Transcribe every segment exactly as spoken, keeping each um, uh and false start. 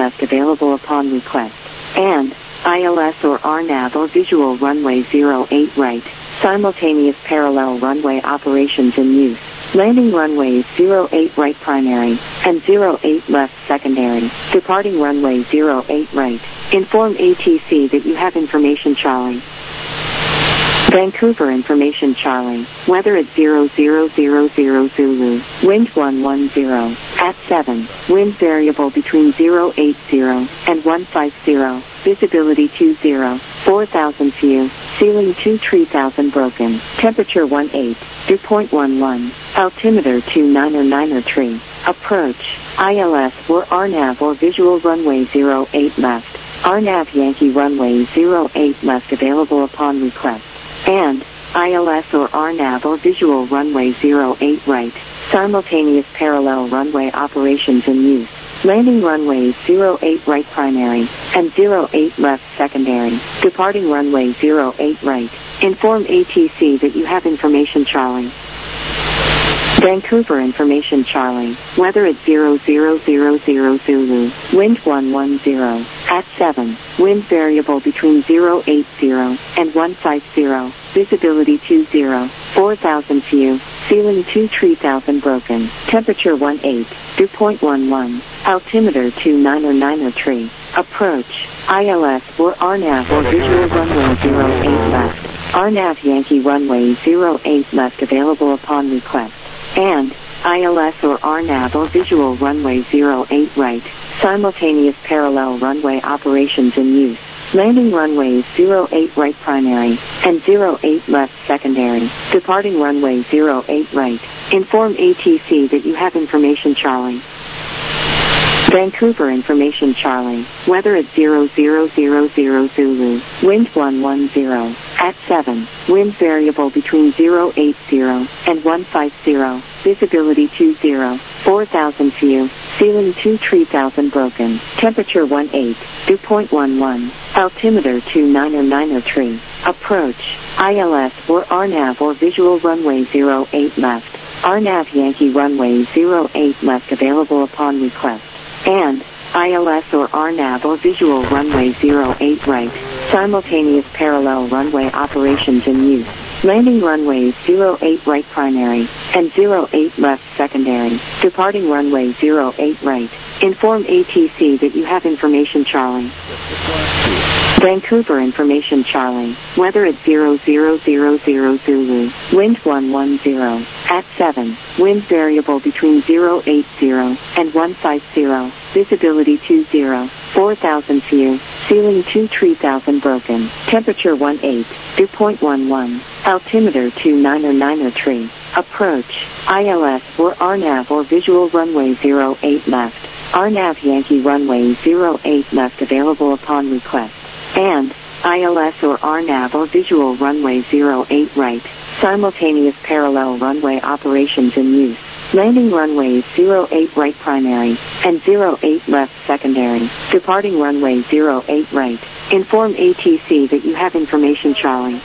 left available upon request. And I L S or R NAV or visual runway zero eight right. Simultaneous parallel runway operations in use. Landing runways zero eight right primary and zero eight left secondary. Departing runway zero eight right. Inform A T C that you have information Charlie. Vancouver information Charlie. Weather at zero zero zero zero Zulu. Wind one one zero. At seven. Wind variable between zero eight zero and one five zero. Visibility two zero. four thousand view. Ceiling two three thousand broken. Temperature one eight. Dew point one one. Altimeter two nine nine three. Approach. I L S or R NAV or visual runway zero eight left. R NAV Yankee runway zero eight left available upon request. And I L S or R NAV or visual runway zero eight right. Simultaneous parallel runway operations in use. Landing runways zero eight right primary and zero eight left secondary. Departing runway zero eight right. Inform A T C that you have information Charlie. Vancouver information Charlie. Weather at zero zero zero zero Zulu. Wind one one zero. At seven. Wind variable between zero eight zero and one five zero. Visibility two zero. four thousand view. Ceiling two three thousand broken. Temperature one eight. Dew point one one. Altimeter two nine nine three. Approach. I L S or R NAV or visual runway zero eight left. R NAV Yankee runway zero eight left available upon request. And I L S or R NAV or visual runway zero eight right. Simultaneous parallel runway operations in use. Landing runways zero eight right primary and zero eight left secondary. Departing runway zero eight right. Inform A T C that you have information Charlie. Vancouver information Charlie. Weather at zero zero zero zero Zulu. Wind one one zero. At seven. Wind variable between zero eight zero and one five zero. Visibility two zero. four thousand view. Ceiling two three thousand broken. Temperature one eight. Dew point one one. Altimeter two nine nine three. Approach. I L S or R NAV or visual runway zero eight left. R NAV Yankee runway zero eight left available upon request. And I L S or R NAV or visual runway zero eight right. Simultaneous parallel runway operations in use. Landing runways zero eight right primary and zero eight left secondary. Departing runway zero eight right. Inform A T C that you have information Charlie. Vancouver information Charlie. Weather at zero zero zero zero Zulu. Wind one one zero. At seven. Wind variable between zero eight zero and one five zero. Visibility two zero. four thousand view. Ceiling two three thousand broken. Temperature one eight. Dew point one one. Altimeter two nine nine three. Approach. I L S or R NAV or visual runway zero eight left. R NAV Yankee runway zero eight left available upon request. And I L S or R NAV or visual runway zero eight right. Simultaneous parallel runway operations in use. Landing runways zero eight right primary and zero eight left secondary. Departing runway zero eight right. Inform A T C that you have information Charlie.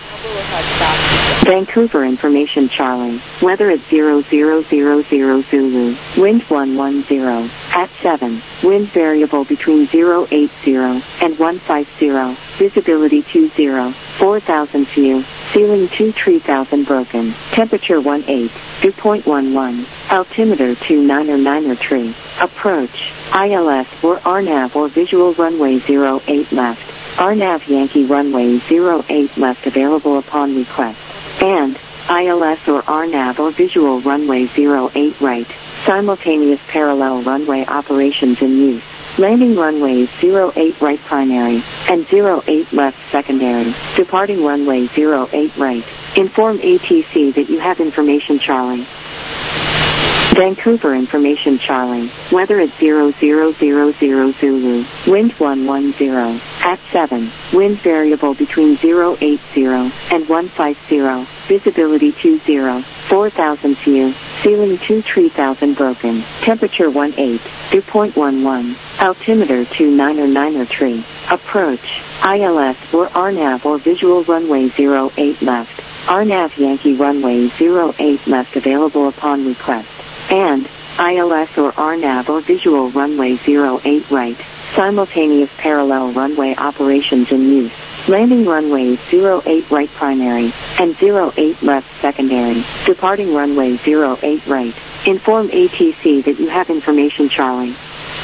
Vancouver information Charlie. Weather at zero zero zero zero Zulu. Wind one one zero. At seven. Wind variable between zero eight zero and one five zero. Visibility two zero. four thousand view. Ceiling two three thousand broken. Temperature one eight. Dew point one one. Altimeter two nine nine three. Approach. I L S or R NAV or visual runway zero eight left. R NAV Yankee runway zero eight left available upon request. And I L S or R NAV or visual runway zero eight right. Simultaneous parallel runway operations in use. Landing runways zero eight right primary and zero eight left secondary. Departing runway zero eight right. Inform A T C that you have information Charlie. Vancouver information Charlie. Weather at zero zero zero zero Zulu. Wind one one zero. At seven. Wind variable between zero eight zero and one five zero. Visibility two zero. four thousand view. Ceiling two three thousand broken. Temperature one eight. Dew point one one. Altimeter two nine nine three. Approach. I L S or R NAV or visual runway zero eight left. R NAV Yankee runway zero eight left available upon request. And I L S or R NAV or visual runway zero eight right. Simultaneous parallel runway operations in use. Landing runway zero eight right primary and zero eight left secondary. Departing runway zero eight right. Inform A T C that you have information Charlie.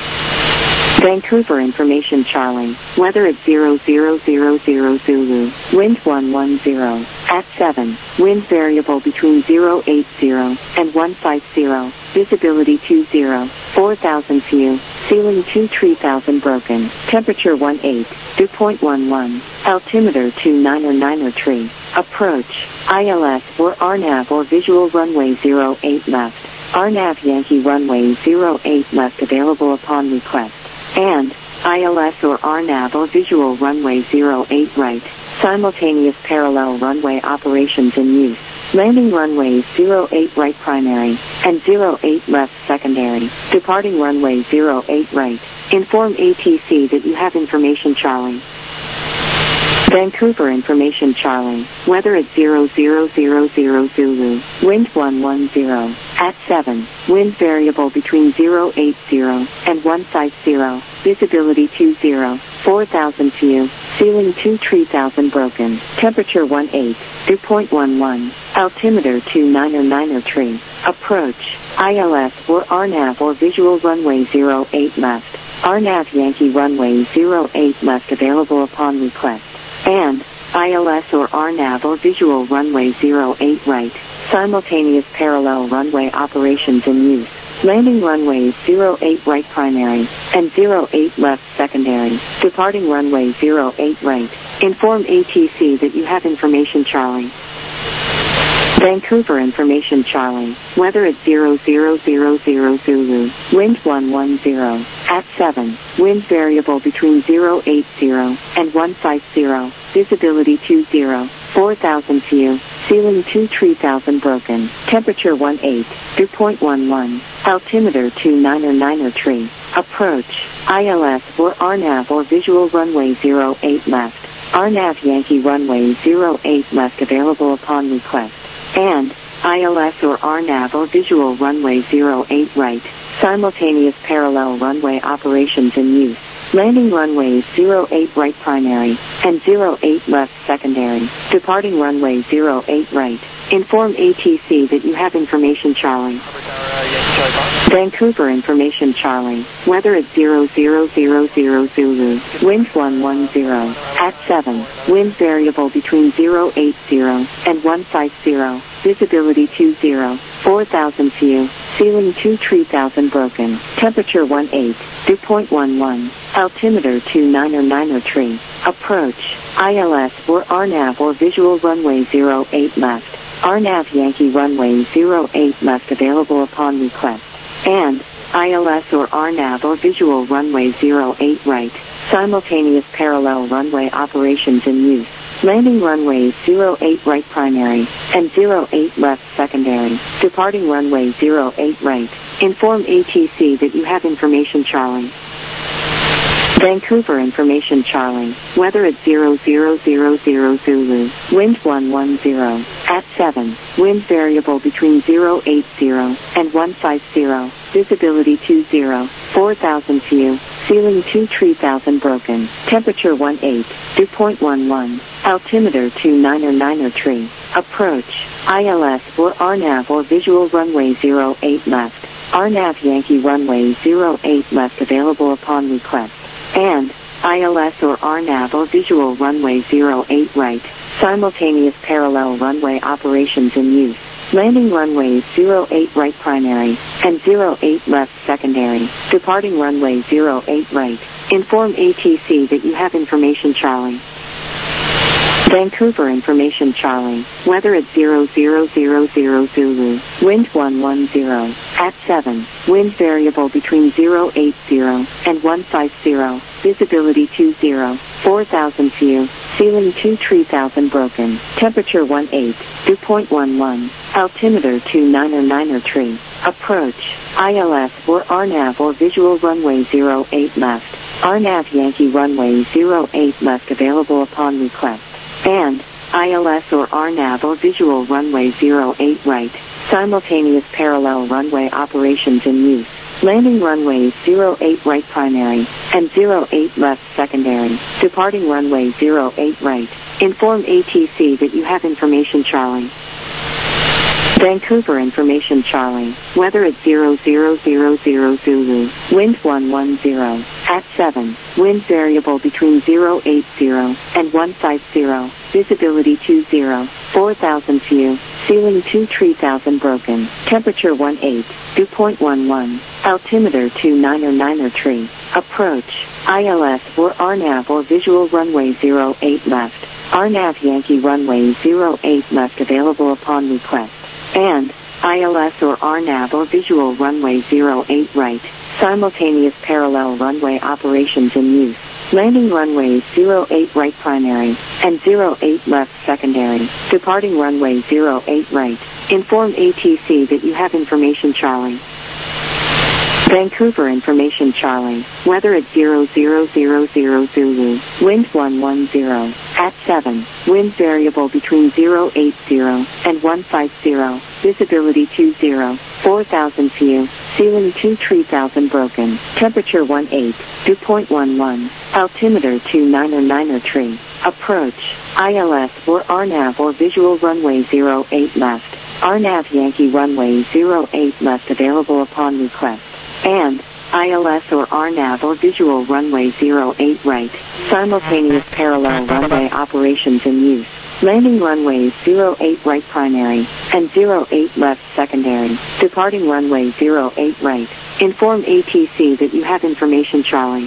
Vancouver information Charlie. Weather at zero zero zero zero Zulu. Wind one one zero. At seven. Wind variable between zero eight zero and one five zero. Visibility two zero. four thousand view. Ceiling two three thousand broken. Temperature one eight. Dew point one one. Altimeter two niner niner tree. Approach. I L S or R NAV or visual runway zero eight left. R NAV Yankee runway zero eight left available upon request. And I L S or R NAV or visual runway zero eight right. Simultaneous parallel runway operations in use. Landing runway zero eight right primary and zero eight left secondary. Departing runway zero eight right. Inform A T C that you have information Charlie. Vancouver information Charlie. Weather at zero zero zero zero Zulu. Wind one one zero. At seven. Wind variable between zero eight zero and one five zero. Visibility two zero. four thousand view. Ceiling two three thousand broken. Temperature one eight. Dew point one one. Altimeter two niner niner tree. Approach. I L S or R NAV or visual runway zero eight left. R NAV Yankee runway zero eight left available upon request. And I L S or R NAV or visual runway zero eight right. Simultaneous parallel runway operations in use. Landing runway zero eight right primary and zero eight left secondary. Departing runway zero eight right. Inform A T C that you have information Charlie. Vancouver information Charlie. Weather at zero zero zero zero Zulu. Wind one one zero. At seven. Wind variable between zero eight zero and one five zero. Visibility two zero. four thousand view. Ceiling two three thousand broken. Temperature one eight. Dew point one one. Altimeter two niner niner tree. Approach. I L S or R NAV or visual runway zero eight left. R NAV Yankee runway zero eight left available upon request. And I L S or R NAV or visual runway zero eight right. Simultaneous parallel runway operations in use. Landing runway zero eight right primary and zero eight left secondary. Departing runway zero eight right. Inform A T C that you have information Charlie. Vancouver information Charlie. Weather at zero zero zero zero Zulu. Wind one one zero. At seven. Wind variable between zero eight zero and one five zero. Visibility two zero. four thousand view. Ceiling two three thousand broken. Temperature one eight. Dew point one one. Altimeter two niner niner tree. Approach. I L S or R NAV or visual runway zero eight left. R NAV Yankee runway zero eight left available upon request. And I L S or R NAV or visual runway zero eight right. Simultaneous parallel runway operations in use. Landing runway zero eight right primary and zero eight left secondary. Departing runway zero eight right. Inform A T C that you have information Charlie. Vancouver information Charlie. Weather at zero zero zero zero Zulu. Wind one one zero. At seven. Wind variable between zero eight zero and one five zero. Visibility two zero. four thousand view. Ceiling two three thousand broken. Temperature one eight. Dew point one one. Altimeter two niner niner tree. Approach. I L S or R NAV or visual runway zero eight left. R NAV Yankee runway zero eight left available upon request. And I L S or R NAV or visual runway zero eight right. Simultaneous parallel runway operations in use. Landing runway zero eight right primary and zero eight left secondary. Departing runway zero eight right. Inform A T C that you have information Charlie. Vancouver information Charlie. Weather at zero zero zero zero Zulu. Wind one one zero. At seven. Wind variable between zero eight zero and one five zero. Visibility two zero. four thousand view. Ceiling two three thousand broken. Temperature one eight. Dew point one one. Altimeter two niner niner tree. Approach. I L S or R NAV or visual runway zero eight left. R NAV Yankee runway zero eight left available upon request. And I L S or R NAV or visual runway zero eight right. Simultaneous parallel runway operations in use. Landing runways zero eight right primary and zero eight left secondary. Departing runway zero eight right. Inform A T C that you have information Charlie. Vancouver information Charlie. Weather at zero zero zero zero Zulu. Wind one one zero. At seven. Wind variable between zero eight zero and one five zero. Visibility two zero. four thousand view. Ceiling two three thousand broken. Temperature one eight. Dew point one one. Altimeter two niner niner tree. Approach. I L S or R NAV or visual runway zero eight left. R NAV Yankee runway zero eight left available upon request. And I L S or R NAV or visual runway zero eight right. Simultaneous parallel runway operations in use. Landing runways zero eight right primary and zero eight left secondary. Departing runway zero eight right. Inform A T C that you have information Charlie. Vancouver information Charlie. Weather at zero zero zero zero Zulu. Wind one one zero. At seven. Wind variable between zero eight zero and one five zero. Visibility two zero. four thousand view. Ceiling two three thousand broken. Temperature one eight. Dew point one one. Altimeter two niner niner tree. Approach. I L S or R NAV or visual runway zero eight left. R NAV Yankee runway zero eight left available upon request. And I L S or R NAV or visual runway zero eight right. Simultaneous parallel runway operations in use. Landing runways zero eight right primary and zero eight left secondary. Departing runway zero eight right. Inform A T C that you have information Charlie.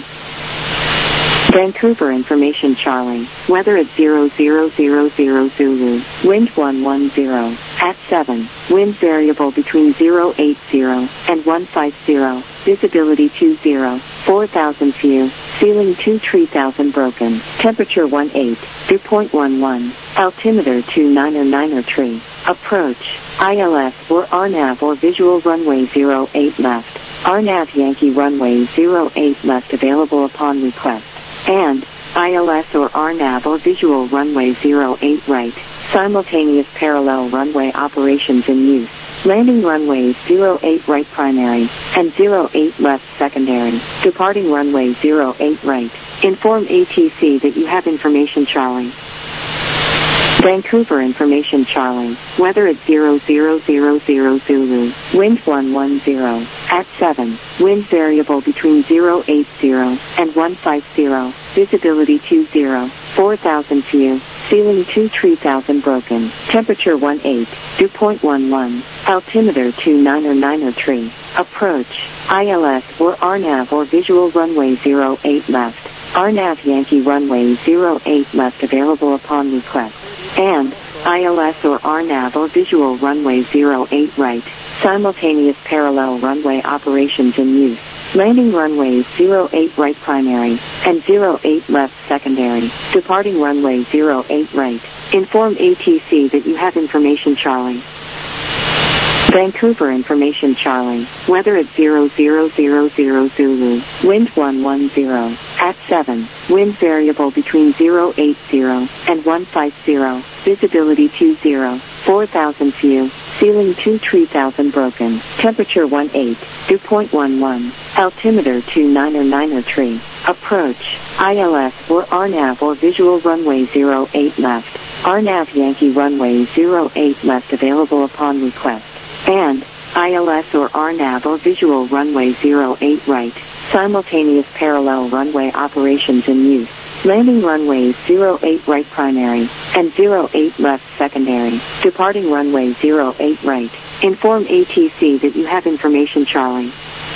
Vancouver information Charlie. Weather at zero zero zero zero Zulu. Wind one one zero. At seven. Wind variable between zero eight zero and one five zero. Visibility two zero. four thousand view. Ceiling two three thousand broken. Temperature one eight. Dew point one one. Altimeter two niner niner tree. Approach. I L S or R NAV or visual runway zero eight left. R NAV Yankee runway zero eight left available upon request. And I L S or R NAV or visual runway zero eight right. Simultaneous parallel runway operations in use. Landing runways zero eight right primary and zero eight left secondary. Departing runway zero eight right. Inform A T C that you have information Charlie. Vancouver information Charlie. Weather at zero zero zero zero Zulu. Wind one one zero. At seven. Wind variable between zero eight zero and one five zero. Visibility two zero. four thousand view. Ceiling two three thousand broken. Temperature one eight. Dew point one one. Altimeter two niner niner tree. Approach. I L S or R NAV or visual runway zero eight left. R NAV Yankee runway zero eight left available upon request. And I L S or R NAV or visual runway zero eight right. Simultaneous parallel runway operations in use. Landing runways zero eight right primary and zero eight left secondary. Departing runway zero eight right. Inform A T C that you have information Charlie. Vancouver information Charlie. Weather at zero zero zero zero Zulu. Wind one one zero. At seven. Wind variable between zero eight zero and one five zero. Visibility two zero. four thousand view. Ceiling two three thousand broken. Temperature one eight. Dew point one one. Altimeter two niner niner tree. Approach. I L S or R NAV or visual runway zero eight left. R NAV Yankee runway zero eight left available upon request. And I L S or R NAV or visual runway zero eight right. Simultaneous parallel runway operations in use. Landing runways zero eight right primary and zero eight left secondary. Departing runway zero eight right. Inform A T C that you have information Charlie.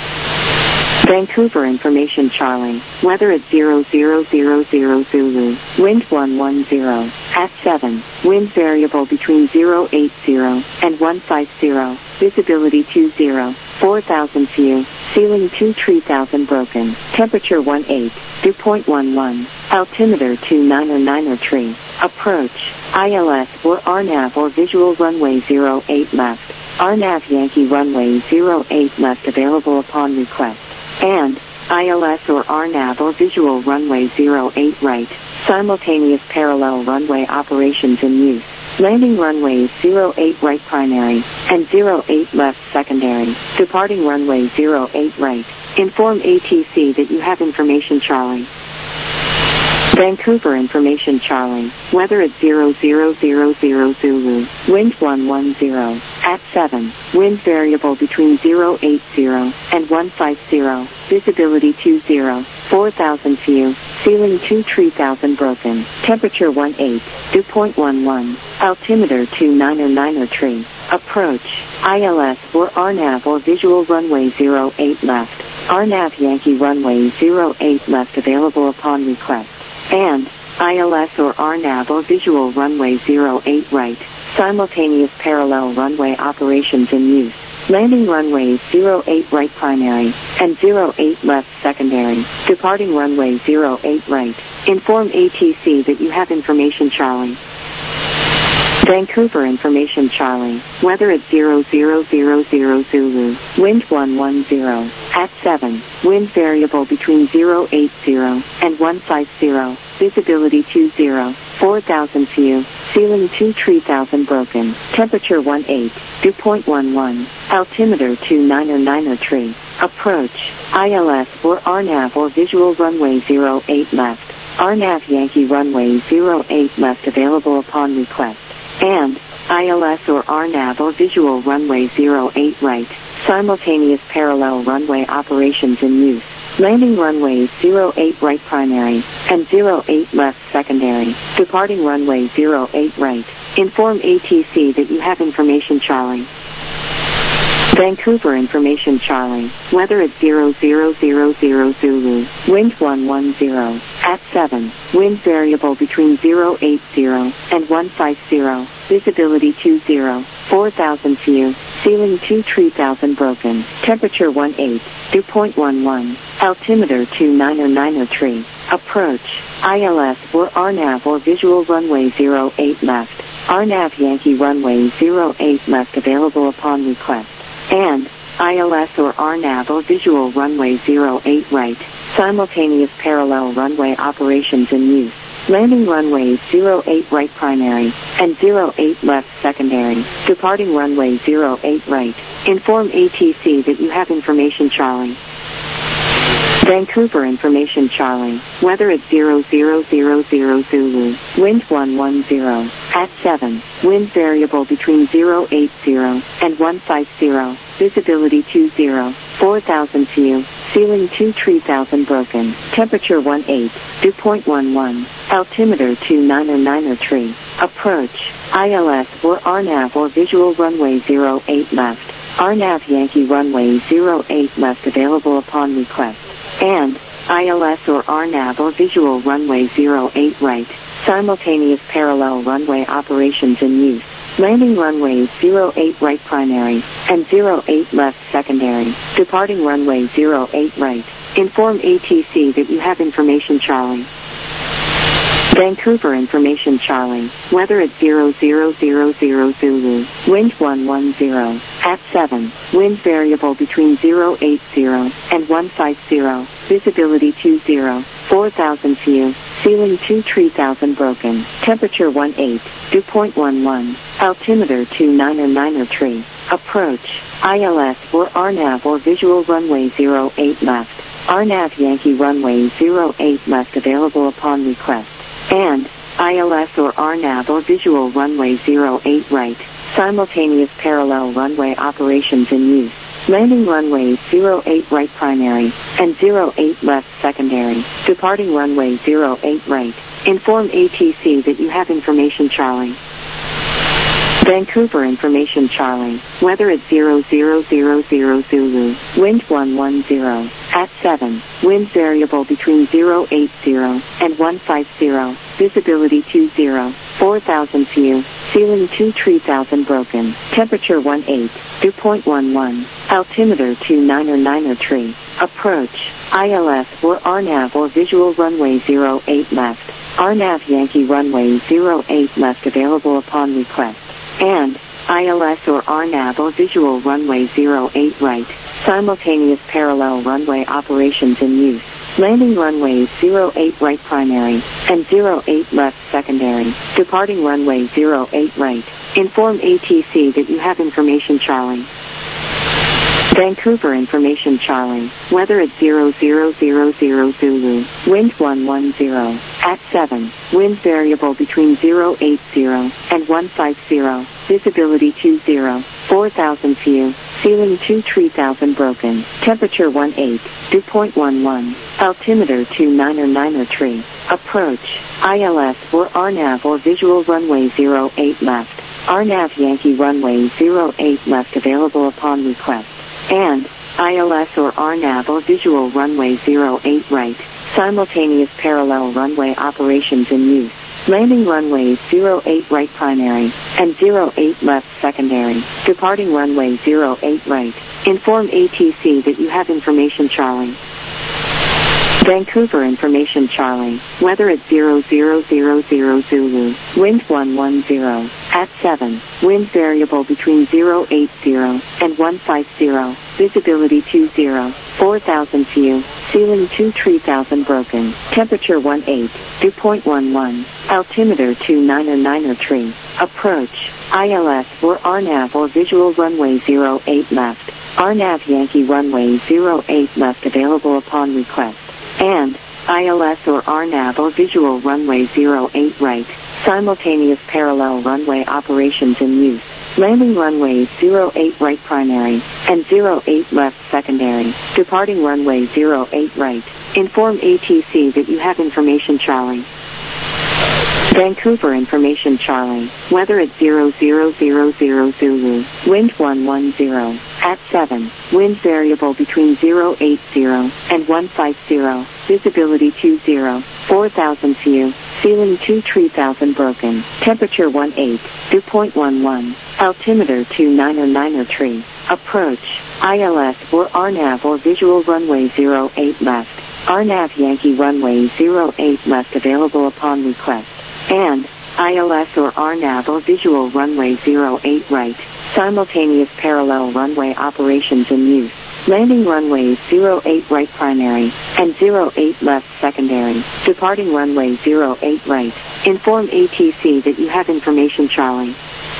Vancouver information Charlie. Weather at zero zero zero zero Zulu. Wind one one zero. At seven. Wind variable between zero eight zero and one five zero. Visibility two zero. four thousand view. Ceiling two three thousand broken. Temperature one eight. Dew point one one. Altimeter two niner niner tree. Approach. I L S or R NAV or visual runway zero eight left. R NAV Yankee runway zero eight left available upon request. And I L S or R NAV or visual runway zero eight right. Simultaneous parallel runway operations in use. Landing runways zero eight right primary, and zero eight left secondary. Departing runway zero eight right. Inform A T C that you have information Charlie. Vancouver information Charlie. Weather at zero zero zero zero Zulu. Wind one one zero. At seven. Wind variable between zero eight zero and one five zero. Visibility two zero. four thousand view. Ceiling two three thousand broken. Temperature one eight. Dew point one one. Altimeter two nine nine three. Approach. I L S or R NAV or visual runway zero eight left. R NAV Yankee runway zero eight left available upon request. And I L S or R NAV or visual runway zero eight right. Simultaneous parallel runway operations in use. Landing runways zero eight right primary and zero eight left secondary. Departing runway zero eight right. Inform A T C that you have information Charlie. Vancouver information Charlie. Weather at zero zero zero zero Zulu. Wind one one zero. At seven. Wind variable between zero eight zero and one five zero. Visibility two zero. four thousand view. Ceiling two three thousand broken. Temperature one eight. Dew point one one. Altimeter two nine nine three. Approach. I L S or R NAV or visual runway zero eight left. R NAV Yankee runway zero eight left available upon request. And I L S or R NAV or visual runway zero eight right. Simultaneous parallel runway operations in use. Landing runways zero eight right primary and zero eight left secondary. Departing runway zero eight right. Inform A T C that you have information Charlie. Vancouver information Charlie. Weather at zero zero zero zero Zulu. Wind one one zero. At seven. Wind variable between zero eight zero and one five zero. Visibility two zero. four thousand view. Ceiling two three thousand broken. Temperature one eight. Dew point one one. Altimeter two nine nine three. Approach. I L S or R NAV or visual runway zero eight left. R NAV Yankee runway zero eight left available upon request. And I L S or R NAV or visual runway zero eight right. Simultaneous parallel runway operations in use. Landing runways zero eight right primary and zero eight left secondary. Departing runway zero eight right. Inform A T C that you have information Charlie. Vancouver information Charlie. Weather at zero zero zero zero Zulu. Wind one one zero. At seven. Wind variable between zero eight zero and one five zero. Visibility two zero. four thousand view. Ceiling two three thousand broken. Temperature one eight. Dew point one one. Altimeter two nine nine three. Approach. I L S or R NAV or visual runway zero eight left. R NAV Yankee runway zero eight left available upon request. And I L S or R NAV or visual runway zero eight right. Simultaneous parallel runway operations in use. Landing runways zero eight right primary and zero eight left secondary. Departing runway zero eight right. Inform A T C that you have information Charlie. Vancouver information Charlie. Weather at zero zero zero zero Zulu. Wind one one zero. At seven. Wind variable between zero eight zero and one five zero. Visibility two zero. four thousand view. Ceiling two three thousand broken. Temperature one eight. Dew point one one. Altimeter two nine nine three. Approach. I L S or R NAV or visual runway zero eight left. R NAV Yankee runway zero eight left available upon request. And I L S or R NAV or visual runway zero eight right. Simultaneous parallel runway operations in use. Landing runways zero eight right primary and zero eight left secondary. Departing runway zero eight right. Inform A T C that you have information Charlie. Vancouver information Charlie. Weather at zero zero zero zero Zulu. Wind one one zero. At seven. Wind variable between zero eight zero and one five zero. Visibility two zero. four thousand view. Ceiling two three thousand broken. Temperature one eight. Dew point one one. Altimeter two nine nine three. Approach. I L S or R NAV or visual runway zero eight left. R NAV Yankee runway zero eight left available upon request. And I L S or R NAV or visual runway zero eight right. Simultaneous parallel runway operations in use. Landing runway zero eight right primary, and zero eight left secondary. Departing runway zero eight right. Inform A T C that you have information Charlie. Vancouver information Charlie. Weather at zero zero zero zero Zulu. Wind one one zero. At seven. Wind variable between zero eight zero and one five zero. Visibility two zero. four thousand view. Ceiling two three thousand broken. Temperature one eight. Dew point one one. Altimeter two niner niner three. Approach. I L S or R NAV or visual runway zero eight left. R NAV Yankee runway zero eight left available upon request. And I L S or R NAV or visual runway zero eight right. Simultaneous parallel runway operations in use. Landing runways zero eight right primary and zero eight left secondary. Departing runway zero eight right. Inform A T C that you have information Charlie. Vancouver information Charlie. Weather at zero zero zero zero Zulu. Wind one one zero. At seven. Wind variable between zero eight zero and one five zero. Visibility two zero. four thousand view. Ceiling two three thousand broken. Temperature one eight. Dew point one one. Altimeter two niner niner three. Approach. I L S or R NAV or visual runway zero eight left. R NAV Yankee runway zero eight left available upon request. And I L S or R NAV or visual runway zero eight right. Simultaneous parallel runway operations in use. Landing runways zero eight right primary and zero eight left secondary. Departing runway zero eight right. Inform A T C that you have information Charlie. Vancouver information Charlie. Weather at zero zero zero zero Zulu. Wind one one zero. At seven. Wind variable between zero eight zero and one five zero. Visibility two zero. four thousand view. Ceiling two three thousand broken. Temperature one eight. Dew point one one. Altimeter two niner niner three. Approach. I L S or R NAV or visual runway zero eight left. R NAV Yankee runway zero eight left available upon request. And I L S or R NAV or visual runway zero eight right. Simultaneous parallel runway operations in use. Landing runways zero eight right primary and zero eight left secondary. Departing runway zero eight right. Inform A T C that you have information Charlie.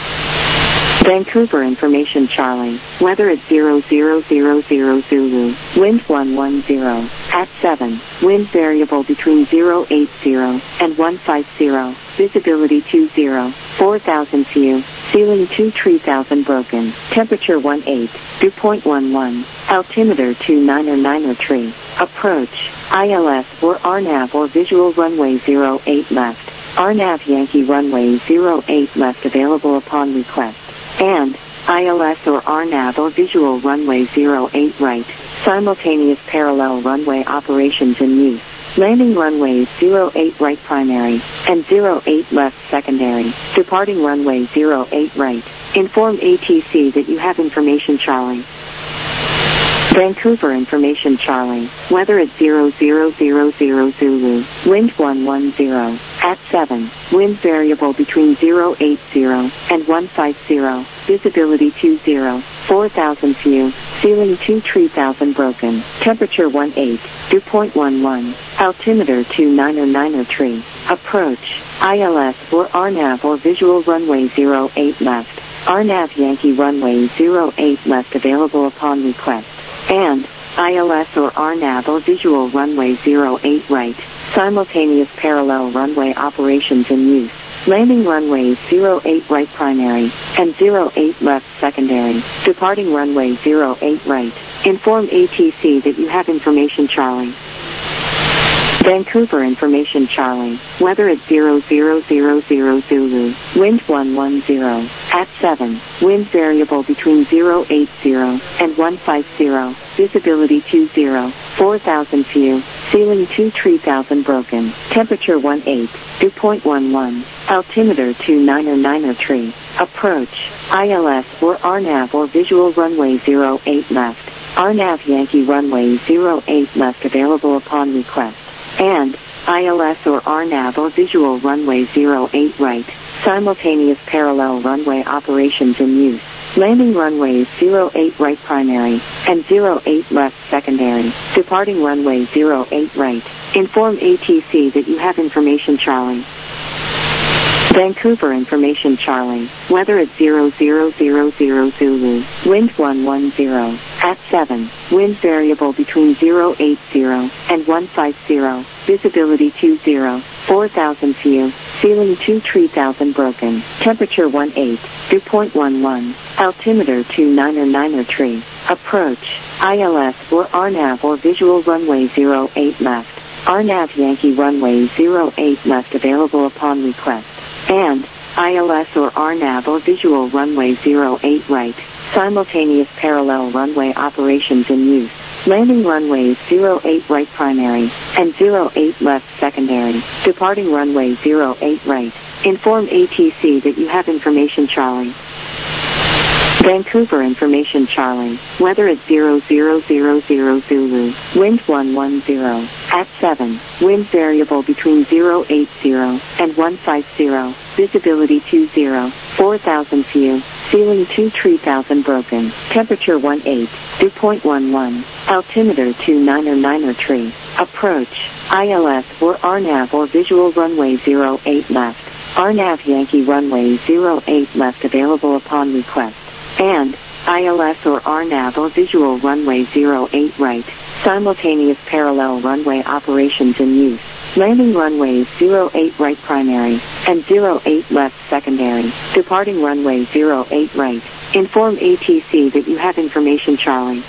Vancouver information Charlie. Weather at zero zero zero zero Zulu. Wind one one zero. At seven. Wind variable between zero eight zero and one five zero. Visibility two zero. four thousand view. Ceiling two three thousand broken. Temperature one eight. Dew point one one. Altimeter two niner niner three. Approach. I L S or R NAV or visual runway zero eight left. R NAV Yankee runway zero eight left available upon request. And I L S or R NAV or visual runway zero eight right. Simultaneous parallel runway operations in use. Landing runways zero eight right primary and zero eight left secondary. Departing runway zero eight right. Inform A T C that you have information Charlie. Vancouver information Charlie. Weather at zero zero zero zero Zulu. Wind one one zero. At seven. Wind variable between zero eight zero and one five zero. Visibility two zero. four thousand view. Ceiling two three thousand broken. Temperature one eight. Dew point one one. Altimeter two niner niner three. Approach. I L S or R NAV or visual runway zero eight left. R NAV Yankee runway zero eight left available upon request. And I L S or R NAV or visual runway zero eight right. Simultaneous parallel runway operations in use. Landing runways zero eight right primary and zero eight left secondary. Departing runway zero eight right. Inform A T C that you have information Charlie. Vancouver information Charlie. Weather at zero zero zero zero Zulu. Wind one one zero. At seven. Wind variable between zero eight zero and one five zero. Visibility two zero. four thousand view. Ceiling two three thousand broken. Temperature one eight. Dew point one one. Altimeter two niner niner three. Approach. I L S or R NAV or visual runway zero eight left. R NAV Yankee runway zero eight left available upon request. And I L S or R NAV or visual runway zero eight right. Simultaneous parallel runway operations in use. Landing runways zero eight right primary and zero eight left secondary. secondary. Departing runway zero eight right. Inform A T C that you have information Charlie. Vancouver information Charlie. Weather at zero zero zero zero Zulu. Wind one one zero. At seven. Wind variable between zero eight zero and one five zero. Visibility two zero. four thousand view. Ceiling two three thousand broken. Temperature one eight. Dew point one one. Altimeter two niner niner three. Approach. I L S or R NAV or visual runway zero eight left. R NAV Yankee runway zero eight left available upon request. And I L S or R NAV or visual runway zero eight right. Simultaneous parallel runway operations in use. Landing runways zero eight right primary and zero eight left secondary. Departing runway zero eight right. Inform A T C that you have information Charlie. Vancouver information Charlie. Weather at zero zero zero zero Zulu. Wind one one zero. At seven. Wind variable between zero eight zero and one five zero. Visibility two zero. four thousand view. Ceiling two three thousand broken. Temperature one eight. Dew point one one. Altimeter two niner niner three. Approach. I L S or R NAV or visual runway zero eight left. R NAV Yankee runway zero eight left available upon request. And I L S or R NAV or visual runway zero eight right. Simultaneous parallel runway operations in use. Landing runways zero eight right primary and zero eight left secondary. Departing runway zero eight right. Inform A T C that you have information Charlie.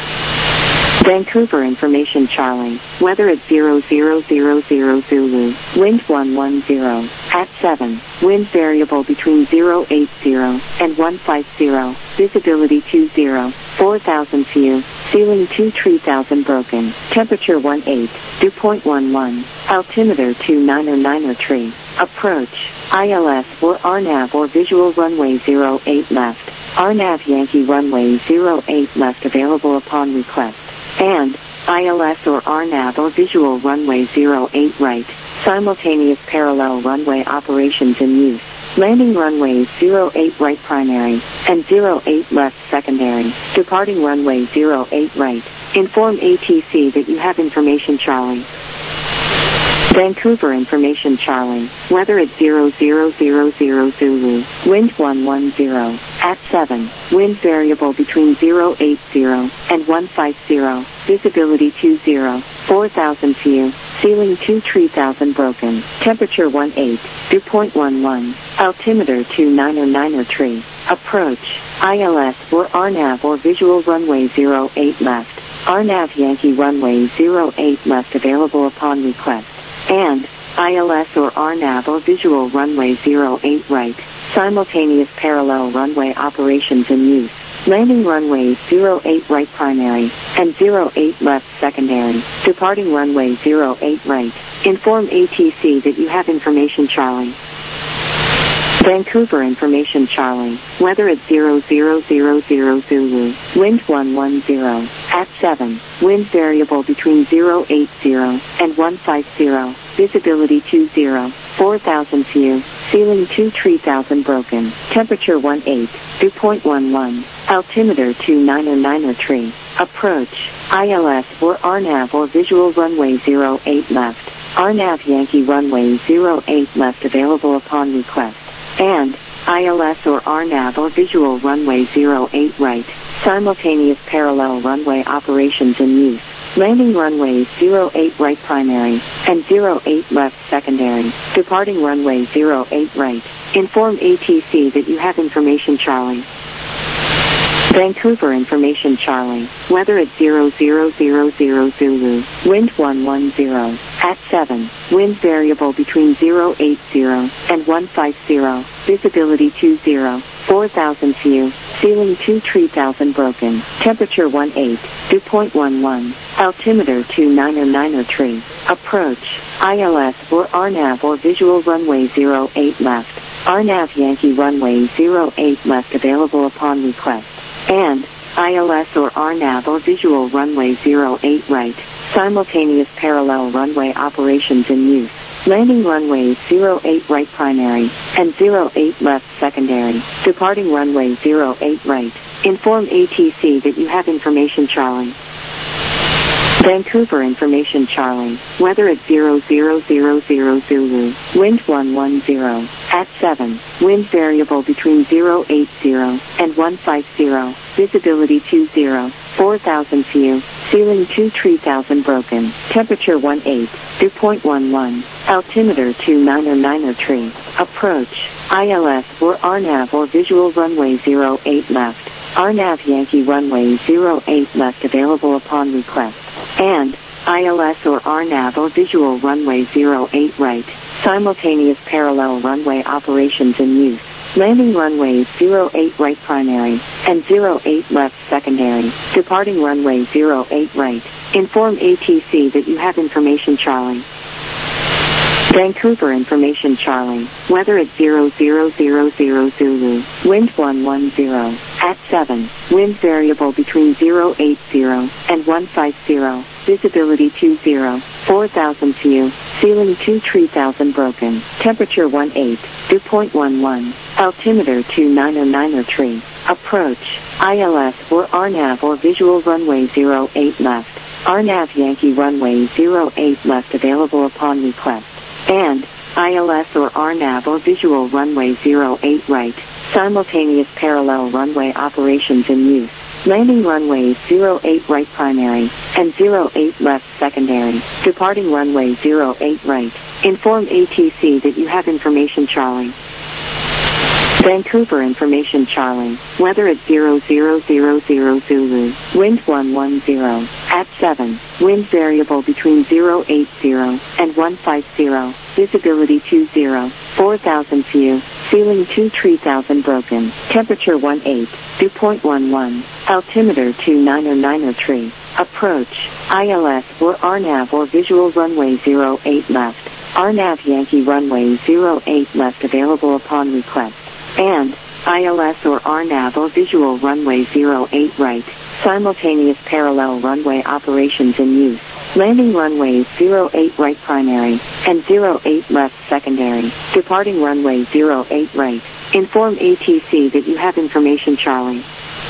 Vancouver information Charlie. Weather at zero zero zero zero Zulu. Wind one one zero. At seven. Wind variable between zero eight zero and one five zero. Visibility two zero. four thousand view. Ceiling two three thousand broken. Temperature one eight. Dew point one one. Altimeter two niner niner three. Approach. I L S or R NAV or visual runway zero eight left. R NAV Yankee runway zero eight left available upon request. And I L S or R NAV or visual runway zero eight right. Simultaneous parallel runway operations in use. Landing runways zero eight right primary and zero eight left secondary. Departing runway zero eight right. Inform A T C that you have information Charlie. Vancouver information Charlie. Weather at zero zero zero zero Zulu. Wind one one zero. At seven. Wind variable between zero eight zero and one five zero. Visibility two zero. four thousand view. Ceiling two three thousand broken. Temperature one eight. Dew point one one. Altimeter two niner niner three. Approach. I L S or R NAV or visual runway zero eight left. R NAV Yankee runway zero eight left available upon request. And I L S or R NAV or visual runway zero eight right. Simultaneous parallel runway operations in use. Landing runways zero eight right primary and zero eight left secondary. Departing runway zero eight right. Inform A T C that you have information Charlie. Vancouver information Charlie. Weather at zero zero zero zero Zulu. Wind one one zero. At seven. Wind variable between zero eight zero and one five zero. Visibility two zero. four thousand view. Ceiling two three thousand broken. Temperature one eight. Dew point one one. Altimeter two niner niner three. Approach. I L S or R NAV or visual runway zero eight left. R NAV Yankee runway zero eight left available upon request. And I L S or R NAV or visual runway zero eight right. Simultaneous parallel runway operations in use. Landing runways zero eight right primary and zero eight left secondary. Departing runway zero eight right. Inform A T C that you have information Charlie. Vancouver information Charlie. Weather at zero zero zero zero Zulu. Wind one one zero. At seven. Wind variable between zero eight zero and one five zero. Visibility two zero. four thousand view. Ceiling two three thousand broken. Temperature one eight. Dew point one one. Altimeter two niner niner three. Approach. I L S or R NAV or visual runway zero eight left. R NAV Yankee runway zero eight left available upon request. And I L S or R NAV or visual runway zero eight right. Simultaneous parallel runway operations in use. Landing runways zero eight right primary and zero eight left secondary. Departing runway zero eight right. Inform A T C that you have information Charlie. Vancouver Information Charlie, weather at zero zero zero zero Zulu, wind one one zero, at seven, wind variable between zero eight zero and one five zero, visibility two zero, four thousand view, ceiling two three thousand broken, temperature one eight, dew point one one, altimeter two nine zero nine zero three, approach, I L S or R NAV or visual runway zero eight left, R NAV Yankee runway zero eight left available upon request, and I L S or R NAV or visual runway zero eight right, simultaneous parallel runway operations in use, landing runways zero eight right primary, and zero eight left secondary, departing runway zero eight right, inform A T C that you have information Charlie. Vancouver Information Charlie, weather at zero zero zero zero Zulu, wind one one zero, at seven, wind variable between zero eight zero and one five zero, visibility two zero, four thousand view, ceiling two three thousand broken, temperature one eight, dew point one one, altimeter two nine zero nine zero three, approach, I L S or R NAV or visual runway zero eight left, R NAV Yankee runway zero eight left available upon request, and I L S or R NAV or visual runway zero eight right, simultaneous parallel runway operations in use, landing runways zero eight right primary, and zero eight left secondary, departing runway zero eight right, inform A T C that you have information Charlie. Vancouver Information Charlie, weather at zero zero zero zero Zulu, wind one one zero, at seven, wind variable between zero eight zero and one five zero, visibility two zero, four thousand view, ceiling two three thousand broken, temperature one eight, dew point one one, altimeter two nine zero nine zero three, approach, I L S or R NAV or visual runway zero eight left, R NAV Yankee runway zero eight left available upon request, and I L S or R NAV or visual runway zero eight right, simultaneous parallel runway operations in use, landing runways zero eight right primary, and zero eight left secondary, departing runway zero eight right, inform A T C that you have information Charlie.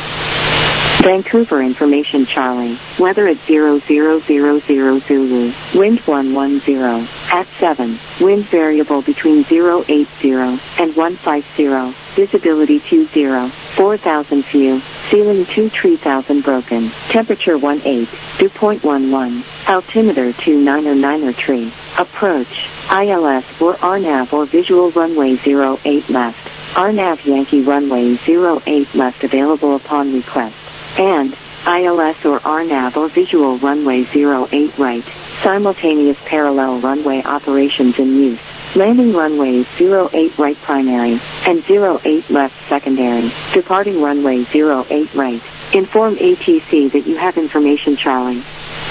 Vancouver Information Charlie, weather at zero zero zero zero Zulu, wind one one zero, at seven, wind variable between zero eight zero and one five zero, visibility two zero, four thousand view, ceiling two three thousand broken, temperature one eight, dew point one one, altimeter two nine zero nine zero three, approach, I L S or R NAV or visual runway zero eight left, R NAV Yankee runway zero eight left available upon request, and I L S or R NAV or visual runway zero eight right, simultaneous parallel runway operations in use, landing runways zero eight right primary, and zero eight left secondary, departing runway zero eight right, inform A T C that you have information Charlie.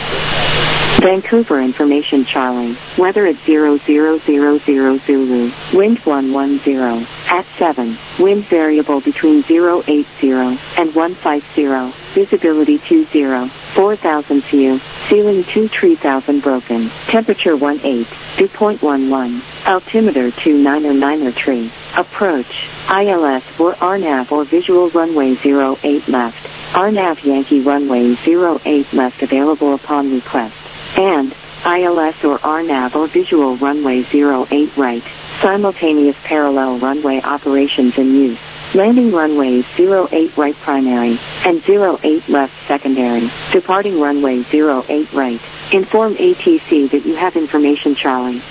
Vancouver Information Charlie, weather at zero zero zero zero Zulu, wind one one zero, at seven, wind variable between zero eight zero and one five zero, visibility two zero, four thousand view, ceiling two three thousand broken, temperature one eight, dew point one one, altimeter two nine zero nine zero three, approach, I L S or R NAV or visual runway zero eight left, R NAV Yankee runway zero eight left available upon request, and I L S or R NAV or visual runway zero eight right, simultaneous parallel runway operations in use, landing runways zero eight right primary, and zero eight left secondary, departing runway zero eight right, inform A T C that you have information Charlie.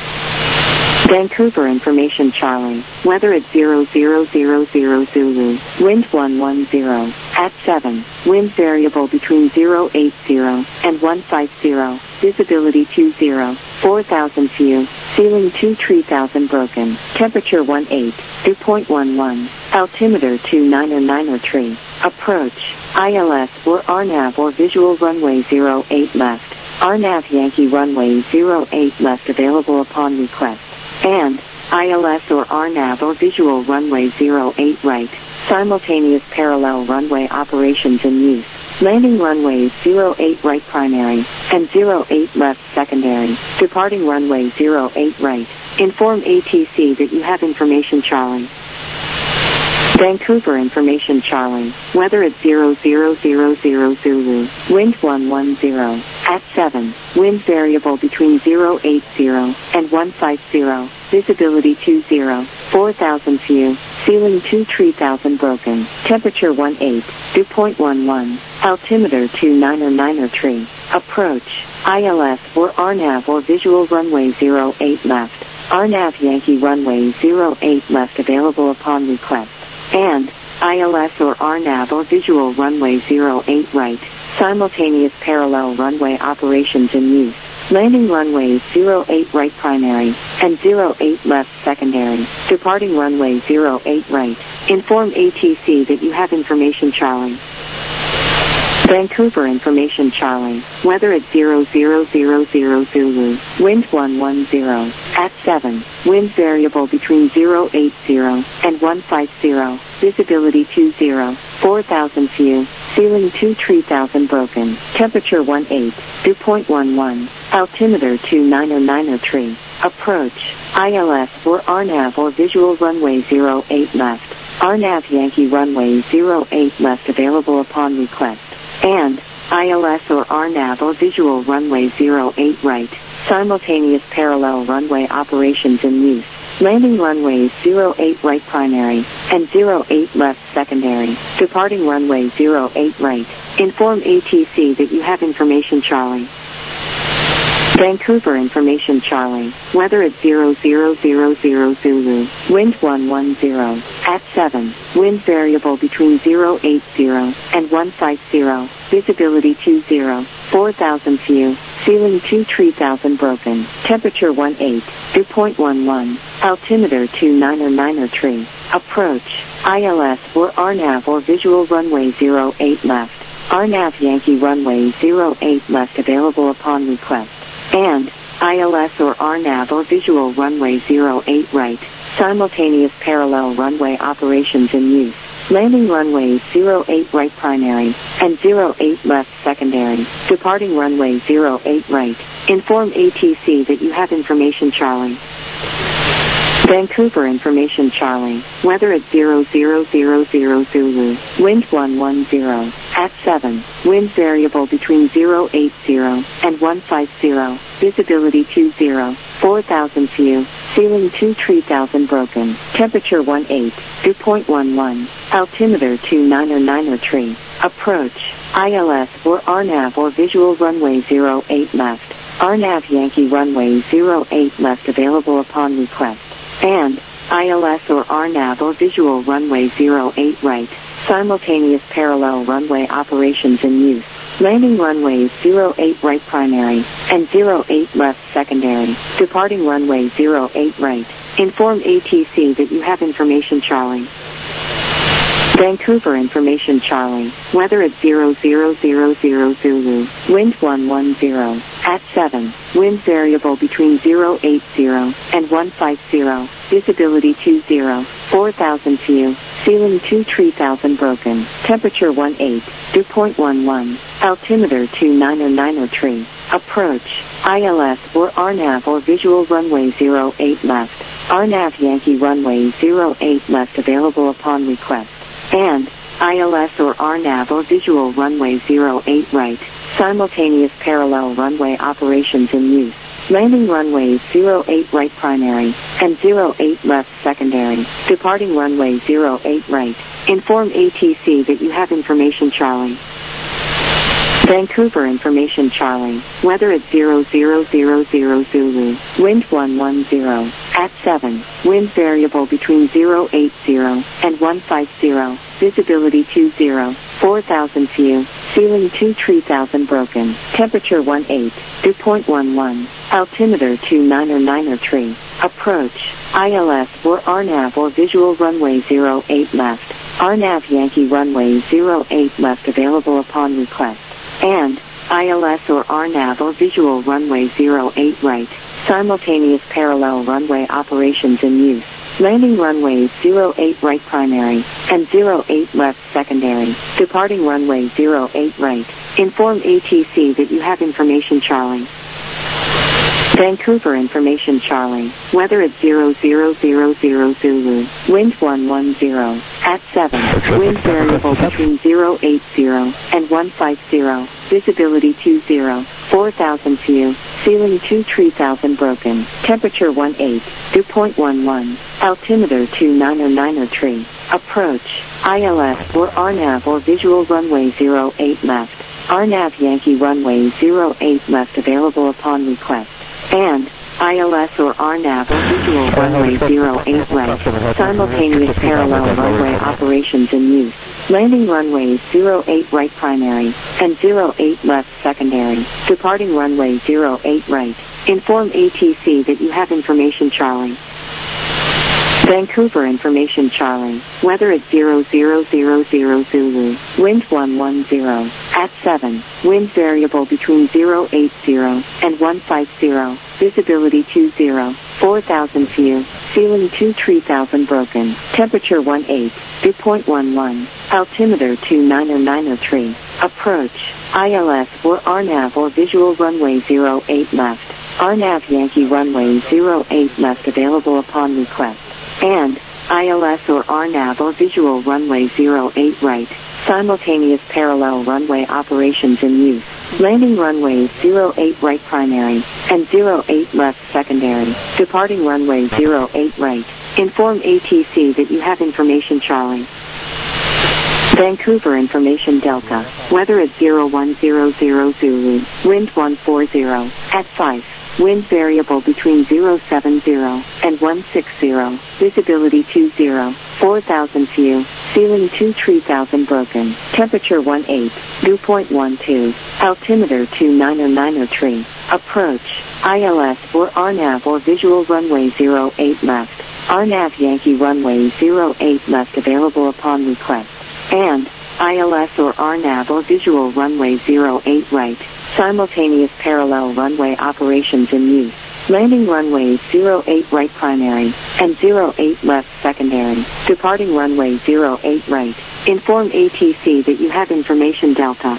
Vancouver Information Charlie, weather at zero zero zero zero Zulu, wind one one zero, at seven, wind variable between zero eight zero and one five zero, visibility two zero, four thousand view, ceiling two three thousand broken, temperature one eight, dew point one one, altimeter two nine zero nine zero three, approach, I L S or R NAV or visual runway zero eight left, R NAV Yankee runway zero eight left available upon request, and I L S or R NAV or visual runway zero eight right, simultaneous parallel runway operations in use, landing runways zero eight right primary, and zero eight left secondary, departing runway zero eight right, inform A T C that you have information Charlie. Vancouver Information Charlie, weather at zero zero zero zero Zulu, wind one one zero, At seven, wind variable between zero eight zero and one five zero, visibility two zero, four thousand view, ceiling two three thousand broken, temperature one eight, dew point one one, altimeter two nine zero nine zero three, approach, I L S or R NAV or visual runway zero eight left, R NAV Yankee runway zero eight left available upon request, and I L S or R NAV or visual runway zero eight right, simultaneous parallel runway operations in use. Landing runways zero eight right primary and zero eight left secondary. Departing runway zero eight right. Inform A T C that you have information Charlie. Vancouver information Charlie. Weather at zero zero zero zero Zulu. Wind one one zero. At seven. Wind variable between zero eight zero and one five zero. Visibility two zero. four thousand view. Ceiling two three thousand broken. Temperature one eight. Dew point one one. Altimeter two nine zero nine zero three. Approach. I L S or R NAV or visual runway zero eight left. R NAV Yankee runway zero eight left available upon request. And I L S or R NAV or visual runway zero eight right. Simultaneous parallel runway operations in use. Landing runways zero eight right primary and zero eight left secondary. Departing runway zero eight right. Inform A T C that you have information Charlie. Vancouver information Charlie. Weather at zero zero zero zero Zulu. Wind one one zero. At seven. Wind variable between zero eight zero and one five zero. Visibility two zero. four thousand view. Ceiling two three thousand broken. Temperature one eight. Dew point one one. Altimeter two nine zero nine zero three. Approach. I L S or R NAV or visual runway zero eight left. R NAV Yankee runway zero eight left available upon request. And I L S or R NAV or visual runway zero eight right. Simultaneous parallel runway operations in use. Landing runways zero eight right primary and zero eight left secondary. Departing runway zero eight right. Inform A T C that you have information Charlie. Vancouver information Charlie. Weather at zero zero zero zero Zulu. Wind one one zero. At seven. Wind variable between zero eight zero and one five zero. Visibility two zero. four thousand view. Ceiling two three thousand broken. Temperature one eight. Dew point one one. Altimeter two nine zero nine zero three. Approach. I L S or R NAV or visual runway zero eight left. R NAV Yankee runway zero eight left available upon request. And I L S or R NAV or visual runway zero eight right. Simultaneous parallel runway operations in use. Landing runways zero eight right primary and zero eight left secondary. Departing runway zero eight right. Inform A T C that you have information Charlie. Vancouver information Charlie. Weather at zero zero zero zero Zulu. Wind one one zero. At seven. Wind variable between zero eight zero and one five zero. Visibility two zero. four thousand view. Ceiling two three thousand broken. Temperature one eight. Dew point one one. Altimeter two nine zero nine zero three. Approach. I L S or R NAV or visual runway zero eight left. R NAV Yankee runway zero eight left available upon request. And I L S or R NAV or visual runway zero eight right. Simultaneous parallel runway operations in use. Landing runways zero eight right primary and zero eight left secondary. Departing runway zero eight right. Inform A T C that you have information Charlie. Vancouver information Charlie. Weather at zero zero zero zero Zulu. Wind one one zero. At seven. Wind variable between zero eight zero and one five zero. Visibility two zero. four thousand view. Ceiling two three thousand broken. Temperature one eight. Dew point one one. Altimeter two nine zero nine zero three. Approach. I L S or R NAV or visual runway zero eight left. R NAV Yankee runway zero eight left available upon request. And I L S or R NAV or visual runway zero eight right. Simultaneous parallel runway operations in use. Landing runways zero eight right primary and zero eight left secondary. Departing runway zero eight right. Inform A T C that you have information Charlie. Vancouver Information Charlie, weather at zero zero zero zero Zulu, wind one one zero, at seven, wind variable between zero eight zero and one five zero, visibility two zero, four thousand view, ceiling two three thousand broken, temperature one eight, dew point one one, altimeter two nine zero nine zero three, approach, I L S or R NAV or visual runway zero eight left, R NAV Yankee runway zero eight left available upon request. And I L S or R NAV or visual runway zero eight right, simultaneous parallel runway operations in use. Landing runway zero eight right primary, and zero eight left secondary, departing runway zero eight right. Inform A T C that you have information Charlie. Vancouver Information Charlie, weather at zero zero zero zero Zulu, wind one one zero, at seven, wind variable between zero eight zero and one five zero, visibility two zero, four thousand view, ceiling two three thousand broken, temperature one eight, dew point one one, altimeter two nine zero nine zero three, approach, I L S or R NAV or visual runway zero eight left, R NAV Yankee runway zero eight left available upon request. And I L S or R NAV or visual runway zero eight right, simultaneous parallel runway operations in use. Landing runway zero eight right primary, and zero eight left secondary, departing runway zero eight right. Inform A T C that you have information Charlie. Vancouver Information Delta, weather at zero one zero zero Zulu, wind one four zero, at five. Wind variable between zero seven zero and one six zero, visibility two zero, four thousand view, ceiling two three thousand broken, temperature one eight, dew point one two, altimeter two nine zero nine zero three, approach, I L S or R NAV or visual runway zero eight left, R NAV Yankee runway zero eight left available upon request, and I L S or R NAV or visual runway zero eight right, simultaneous parallel runway operations in use. Landing runway zero eight right primary, and zero eight left secondary, departing runway zero eight right. Inform A T C that you have information Delta.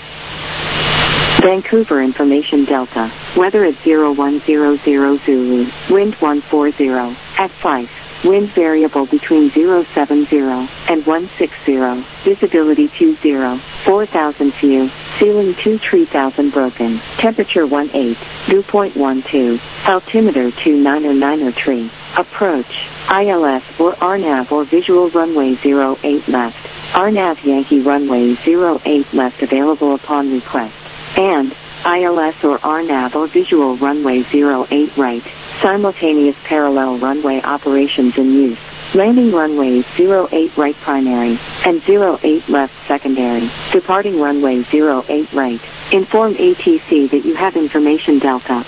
Vancouver Information Delta, weather at zero one zero zero Zulu, wind one four zero, at five. Wind variable between zero seven zero and one six zero, visibility two zero, four thousand view, ceiling two three thousand broken, temperature one eight, dew point one two, altimeter two nine zero nine zero three, approach, I L S or R NAV or visual runway zero eight left, R NAV Yankee runway zero eight left available upon request, and I L S or R NAV or visual runway zero eight right, simultaneous parallel runway operations in use. Landing runway zero eight right primary, and zero eight left secondary, departing runway zero eight right. Inform A T C that you have information Delta.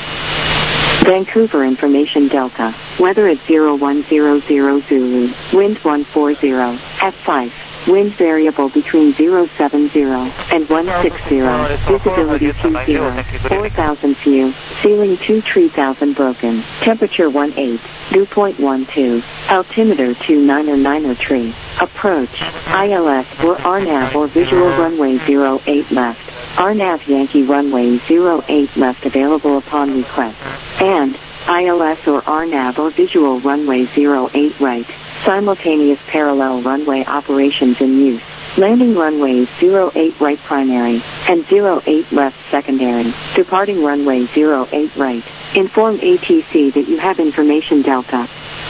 Vancouver Information Delta, weather at zero one zero zero Zulu, wind one four zero, at five. Wind variable between zero seven zero and one six zero, visibility two zero, four thousand view, ceiling two three thousand broken, temperature one eight, dew point one two, altimeter two nine zero nine zero three, approach, I L S or R NAV or visual runway zero eight left, R NAV Yankee runway zero eight left available upon request, and I L S or R NAV or visual runway zero eight right. Simultaneous parallel runway operations in use. Landing runway zero eight right primary, and zero eight left secondary, departing runway zero eight right. Inform A T C that you have information Delta.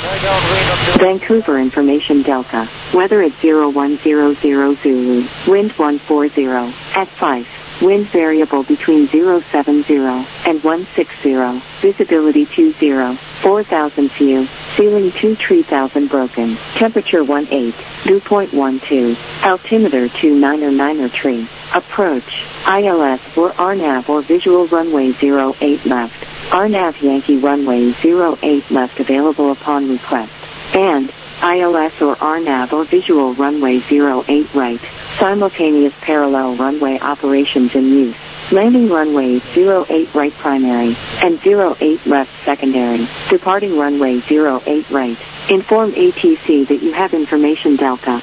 Vancouver Information Delta, weather at zero one zero zero Zulu, wind one four zero, at five. Wind variable between zero seven zero and one six zero, visibility two zero, four thousand view, ceiling two three thousand broken, temperature one eight, dew point one two, altimeter two nine zero nine zero three, approach, I L S or R NAV or visual runway zero eight left, R NAV Yankee runway zero eight left available upon request, and I L S or R NAV or visual runway zero eight right, simultaneous parallel runway operations in use. Landing runway zero eight right primary, and zero eight left secondary, departing runway zero eight right. Inform A T C that you have information Delta.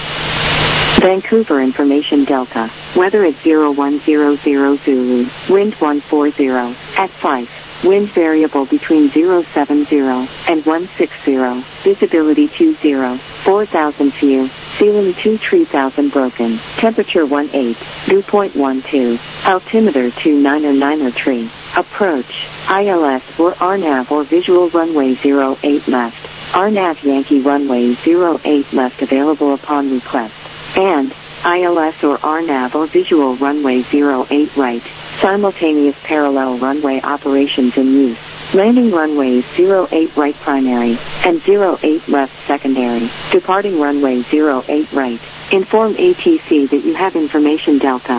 Vancouver Information Delta, weather at zero one zero zero Zulu, wind one four zero, at five. wind variable between zero seven zero and one six zero, visibility two zero, four thousand view, ceiling two three thousand broken, temperature one eight, dew point one two, altimeter two nine nine three, approach, I L S or R NAV or visual runway zero eight left, R NAV Yankee runway zero eight left available upon request, and I L S or R NAV or visual runway zero eight right, simultaneous parallel runway operations in use. Landing runways zero eight right primary and zero eight left secondary. Departing runway zero eight right. Inform A T C that you have information Delta.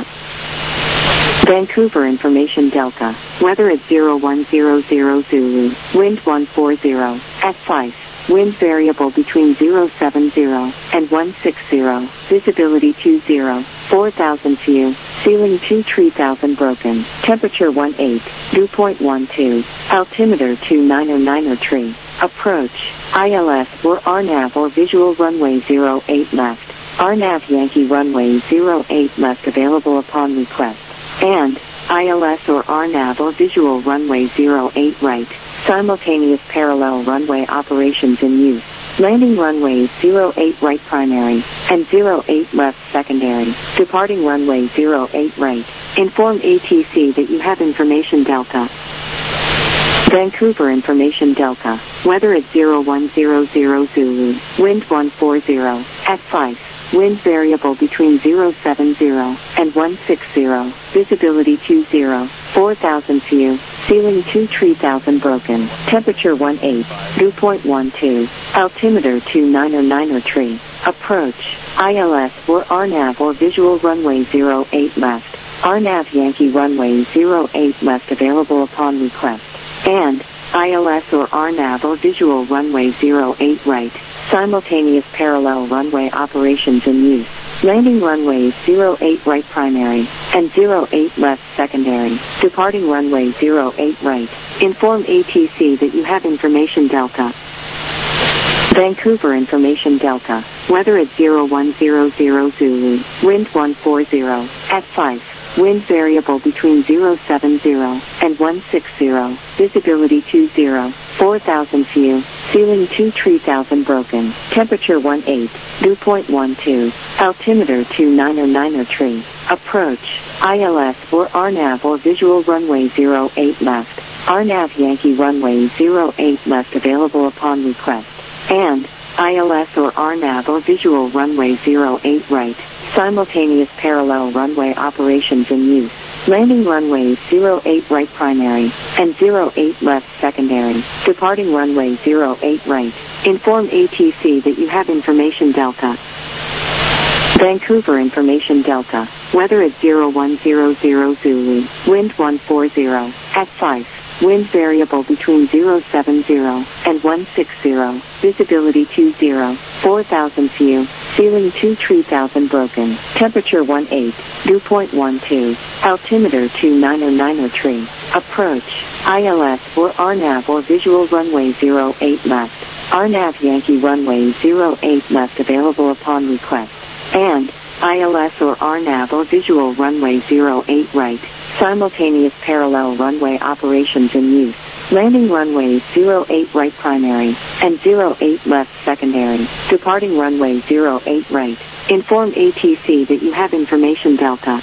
Vancouver information Delta. Weather at zero one zero zero Zulu. Wind one four zero. At five. Wind variable between zero seven zero and one six zero. Visibility two zero. four thousand view. Ceiling two three thousand broken. Temperature one eight. Dew point one two. Altimeter two nine nine three. Approach. I L S or R NAV or visual runway zero eight left. R NAV Yankee runway zero eight left available upon request. And I L S or R NAV or visual runway zero eight right. Simultaneous parallel runway operations in use. Landing runways zero eight right primary and zero eight left secondary. Departing runway zero eight right. Inform A T C that you have information Delta. Vancouver information Delta. Weather at zero one zero zero Zulu. Wind one four zero. At five. Wind variable between zero seven zero and one six zero. Visibility two zero. four thousand view. Ceiling two three thousand broken. Temperature one eight. Dew point one two. Altimeter two nine nine three. Approach. I L S or R NAV or visual runway zero eight left. R NAV Yankee runway zero eight left available upon request. And I L S or R NAV or visual runway zero eight right. Simultaneous parallel runway operations in use. Landing runways zero eight right primary and zero eight left secondary. Departing runway zero eight right. Inform A T C that you have information Delta. Vancouver information Delta. Weather at zero one zero zero Zulu. Wind one four zero. At five. Wind variable between zero seven zero and one six zero. Visibility two zero. four thousand view. Ceiling two three thousand broken. Temperature one eight. Dew point one two. Altimeter two nine nine three. Approach. I L S or R NAV or visual runway zero eight left. R NAV Yankee runway zero eight left available upon request. And I L S or R NAV or visual runway zero eight right. Simultaneous parallel runway operations in use. Landing runways zero eight right primary and zero eight left secondary. Departing runway zero eight right. Inform A T C that you have information Delta. Vancouver information Delta. Weather at zero one zero zero Zulu. Wind one four zero. At five. Wind variable between zero seven zero and one six zero. Visibility two zero. four thousand view. Ceiling two three thousand broken. Temperature one eight. Dew point one two. Altimeter two nine nine three. Approach. I L S or R NAV or visual runway zero eight left. R NAV Yankee runway zero eight left available upon request. And I L S or R NAV or visual runway zero eight right. Simultaneous parallel runway operations in use. Landing runways zero eight right primary and zero eight left secondary. Departing runway zero eight right. Inform A T C that you have information Delta.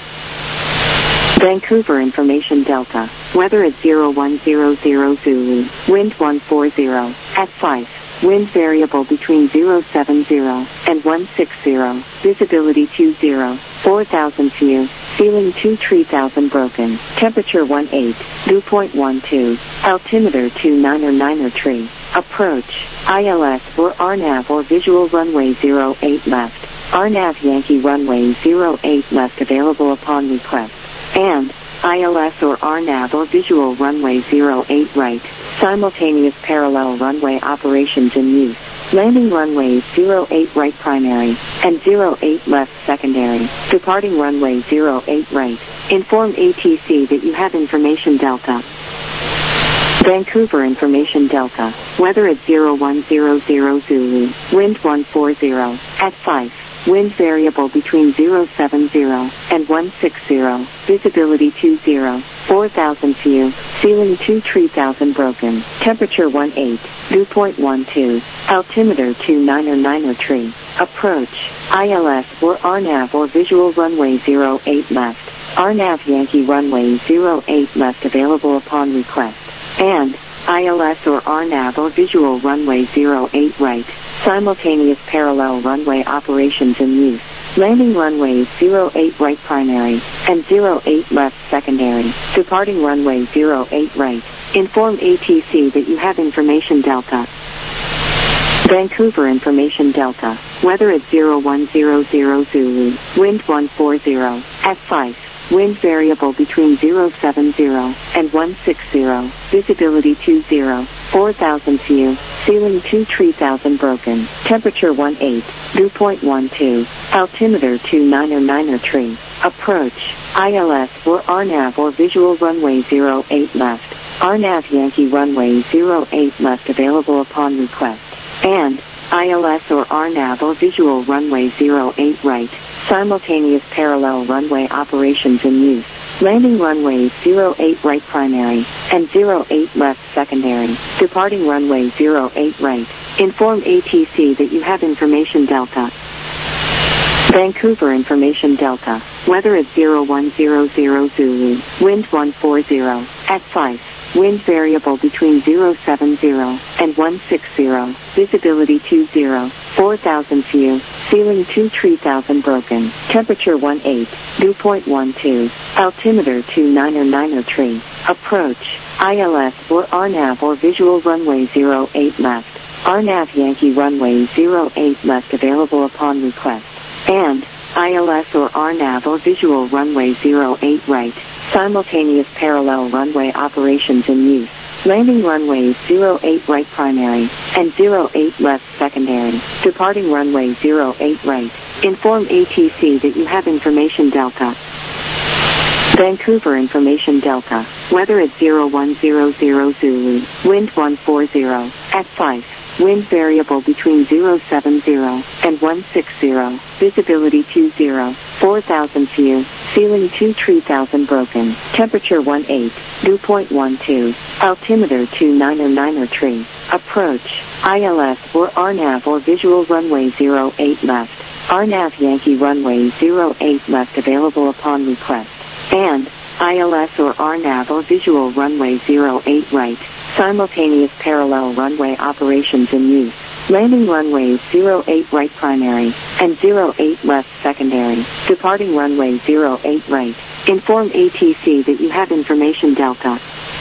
Vancouver information Delta. Weather at zero one zero zero Zulu. Wind one four zero. At five. Wind variable between zero seven zero and one six zero. Visibility two zero. four thousand view. Ceiling two three thousand broken. Temperature one eight. Dew point one two. Altimeter two nine nine three. Approach. I L S or R NAV or visual runway zero eight left. R NAV Yankee runway zero eight left available upon request. And I L S or R NAV or visual runway zero eight right. Simultaneous parallel runway operations in use. Landing runways zero eight right primary and zero eight left secondary. Departing runway zero eight right. Inform A T C that you have information Delta. Vancouver information Delta. Weather at zero one zero zero Zulu. Wind one four zero. At five. Wind variable between zero seven zero and one six zero. Visibility two zero. four thousand view. Ceiling two three thousand broken. Temperature one eight. Dew point one two. Altimeter two niner niner three. Approach. I L S or R NAV or visual runway zero eight left. R NAV Yankee runway zero eight left available upon request. And I L S or R NAV or visual runway zero eight right. Simultaneous parallel runway operations in use. Landing runways zero eight right primary and zero eight left secondary. Departing runway zero eight right. Inform A T C that you have information Delta. Vancouver information Delta. Weather at zero one zero zero Zulu. Wind one four zero. At five. Wind variable between zero seven zero and one six zero. Visibility two zero. four thousand view. Ceiling two three thousand broken. Temperature one eight. Dew point one two. Altimeter two niner niner three. Approach. I L S or R NAV or visual runway zero eight left. R NAV Yankee runway zero eight left available upon request. And I L S or R NAV or visual runway zero eight right. Simultaneous parallel runway operations in use. Landing runways zero eight right primary and zero eight left secondary. Departing runway zero eight right. Inform A T C that you have information Delta. Vancouver information Delta. Weather at zero one zero zero Zulu. Wind one four zero. At five. Wind variable between zero seven zero and one six zero. Visibility two zero. four thousand view. Ceiling two three thousand broken. Temperature one eight. Dew point one two. Altimeter two niner niner three. Approach. I L S or R NAV or visual runway zero eight left. R NAV Yankee runway zero eight left available upon request. And I L S or R NAV or visual runway zero eight right. Simultaneous parallel runway operations in use. Landing runways zero eight right primary and zero eight left secondary. Departing runway zero eight right. Inform A T C that you have information Delta. Vancouver information Delta. Weather at zero one zero zero Zulu. Wind one four zero. At five. Wind variable between zero seven zero and one six zero. Visibility two zero. four thousand view. Ceiling two three thousand broken. Temperature one eight. Dew point one two. Altimeter two niner niner three. Approach. I L S or R NAV or visual runway zero eight left. R NAV Yankee runway zero eight left available upon request. And I L S or R NAV or visual runway zero eight right. Simultaneous parallel runway operations in use. Landing runways zero eight right primary and zero eight left secondary. Departing runway zero eight right. Inform A T C that you have information Delta.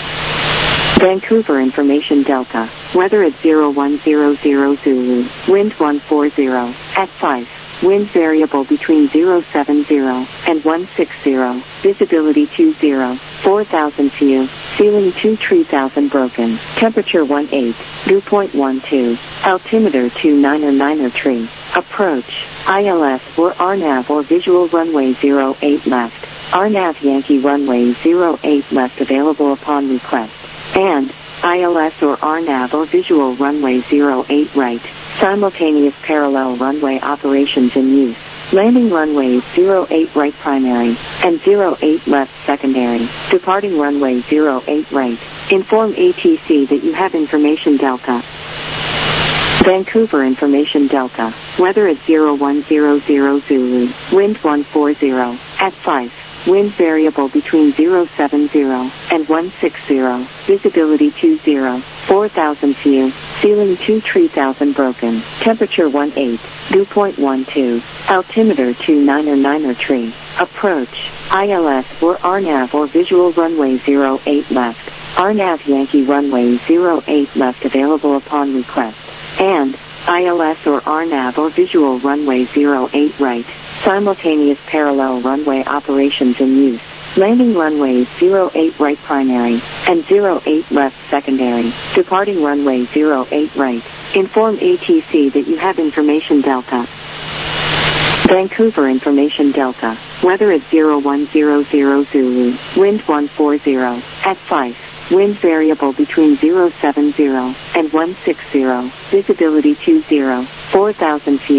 Vancouver information Delta. Weather at zero one zero zero Zulu. Wind one four zero. At five. Wind variable between zero seven zero and one six zero. Visibility two zero. four thousand view. Ceiling two three thousand broken. Temperature one eight. Dew point one two. Altimeter two niner niner three. Approach. I L S or R NAV or visual runway zero eight left. R NAV Yankee runway zero eight left available upon request. And I L S or R NAV or visual runway zero eight right. Simultaneous parallel runway operations in use. Landing runways zero eight right primary and zero eight left secondary. Departing runway zero eight right. Inform A T C that you have information Delta. Vancouver information Delta. Weather at zero one zero zero Zulu. Wind one four zero. At five. Wind variable between zero seven zero and one six zero. Visibility two zero. four thousand view. Ceiling two three thousand broken. Temperature one eight. Dew point one two. Altimeter two niner niner three. Approach. I L S or R NAV or visual runway zero eight left. R NAV Yankee runway zero eight left available upon request. And I L S or R NAV or visual runway zero eight right. Simultaneous parallel runway operations in use. Landing runways zero eight right primary and zero eight left secondary. Departing runway zero eight right. Inform A T C that you have information Delta. Vancouver information Delta. Weather at zero one zero zero Zulu. Wind one four zero. At five. Wind variable between zero seven zero and one six zero. Visibility two zero. four thousand view.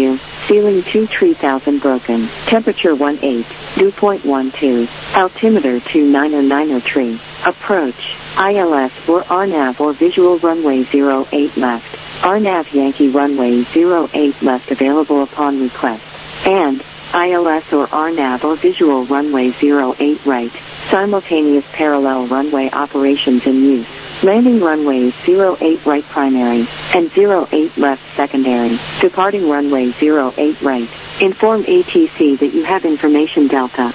ceiling two three thousand broken, temperature one eight, dew point one two, altimeter two nine nine three, approach, I L S or R NAV or visual runway zero eight left, R NAV Yankee runway zero eight left available upon request, and I L S or R NAV or visual runway zero eight right, simultaneous parallel runway operations in use. Landing runways zero eight right primary and zero eight left secondary. Departing runway zero eight right. Inform A T C that you have information Delta.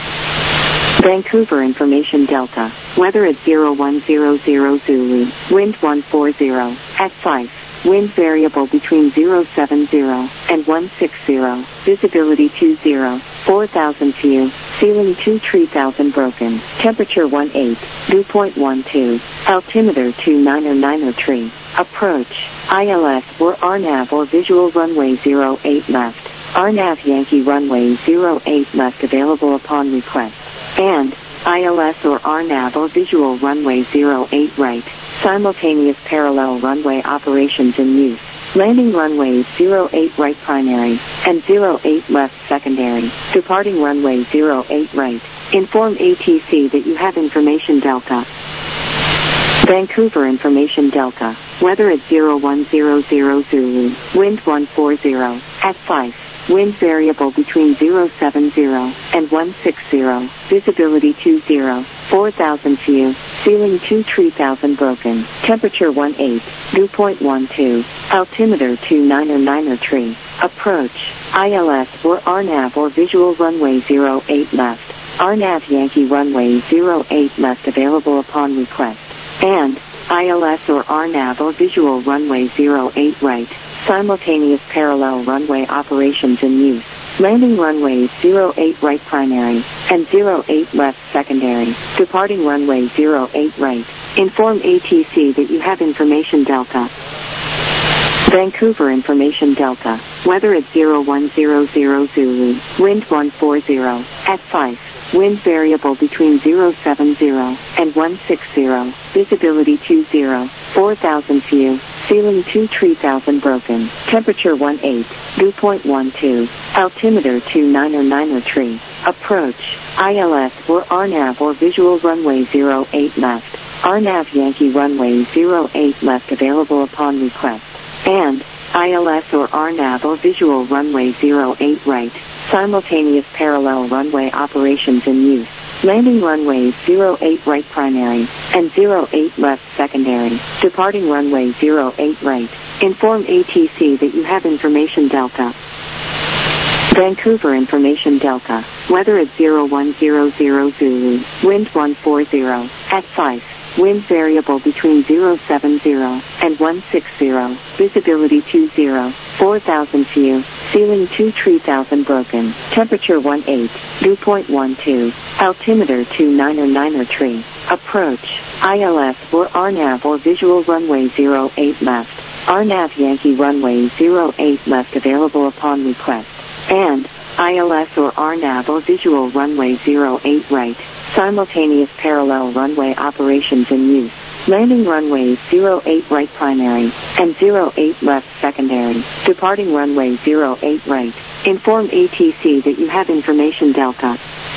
Vancouver information Delta. Weather at zero one zero zero Zulu. Wind one forty at five. Wind variable between zero seven zero and one six zero. Visibility two zero. four thousand view. Ceiling two three thousand broken. Temperature one eight. Dew point one two. Altimeter two nine nine three. Approach. I L S or R NAV or visual runway zero eight left. R NAV Yankee runway zero eight left available upon request. And I L S or R NAV or visual runway zero eight right. Simultaneous parallel runway operations in use. Landing runways zero eight right primary and zero eight left secondary. Departing runway zero eight right. Inform A T C that you have information Delta. Vancouver information Delta. Weather at zero one zero zero Zulu. Wind one forty at five. Wind variable between zero seven zero and one six zero. Visibility two zero. four thousand view. Ceiling two three thousand broken. Temperature one eight. Dew point one two. Altimeter two nine nine three. Approach. I L S or R NAV or visual runway zero eight left. R NAV Yankee runway zero eight left available upon request. And I L S or R NAV or visual runway zero eight right. Simultaneous parallel runway operations in use. Landing runways zero eight right primary and zero eight left secondary. Departing runway zero eight right. Inform A T C that you have information Delta. Vancouver information Delta. Weather at zero one zero zero Zulu. Wind one forty at five. Wind variable between zero seven zero and one six zero. Visibility two zero. four thousand view. Ceiling two three thousand broken. Temperature one eight. Dew point one two. Altimeter two nine nine three. Approach. I L S or R NAV or visual runway zero eight left. R NAV Yankee runway zero eight left available upon request. And I L S or R NAV or visual runway zero eight right. Simultaneous parallel runway operations in use. Landing runways zero eight right primary and zero eight left secondary. Departing runway zero eight right. Inform A T C that you have information Delta. Vancouver information Delta. Weather at zero one zero zero Zulu. Wind one forty at five. Wind variable between zero seven zero and one six zero. Visibility two zero. four thousand view. Ceiling two three thousand broken. Temperature one eight. Dew point one two. Altimeter two nine nine three. Approach. I L S or R NAV or visual runway zero eight left. R NAV Yankee runway zero eight left available upon request. And I L S or R NAV or visual runway zero eight right. Simultaneous parallel runway operations in use. Landing runways zero eight right primary and zero eight left secondary. Departing runway zero eight right. Inform A T C that you have information Delta.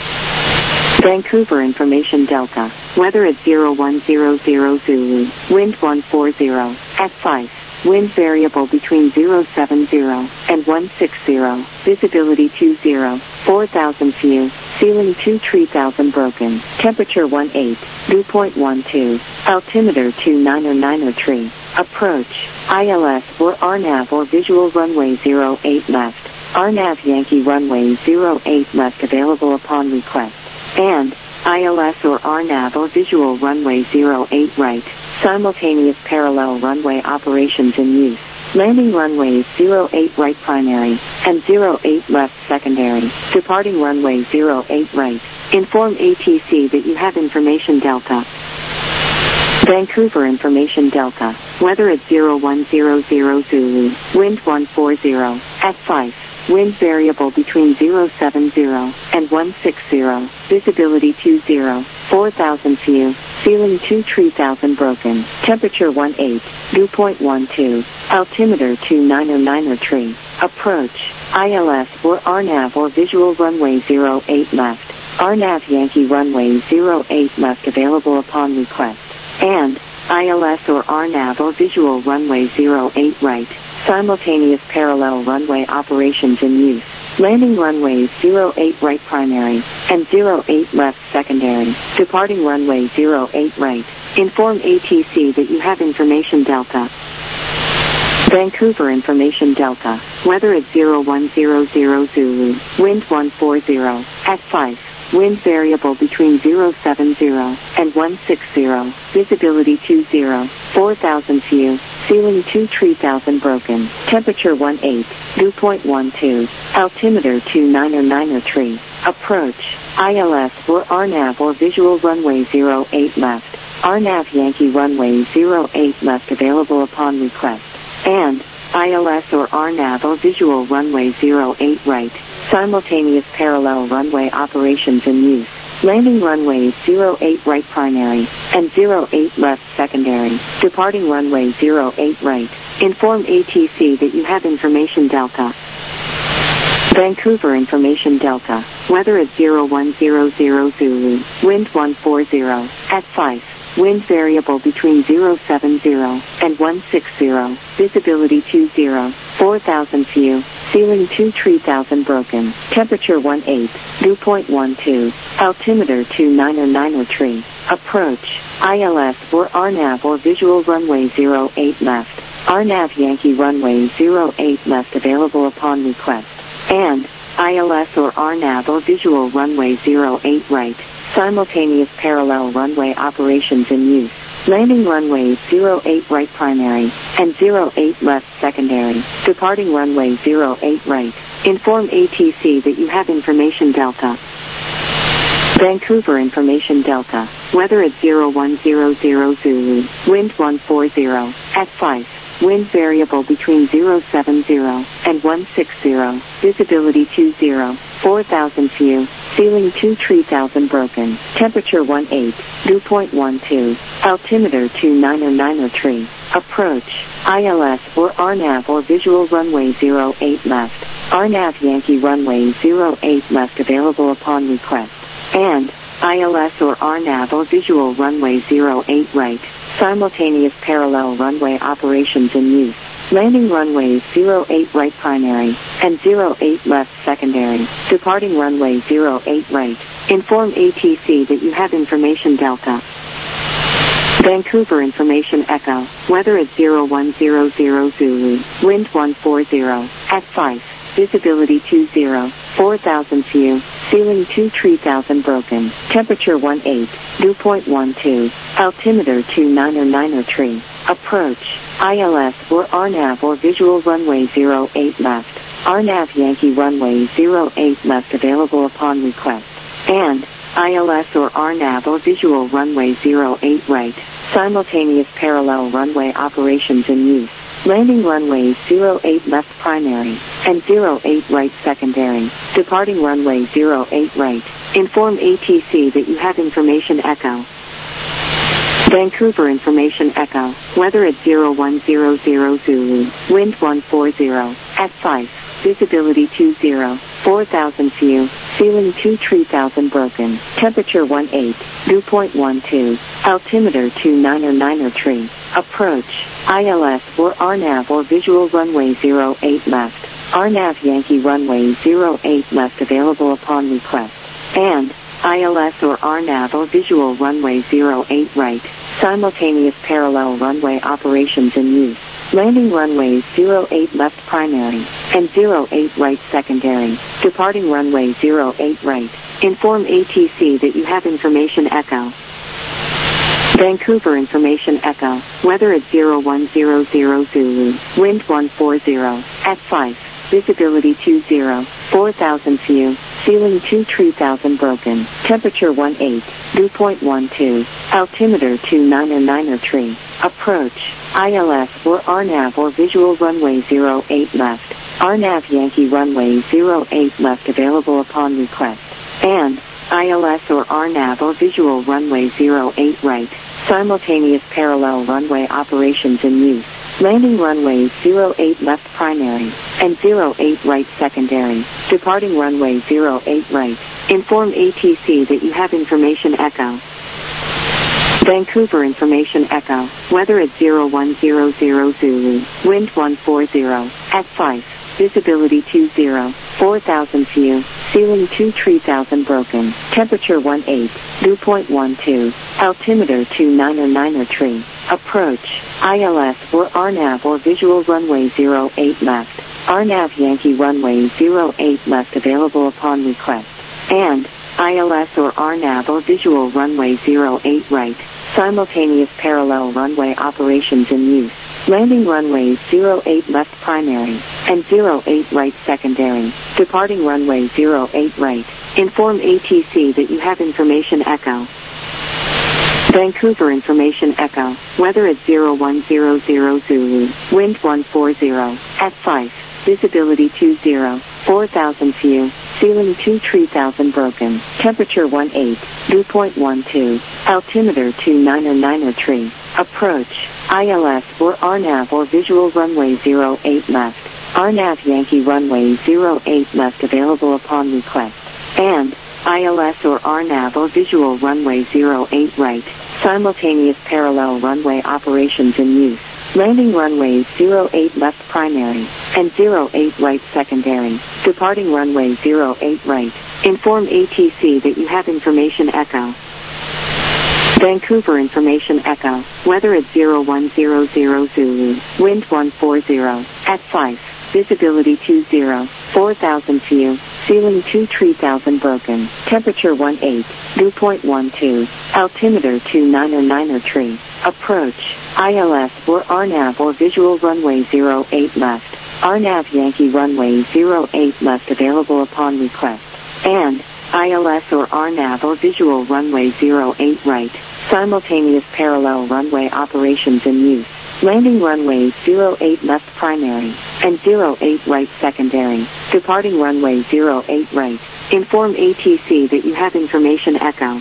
Vancouver information Delta. Weather at zero one zero zero Zulu. Wind one forty at five. Wind variable between zero seven zero and one six zero. Visibility two zero. four thousand view. Ceiling two three thousand broken. Temperature one eight. Dew point one two. Altimeter two nine nine three. Approach. I L S or R NAV or visual runway zero eight left. R NAV Yankee runway zero eight left available upon request. And I L S or R NAV or visual runway zero eight right. Simultaneous parallel runway operations in use. Landing runways zero eight right primary and zero eight left secondary. Departing runway zero eight right. Inform A T C that you have information Delta. Vancouver information Delta. Weather at zero one zero zero Zulu. Wind one forty at five. wind variable between zero seven zero and one six zero, visibility two zero, four thousand few, ceiling two three thousand broken, temperature one eight, dew point one two, altimeter two nine zero nine zero three, approach, I L S or R NAV or visual runway zero eight left, R NAV Yankee runway zero eight left available upon request, and I L S or R NAV or visual runway zero eight right, simultaneous parallel runway operations in use. Landing runways zero eight right primary and zero eight left secondary. Departing runway zero eight right. Inform A T C that you have information Delta. Vancouver information Delta. Weather at zero one zero zero Zulu. Wind one four zero. At five. Wind variable between zero seven zero and one six zero. Visibility two zero. four thousand few. Ceiling two three thousand broken. Temperature one eight. Dew point one two. Altimeter two nine zero nine zero three. Approach. I L S or R NAV or visual runway zero eight left. R NAV Yankee runway zero eight left available upon request. And I L S or R NAV or visual runway zero eight right. Simultaneous parallel runway operations in use. Landing runways zero eight right primary and zero eight left secondary. Departing runway zero eight right. Inform A T C that you have information Delta. Vancouver information Delta. Weather at zero one zero zero Zulu. Wind one four zero. At five. Wind variable between zero seven zero and one six zero. Visibility two zero. four thousand few. Ceiling two three thousand broken. Temperature one eight. Dew point one two. Altimeter two nine zero nine zero three. Approach. I L S or R NAV or visual runway zero eight left. R NAV Yankee runway zero eight left available upon request. And I L S or R NAV or visual runway zero eight right. Simultaneous parallel runway operations in use. Landing runways zero eight right primary and zero eight left secondary. Departing runway zero eight right. Inform A T C that you have information Delta. Vancouver information Delta. Weather at zero one zero zero Zulu. Wind one four zero. At five. Wind variable between zero seven zero and one six zero. Visibility two zero. four thousand few. Ceiling two three thousand broken. Temperature one eight. Dew point one two. Altimeter two nine zero nine zero three. Approach. I L S or R NAV or visual runway zero eight left. R NAV Yankee runway zero eight left available upon request. And I L S or R NAV or visual runway zero eight right. Simultaneous parallel runway operations in use. Landing runways zero eight right primary and zero eight left secondary. Departing runway zero eight right. Inform A T C that you have information Delta. Vancouver information Echo. Weather at zero one zero zero Zulu. Wind one four zero. At five. Visibility two zero. four thousand few. Ceiling two three thousand broken. Temperature one eight. Dew point one two. Altimeter two nine zero nine zero three. Approach. I L S or R NAV or visual runway zero eight left. R NAV Yankee runway zero eight left available upon request. And I L S or R NAV or visual runway zero eight right. Simultaneous parallel runway operations in use. Landing runways zero eight left primary and zero eight right secondary. Departing runway zero eight right. Inform A T C that you have information Echo. Vancouver information Echo. Weather at zero one zero zero Zulu. Wind one four zero. At five. Visibility two zero. four thousand few. Ceiling two three thousand broken. Temperature one eight. Dew point one two. Altimeter two nine zero nine zero three. Approach. I L S or R NAV or visual runway zero eight left. R NAV Yankee runway zero eight left available upon request. And I L S or R NAV or visual runway zero eight right. Simultaneous parallel runway operations in use. Landing runways zero eight left primary and zero eight right secondary. Departing runway zero eight right. Inform A T C that you have information Echo. Vancouver information Echo. Weather at zero one zero zero Zulu. Wind one four zero. At five. Visibility two zero. four thousand few. Ceiling two three thousand broken. Temperature one eight. Dew point one two. Altimeter two nine zero nine zero three. Approach. I L S or R NAV or visual runway zero eight left. R N A V Yankee runway zero eight left available upon request. And I L S or R N A V or visual runway zero eight right. Simultaneous parallel runway operations in use. Landing runway zero eight left primary and zero eight right secondary. Departing runway zero eight right. Inform A T C that you have information echo. Vancouver information echo. Weather at zero one zero zero Zulu. Wind one forty at five. Visibility two zero. four thousand view. Ceiling two three thousand broken. Temperature one eight. Dew point one two. Altimeter two nine nine three. Approach. I L S or R N A V or visual runway zero eight left. R N A V Yankee runway zero eight left available upon request. And I L S or R N A V or visual runway zero eight right. Simultaneous parallel runway operations in use. Landing runway zero eight left primary and zero eight right secondary. Departing runway zero eight right. Inform A T C that you have information echo. Vancouver information echo. Weather at zero one zero zero Zulu. Wind one forty at five. Visibility two zero. four thousand view. Ceiling two three thousand broken. Temperature one eight. Dew point one two. Altimeter two nine nine three. Approach. I L S or R N A V or visual runway zero eight left. R N A V Yankee runway zero eight left available upon request. And I L S or R N A V or visual runway zero eight right. Simultaneous parallel runway operations in use. Landing runway zero eight left primary and zero eight right secondary. Departing runway zero eight right. Inform A T C that you have information echo. Vancouver information echo. Weather at zero one zero zero Zulu. Wind one forty at five. Visibility two zero. four thousand view. Ceiling two three thousand broken. Temperature one eight. Dew point one two. Altimeter two nine nine three. Approach. I L S or R N A V or visual runway zero eight left. R N A V Yankee runway zero eight left available upon request. And I L S or R N A V or visual runway zero eight right. Simultaneous parallel runway operations in use. Landing runway zero eight left primary and zero eight right secondary. Departing runway zero eight right. Inform A T C that you have information echo.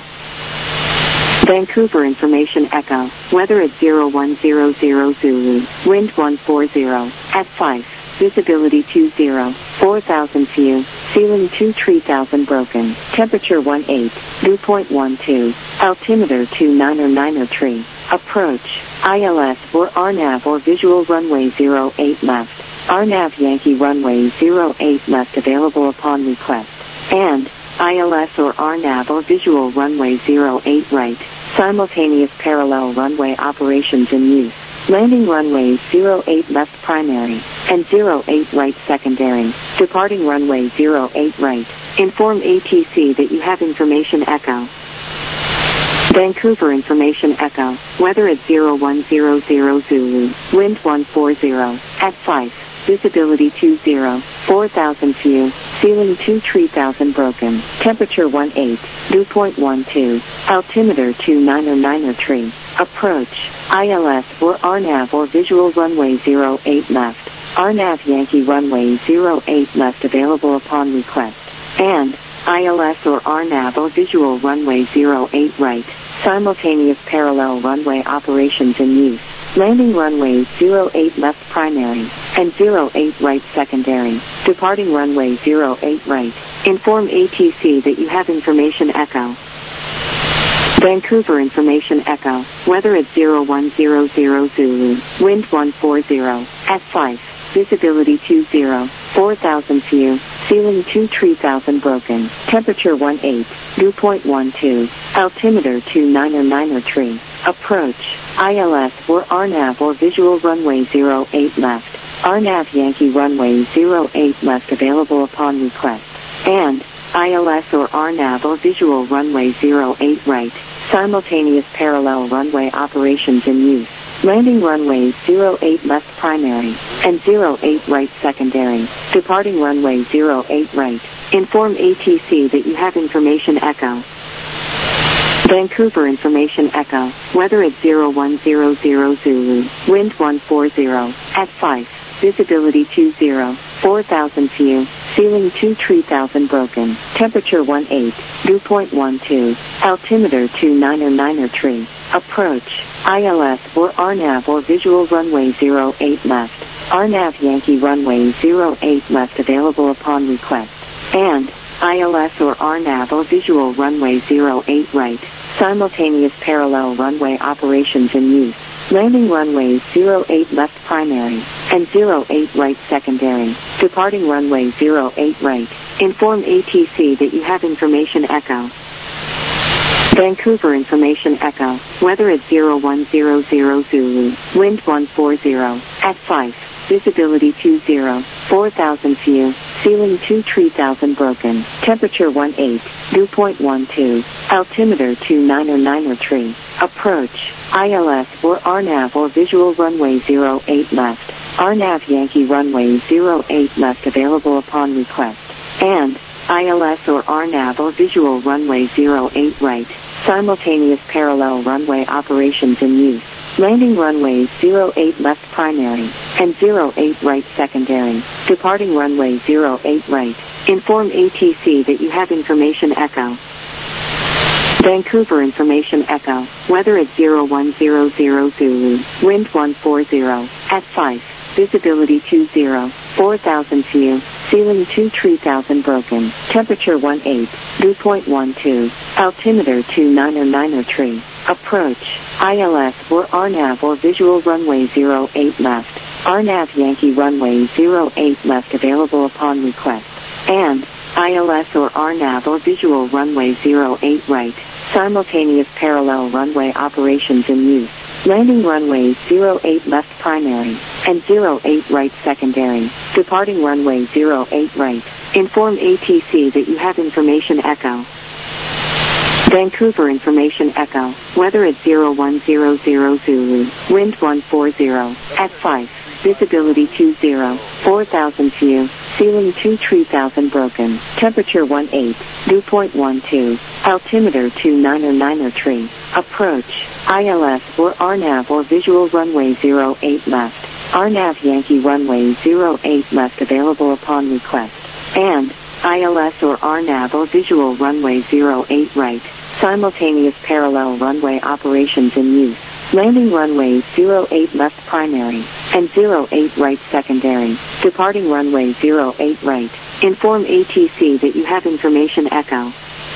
Vancouver information echo. Weather at zero one zero zero Zulu. Wind one forty at five. Visibility two zero. four thousand view. Ceiling two three thousand broken. Temperature one eight. Dew point one two. Altimeter two nine nine three. Approach. I L S or R N A V or visual runway zero eight left. R N A V Yankee runway zero eight left available upon request. And I L S or R N A V or visual runway zero eight right. Simultaneous parallel runway operations in use. Landing runway zero eight left primary and zero eight right secondary. Departing runway zero eight right. Inform A T C that you have information echo. Vancouver information echo. Weather at zero one zero zero Zulu. Wind one forty at five. Visibility two zero. four thousand view. Ceiling two three thousand broken. Temperature one eight. Dew point one two. Altimeter two nine nine three. Approach. I L S or R N A V or visual runway zero eight left. R N A V Yankee runway zero eight left available upon request. And I L S or R N A V or visual runway zero eight right. Simultaneous parallel runway operations in use. Landing runway zero eight left primary and zero eight right secondary. Departing runway zero eight right. Inform A T C that you have information echo. Vancouver information echo. Weather at zero one zero zero Zulu. Wind one forty at five. Visibility two zero. four thousand view. Ceiling two three thousand broken. Temperature one eight. Dew point one two. Altimeter two nine nine three. Approach. I L S or R N A V or visual runway zero eight left. R N A V Yankee runway zero eight left available upon request. And I L S or R N A V or visual runway zero eight right. Simultaneous parallel runway operations in use. Landing runway zero eight left primary and zero eight right secondary. Departing runway zero eight right. Inform A T C that you have information echo. Vancouver information echo. Weather at zero one zero zero Zulu. Wind one forty at five. Visibility two zero. four thousand view, ceiling two three thousand broken, temperature one eight, dew point one two, altimeter two niner niner three, approach, I L S or R NAV or visual runway zero eight left, R NAV Yankee runway zero eight left available upon request, and I L S or R NAV or visual runway zero eight right, simultaneous parallel runway operations in use. Landing runways zero eight left primary, and zero eight right secondary, departing runway zero eight right. Inform A T C that you have information echo. Vancouver information echo, weather at zero one zero zero Zulu, wind one forty, at five, visibility two zero, four thousand view, ceiling two three thousand broken, temperature one eight, dew point one two, altimeter two niner niner three, approach, I L S or R NAV or visual runway zero eight left, R NAV Yankee runway zero eight left available upon request, and I L S or R NAV or visual runway zero eight right, simultaneous parallel runway operations in use. Landing runways zero eight left primary, and zero eight right secondary, departing runway zero eight right. Inform A T C that you have information echo. Vancouver information echo, weather at zero one zero zero Zulu, wind one forty, at five, visibility two zero, four thousand view, ceiling two three thousand broken, temperature one eight, dew point one two, altimeter two niner niner three, approach, I L S or R NAV or visual runway zero eight left, R NAV Yankee runway zero eight left available upon request, and I L S or R NAV or visual runway zero eight right, simultaneous parallel runway operations in use. Landing runways zero eight left primary, and zero eight right secondary, departing runway zero eight right. Inform A T C that you have information echo. Vancouver information echo, weather at zero one zero zero Zulu, wind one forty, at five, visibility two zero, four thousand view, ceiling two three thousand broken, temperature one eight, dew point one two, altimeter two niner niner three, approach, I L S or R NAV or visual runway zero eight left, R NAV Yankee runway zero eight left available upon request, and I L S or R NAV or visual runway zero eight right, simultaneous parallel runway operations in use. Landing runways zero eight left primary, and zero eight right secondary, departing runway zero eight right. Inform A T C that you have information echo.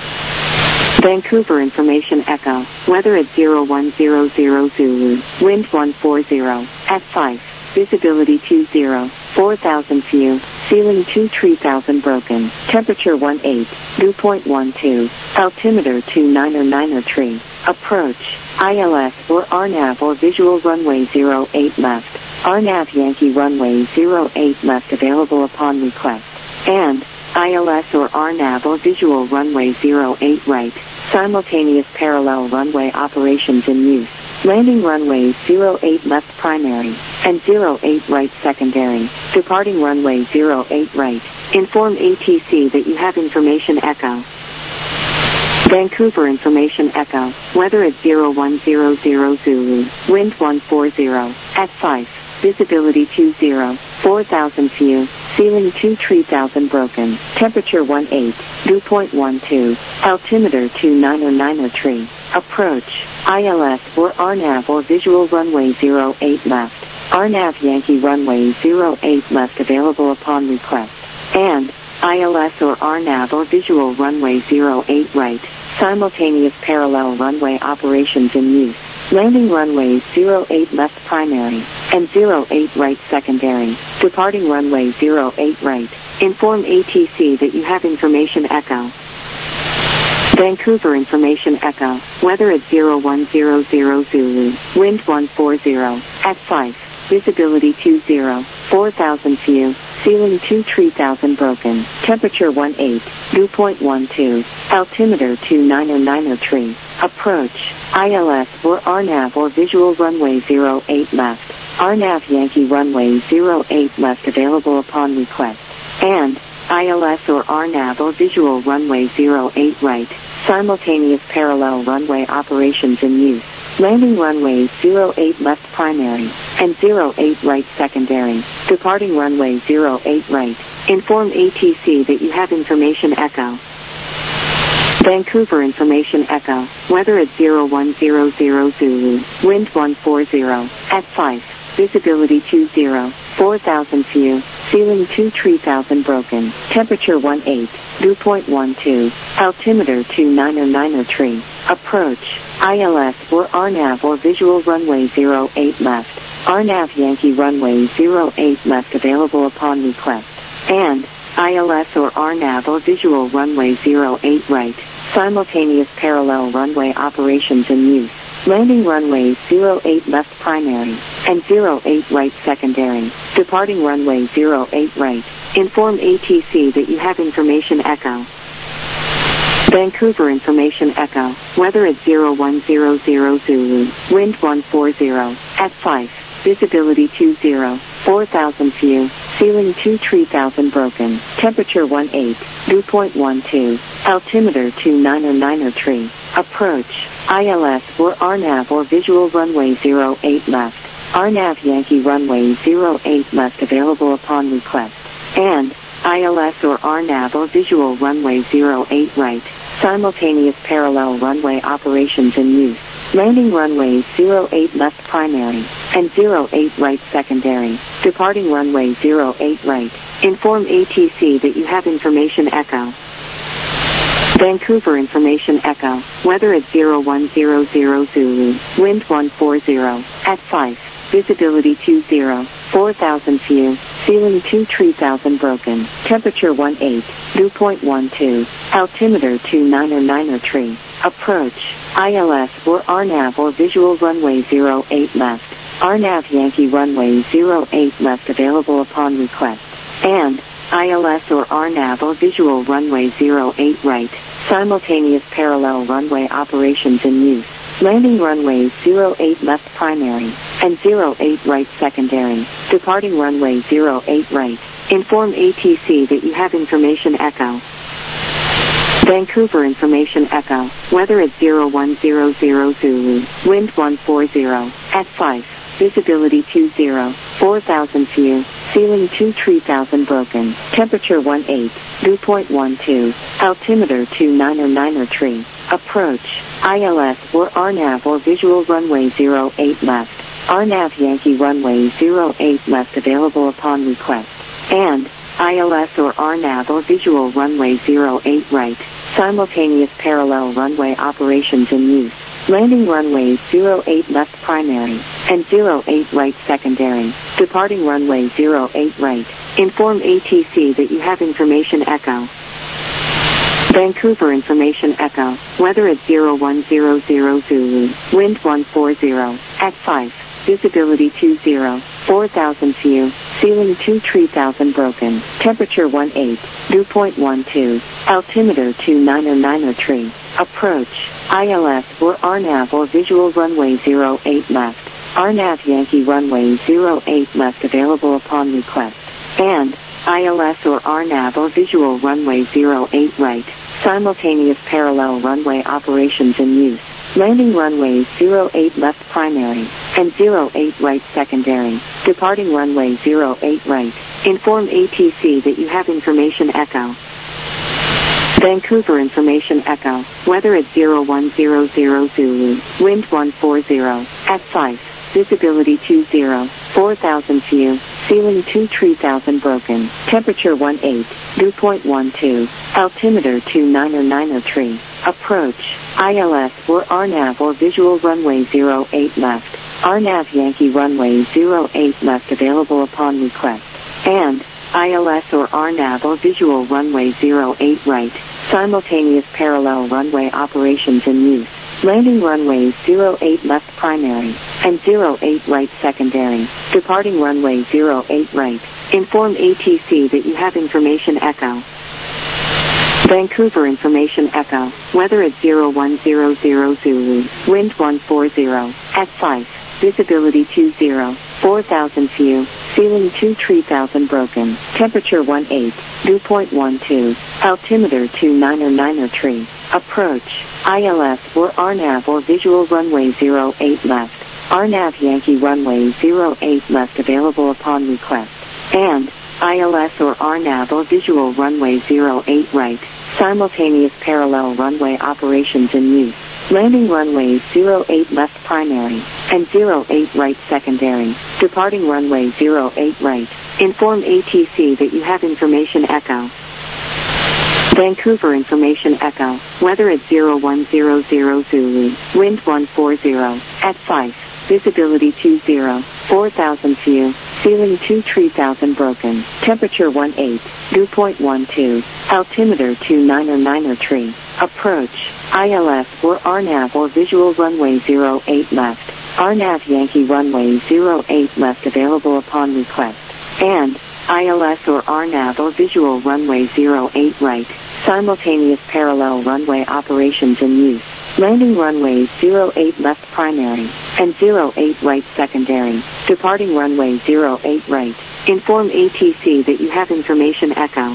Vancouver information echo, weather at zero one zero zero Zulu, wind one forty, at five, visibility two zero, four thousand view, ceiling two three thousand broken, temperature one eight, dew point one two, altimeter two niner niner three, approach, I L S or R NAV or visual runway zero eight left, R NAV Yankee runway zero eight left available upon request, and I L S or R NAV or visual runway zero eight right, simultaneous parallel runway operations in use. Landing runways zero eight left primary, and zero eight right secondary, departing runway zero eight right. Inform A T C that you have information echo. Vancouver information echo, weather at zero one zero zero Zulu, wind one forty, at five, visibility two zero, four thousand view, ceiling two three thousand broken, temperature one eight, dew point one two, altimeter two niner niner three, approach, I L S or R NAV or visual runway zero eight left, R NAV Yankee runway zero eight left available upon request, and I L S or R NAV or visual runway zero eight right, simultaneous parallel runway operations in use. Landing runways zero eight left primary, and zero eight right secondary, departing runway zero eight right. Inform A T C that you have information echo. Vancouver information echo, weather at zero one zero zero Zulu, wind one forty, at five, visibility two zero, four thousand view, ceiling two three thousand broken, temperature one eight, dew point one two, altimeter two niner niner three, approach, I L S or R NAV or visual runway zero eight left, R NAV Yankee runway zero eight left available upon request, and I L S or R NAV or visual runway zero eight right, simultaneous parallel runway operations in use. Landing runways zero eight left primary, and zero eight right secondary, Departing runway zero eight right. Inform A T C that you have information echo. Vancouver information echo. Weather at zero one zero zero Zulu. Wind one forty at five. Visibility two zero. four thousand view. Ceiling two three thousand broken. Temperature one eight. Dew point one two. Altimeter two nine nine three. Approach. I L S or R NAV or visual runway zero eight left. R NAV Yankee runway zero eight left available upon request. And I L S or R NAV or visual runway zero eight right. Simultaneous parallel runway operations in use. Landing runways zero eight left primary and zero eight right secondary. Departing runway zero eight right. Inform A T C that you have information echo. Vancouver information echo. Weather at zero one zero zero Zulu. Wind one forty at five. Visibility two zero. four thousand view. Ceiling two three thousand broken. Temperature one eight. Dew point one two. Altimeter two nine nine three. Approach. I L S or R NAV or visual runway zero eight left. R NAV Yankee runway zero eight left available upon request. And I L S or R NAV or visual runway zero eight right. Simultaneous parallel runway operations in use. Landing runways zero eight left primary and zero eight right secondary. Departing runway zero eight right. Inform A T C that you have information echo. Vancouver information echo. Weather at zero one zero zero Zulu. Wind one forty at five. Visibility two zero. four thousand view. Ceiling two three thousand broken. Temperature one eight. Dew point one two. Altimeter two nine nine three. Approach. I L S or R NAV or visual runway zero eight left. R NAV Yankee runway zero eight left available upon request. And I L S or R NAV or visual runway zero eight right. Simultaneous parallel runway operations in use. Landing runways zero eight left primary and zero eight right secondary. Departing runway zero eight right. Inform A T C that you have information echo. Vancouver information echo. Weather at zero one zero zero Zulu. Wind one forty at five. Visibility two zero. four thousand view. Ceiling two three thousand broken. Temperature one eight. Dew point one two. Altimeter two nine nine three. Approach. I L S or R NAV or visual runway zero eight left. R NAV Yankee runway zero eight left available upon request. And I L S or R NAV or visual runway zero eight right. Simultaneous parallel runway operations in use. Landing runways zero eight left primary and zero eight right secondary. Departing runway zero eight right. Inform A T C that you have information echo. Vancouver information echo. Weather at zero one zero zero Zulu. Wind one forty at five. Visibility two zero. four thousand view. Ceiling two three thousand broken. Temperature one eight. Dew point one two. Altimeter two nine nine three. Approach. I L S or R NAV or visual runway zero eight left. R NAV Yankee runway zero eight left available upon request. And I L S or R NAV or visual runway zero eight right. Simultaneous parallel runway operations in use. Landing runways zero eight left primary and zero eight right secondary. Departing runway zero eight right. Inform A T C that you have information echo. Vancouver information echo. Weather at zero one zero zero Zulu. Wind one forty at five. Visibility two zero. four thousand view. Ceiling two three thousand broken. Temperature one eight. Dew point one two. Altimeter two nine nine three. Approach. I L S or R NAV or visual runway zero eight left. R NAV Yankee runway zero eight left available upon request. And I L S or R NAV or visual runway zero eight right. Simultaneous parallel runway operations in use. Landing runways zero eight left primary and zero eight right secondary. Departing runway zero eight right. Inform A T C that you have information echo. Vancouver information echo. Weather at zero one zero zero Zulu. Wind one forty at five. Visibility two zero. four thousand view. Ceiling two three thousand broken. Temperature one eight. Dew point one two. Altimeter two nine nine three. Approach. I L S or R NAV or visual runway zero eight left. R NAV Yankee runway zero eight left available upon request. And I L S or R NAV or visual runway zero eight right, simultaneous parallel runway operations in use. Landing runways zero eight left primary and zero eight right secondary. Departing runway zero eight right. Inform A T C that you have information echo. Vancouver information echo. Weather at zero one zero zero Zulu. Wind one forty at five. Visibility two zero. four thousand view. Ceiling two three thousand broken. Temperature one eight. Dew point one two. Altimeter two nine nine three. Approach. I L S or R NAV or visual runway zero eight left. R NAV Yankee runway zero eight left available upon request. And I L S or R NAV or visual runway zero eight right. Simultaneous parallel runway operations in use. Landing runways zero eight left primary and zero eight right secondary. Departing runway zero eight right. Inform A T C that you have information echo.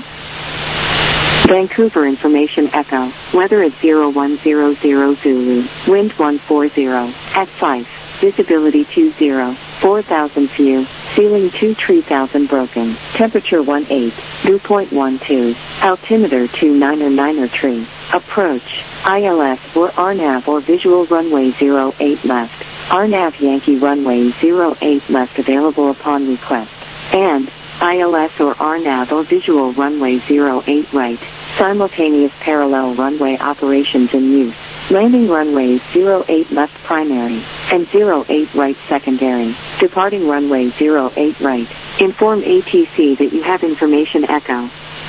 Vancouver information echo. Weather at zero one zero zero Zulu. Wind one forty at five. Visibility two zero. four thousand view. Ceiling two three thousand broken. Temperature one eight. Dew point one two. Altimeter two nine nine three. Approach. I L S or R NAV or visual runway zero eight left. R NAV Yankee runway zero eight left available upon request. And I L S or R NAV or visual runway zero eight right. Simultaneous parallel runway operations in use. Landing runways zero eight left primary and zero eight right secondary. Departing runway zero eight right. Inform A T C that you have information echo.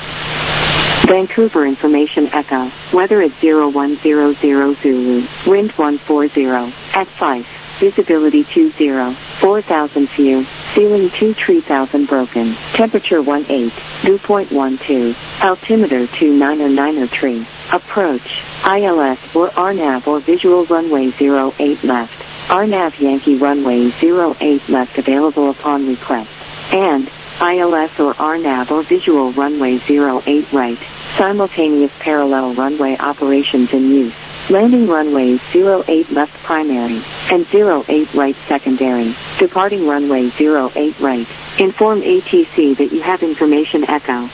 Vancouver information echo. Weather at zero one zero zero Zulu. Wind one forty at five. Visibility two zero. four thousand view. Ceiling two three thousand broken. Temperature one eight. Dew point one two. Altimeter two nine nine three. Approach. I L S or R NAV or visual runway zero eight left. R NAV Yankee runway zero eight left available upon request. And I L S or R NAV or visual runway zero eight right. Simultaneous parallel runway operations in use. Landing runways zero eight left primary and zero eight right secondary. Departing runway zero eight right. Inform A T C that you have information echo.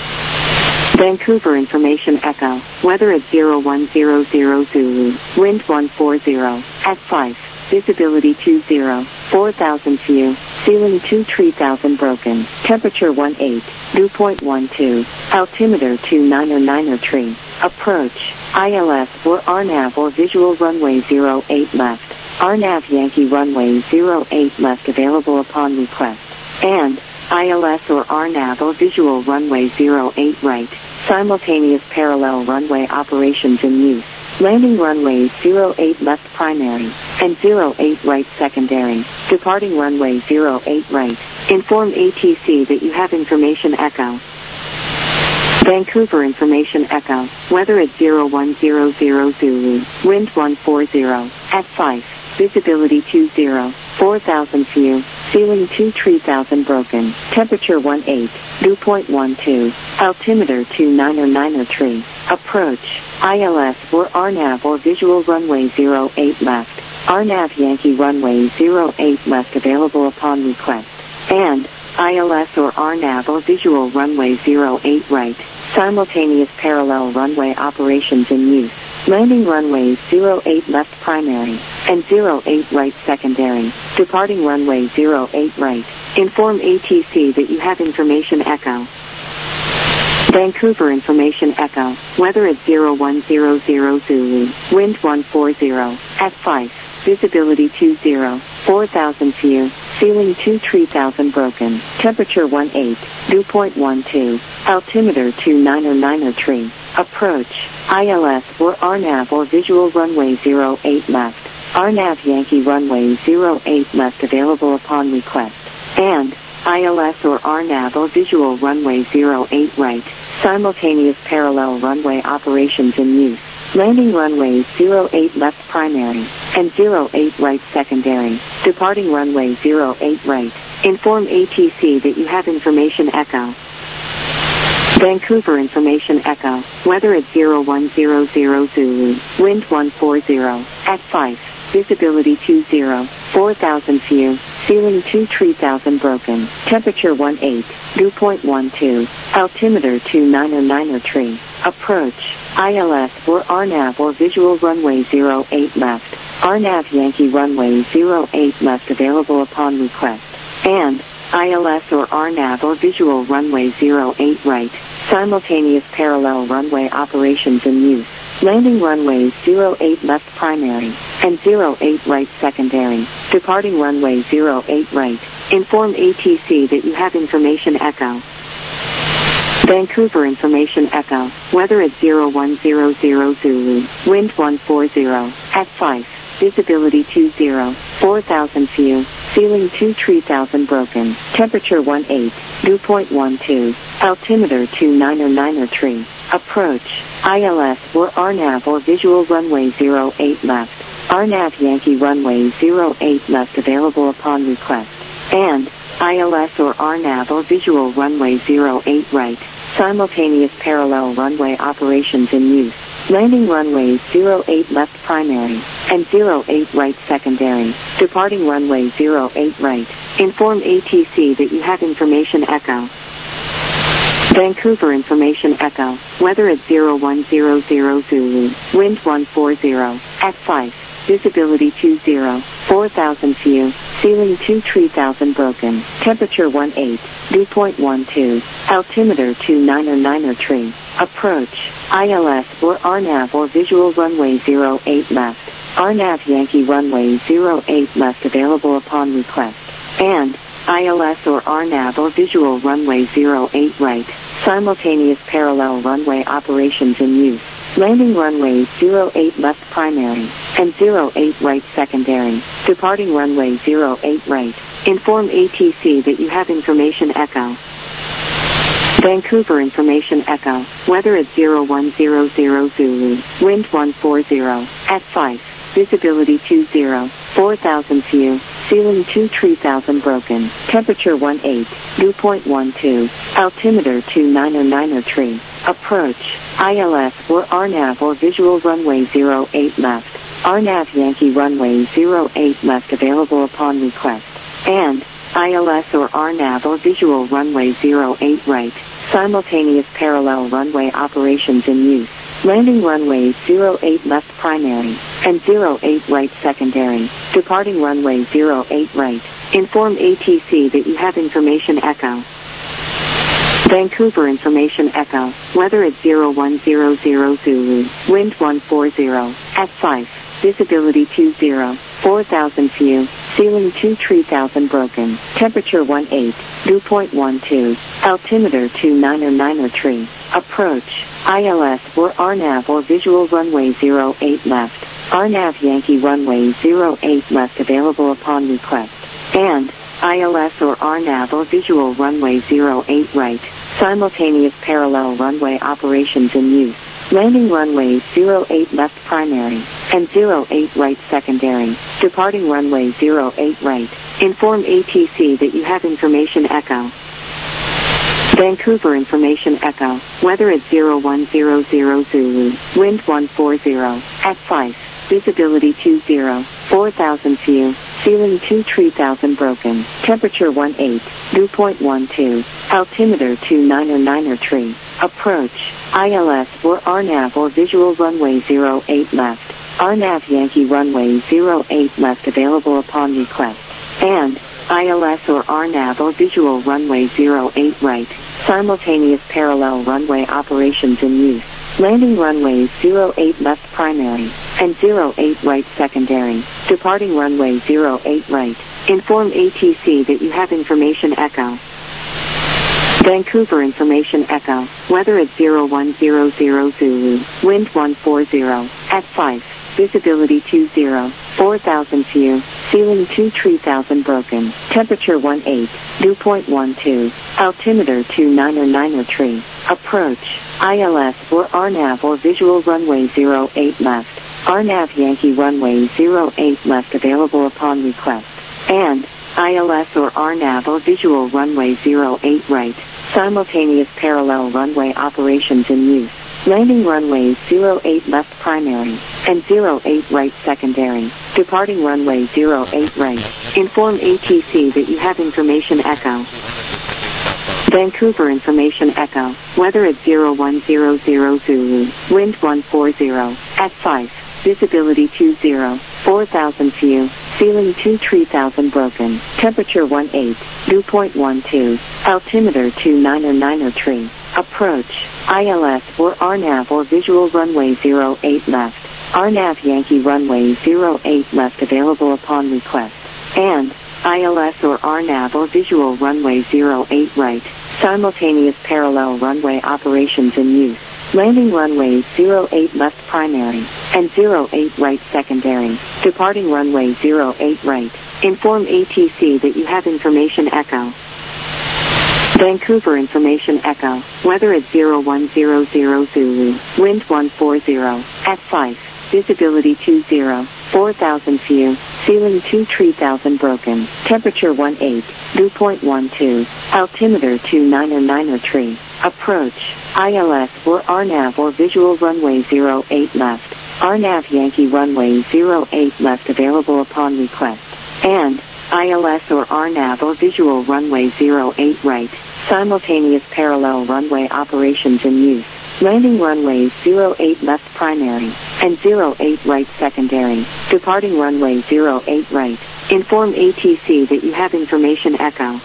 Vancouver information echo. Weather at zero one zero zero Zulu. Wind one forty at five. Visibility two zero. four thousand view. Ceiling two three thousand broken. Temperature one eight. Dew point one two. Altimeter two nine nine three. Approach. I L S or R NAV or visual runway zero eight left. R NAV Yankee runway zero eight left available upon request. And I L S or R NAV or visual runway zero eight right. Simultaneous parallel runway operations in use. Landing runways zero eight left primary and zero eight right secondary. Departing runway zero eight right. Inform A T C that you have information echo. Vancouver information echo. Weather at zero one zero zero Zulu. Wind one forty at five. Visibility two zero. four thousand view. Ceiling two three thousand broken. Temperature one eight. Dew point one two. Altimeter two nine nine three. Approach. I L S or R NAV or visual runway zero eight left. R NAV Yankee runway zero eight left available upon request. And I L S or R NAV or visual runway zero eight right. Simultaneous parallel runway operations in use. Landing runways zero eight left primary and zero eight right secondary. Departing runway zero eight right. Inform A T C that you have information echo. Vancouver information echo. Weather at zero one zero zero Zulu. Wind one forty at five. Visibility two zero. four thousand view. Ceiling two three thousand broken. Temperature one eight. Dew point one two. Altimeter two nine nine three. Approach. I L S or R NAV or visual runway zero eight left. R NAV Yankee runway zero eight left available upon request. And I L S or R NAV or visual runway zero eight right. Simultaneous parallel runway operations in use. Landing runways zero eight left primary and zero eight right secondary. Departing runway zero eight right. Inform A T C that you have information echo. Vancouver information echo. Weather at zero one zero zero Zulu. Wind one forty at five. Visibility two zero. four thousand view. ceiling two three thousand broken, temperature one eight, dew point one two, altimeter two niner niner three, approach, I L S or R NAV or visual runway zero eight left, R NAV Yankee runway zero eight left available upon request, and I L S or R NAV or visual runway zero eight right, simultaneous parallel runway operations in use. Landing runways zero eight left primary, and zero eight right secondary, departing runway zero eight right. Inform A T C that you have information echo. Vancouver information echo, weather at zero one zero zero Zulu, wind one forty, at five, visibility two zero, four thousand view, ceiling two three thousand broken, temperature one eight, dew point one two, altimeter two niner niner three, approach, I L S or R NAV or visual runway zero eight left, R NAV Yankee runway zero eight left available upon request, and I L S or R NAV or visual runway zero eight right, simultaneous parallel runway operations in use. Landing runways zero eight left primary, and zero eight right secondary, departing runway zero eight right. Inform A T C that you have information echo. Vancouver information echo, weather at zero one zero zero Zulu, wind one forty, at five, visibility two zero, four thousand view, ceiling two three thousand broken, temperature one eight, dew point one two, altimeter two niner niner three, approach, I L S or R NAV or visual runway zero eight left, R NAV Yankee runway zero eight left available upon request, and I L S or R NAV or visual runway zero eight right, simultaneous parallel runway operations in use. Landing runways zero eight left primary, and zero eight right secondary, departing runway zero eight right. Inform A T C that you have information echo. Vancouver information echo, weather at zero one zero zero Zulu, wind one forty, at five, visibility two zero, four thousand view, ceiling two three thousand broken, temperature one eight, dew point one two, altimeter two niner niner three, approach, I L S or R NAV or visual runway zero eight left, R NAV Yankee runway zero eight left available upon request, and I L S or R NAV or visual runway zero eight right, simultaneous parallel runway operations in use. Landing runways zero eight left primary, and zero eight right secondary, departing runway zero eight right. Inform A T C that you have information echo. Vancouver information echo, weather at zero one zero zero Zulu, wind one forty, at five, visibility two zero, four thousand view, ceiling two three thousand broken, temperature one eight, dew point one two, altimeter two niner niner three, approach, I L S or R NAV or visual runway zero eight left, R NAV Yankee runway zero eight left available upon request, and I L S or R NAV or visual runway zero eight right, simultaneous parallel runway operations in use. Landing runways zero eight left primary, and zero eight right secondary, departing runway zero eight right. Inform A T C that you have information echo. Vancouver information echo, weather at zero one zero zero Zulu, wind one forty, at five, visibility two zero, four thousand view, ceiling two three thousand broken, temperature one eight, dew point one two, altimeter two niner niner three, approach, I L S or R NAV or visual runway zero eight left, R NAV Yankee runway zero eight left available upon request, and I L S or R NAV or visual runway zero eight right, simultaneous parallel runway operations in use. Landing runways zero eight left primary, and zero eight right secondary, departing runway zero eight right. Inform A T C that you have information echo. Vancouver information echo, weather at zero one zero zero Zulu, wind one forty, at five, visibility two zero, four thousand view, ceiling two three thousand broken, temperature one eight, dew point one two, altimeter two niner niner three, approach, I L S or R NAV or visual runway zero eight left, R NAV Yankee runway zero eight left available upon request, and I L S or R NAV or visual runway zero eight right, simultaneous parallel runway operations in use. Landing runways zero eight left primary, and zero eight right secondary, Departing runway zero eight right. Inform A T C that you have information echo. Vancouver information echo. Weather at zero one zero zero Zulu. Wind one forty at five. Visibility two zero. four thousand view. Ceiling two three thousand broken. Temperature one eight. Dew point one two. Altimeter two nine nine three. Approach. I L S or R NAV or visual runway zero eight left. R NAV Yankee runway zero eight left available upon request. And I L S or R NAV or visual runway zero eight right. Simultaneous parallel runway operations in use. Landing runway zero eight left primary and zero eight right secondary. Departing runway zero eight right. Inform A T C that you have information echo. Vancouver information echo. Weather at zero one zero zero Zulu. Wind one forty at five. Visibility two zero. four thousand view. Ceiling two three thousand broken. Temperature one eight. Dew point one two. Altimeter two nine nine three. Approach. I L S or R NAV or visual runway zero eight left. R NAV Yankee runway zero eight left available upon request. And I L S or R NAV or visual runway zero eight right. Simultaneous parallel runway operations in use. Landing runway zero eight left primary and zero eight right secondary. Departing runway zero eight right. Inform A T C that you have information echo.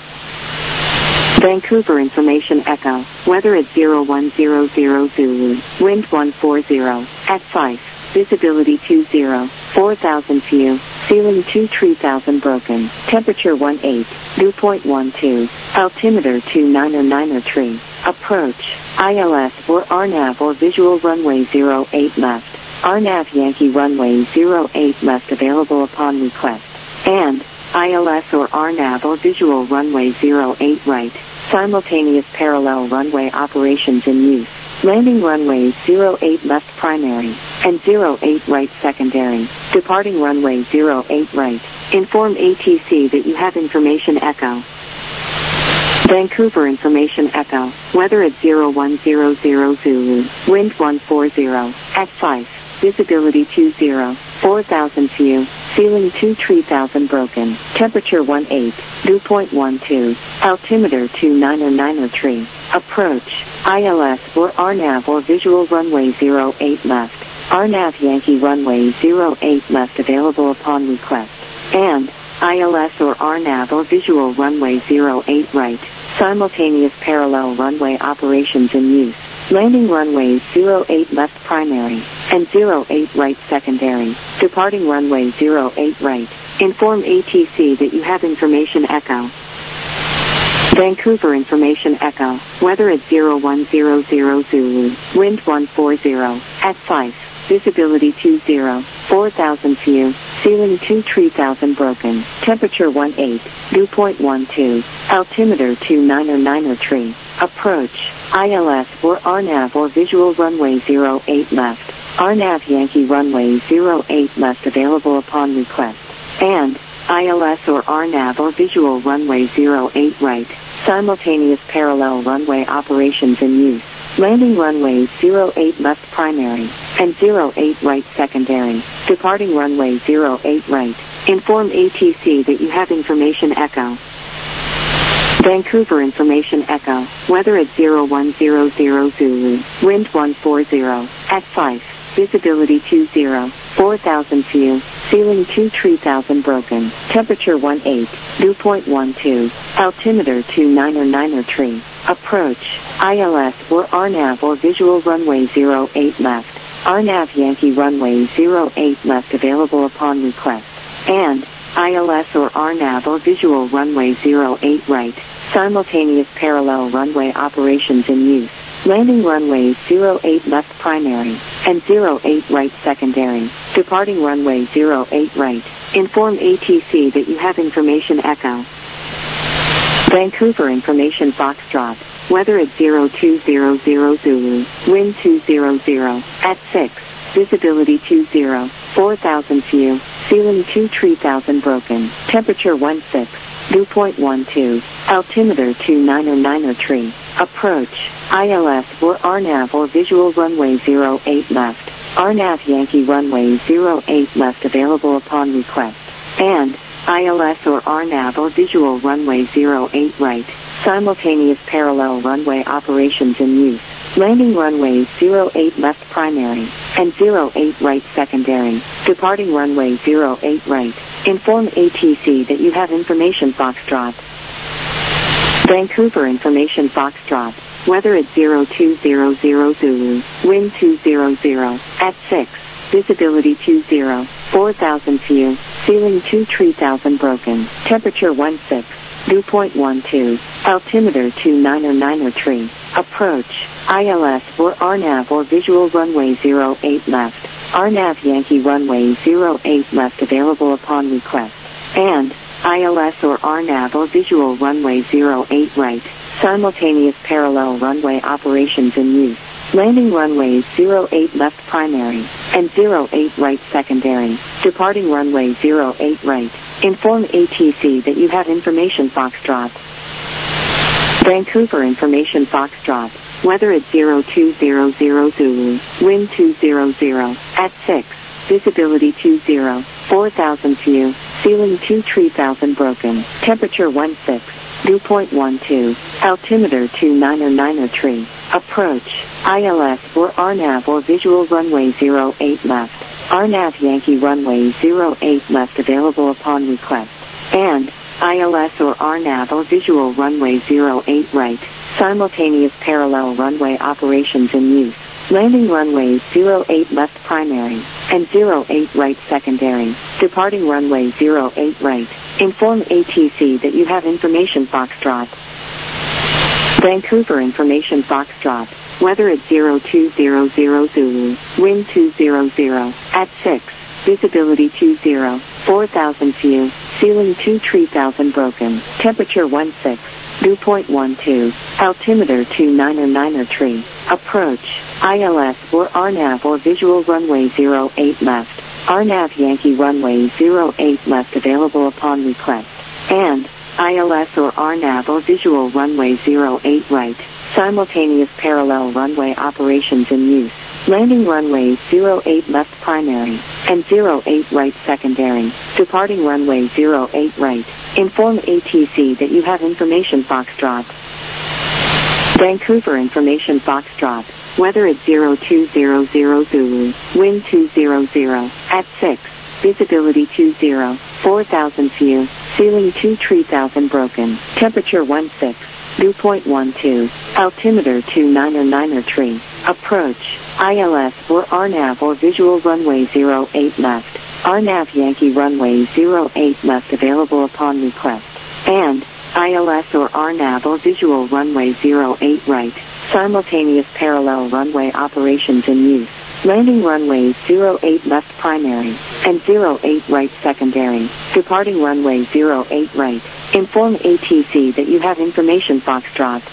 Vancouver information echo. Weather at zero one zero zero Zulu. Wind one forty at five. Visibility two zero. four thousand view. Ceiling two three thousand broken. Temperature one eight. Dew point one two. Altimeter two nine nine three. Approach. I L S or R NAV or visual runway zero eight left. R NAV Yankee runway zero eight left available upon request. And I L S or R NAV or visual runway zero eight right. Simultaneous parallel runway operations in use. Landing runway zero eight left primary and zero eight right secondary. Departing runway zero eight right. Inform A T C that you have information echo. Vancouver information echo. Weather at zero one zero zero Zulu. Wind one forty at five. Visibility two zero. four thousand view. Ceiling two three thousand broken. Temperature one eight. Dew point one two. Altimeter two nine nine three. Approach. I L S or R NAV or visual runway zero eight left. R NAV Yankee runway zero eight left available upon request. And I L S or R NAV or visual runway zero eight right. Simultaneous parallel runway operations in use. Landing runway zero eight left primary and zero eight right secondary. Departing runway zero eight right. Inform A T C that you have information echo. Vancouver information echo. Weather at zero one zero zero Zulu. Wind one forty at five. Visibility two zero. four thousand view. Ceiling two three thousand broken. Temperature one eight. Dew point one two. Altimeter two nine nine three. Approach. I L S or R NAV or visual runway zero eight left. R NAV Yankee runway zero eight left available upon request. And I L S or R NAV or visual runway zero eight right. Simultaneous parallel runway operations in use. Landing runway zero eight left primary and zero eight right secondary. Departing runway zero eight right. Inform A T C that you have information echo. Vancouver information echo. Weather at zero one zero zero Zulu. Wind one forty at five. Visibility two zero. four thousand view. Ceiling two three thousand broken. Temperature one eight. Dew point one two. Altimeter two nine nine three. Approach. I L S or R NAV or visual runway zero eight left. R NAV Yankee runway zero eight left available upon request. And I L S or R NAV or visual runway zero eight right. Simultaneous parallel runway operations in use. Landing runway zero eight left primary and zero eight right secondary. Departing runway zero eight right. Inform A T C that you have information echo. Vancouver information Foxtrot. Weather at zero two zero zero Zulu. Wind two zero zero at six. Visibility two zero. four thousand view. Ceiling two three thousand broken. Temperature one six. Dew point one two. Altimeter two nine nine three. Approach. I L S or R NAV or visual runway zero eight left. R N A V Yankee runway zero eight left available upon request. And I L S or R N A V or visual runway zero eight right. Simultaneous parallel runway operations in use. Landing runways zero eight left primary and zero eight right secondary. Departing runway zero eight right. Inform A T C that you have information Foxtrot. Vancouver information Foxtrot. Weather at zero two zero zero Zulu. Wind two zero zero. At six. Visibility two zero. four thousand view. Ceiling two three thousand broken. Temperature one six. Dew point one two. Altimeter two nine zero nine zero three. Approach. I L S or R N A V or visual runway zero eight left. R N A V Yankee runway zero eight left available upon request. And I L S or R N A V or visual runway zero eight right. Simultaneous parallel runway operations in use. Landing runways zero eight left primary and zero eight right secondary. Departing runway zero eight right. Inform A T C that you have information Foxtrot. Vancouver information Foxtrot. Weather at zero two zero zero Zulu. Wind two zero zero. At six. Visibility two zero. four thousand view. Ceiling two three thousand broken. Temperature one six. Dew point one two. Altimeter two nine zero nine zero three. Approach. I L S or R N A V or visual runway zero eight left. R N A V Yankee runway zero eight left available upon request. And I L S or R N A V or visual runway zero eight right. Simultaneous parallel runway operations in use. Landing runways zero eight left primary and zero eight right secondary. Departing runway zero eight right. Inform A T C that you have information Foxtrot. Vancouver information Foxtrot. Weather at zero two zero zero Zulu. Wind two zero zero. At six. Visibility two zero. four thousand view. Ceiling two three thousand broken. Temperature one six. Dew point one two. Altimeter two nine zero nine zero three. Approach. I L S or R N A V or visual runway zero eight left. R N A V Yankee runway zero eight left available upon request. And I L S or R N A V or visual runway zero eight right. Simultaneous parallel runway operations in use. Landing runways zero eight left primary and zero eight right secondary. Departing runway zero eight right. Inform A T C that you have information Foxtrot. Vancouver information Foxtrot. Weather at zero two zero zero Zulu. Wind two zero zero. At six. Visibility two zero. four thousand view. Ceiling two three thousand broken. Temperature one six. Dew point one two. Altimeter two nine zero nine zero three. Approach. I L S or R N A V or visual runway zero eight left. R N A V Yankee runway zero eight left available upon request. And I L S or R N A V or visual runway zero eight right. Simultaneous parallel runway operations in use. Landing runways zero eight left primary and zero eight right secondary. Departing runway zero eight right. Inform A T C that you have information Foxtrot.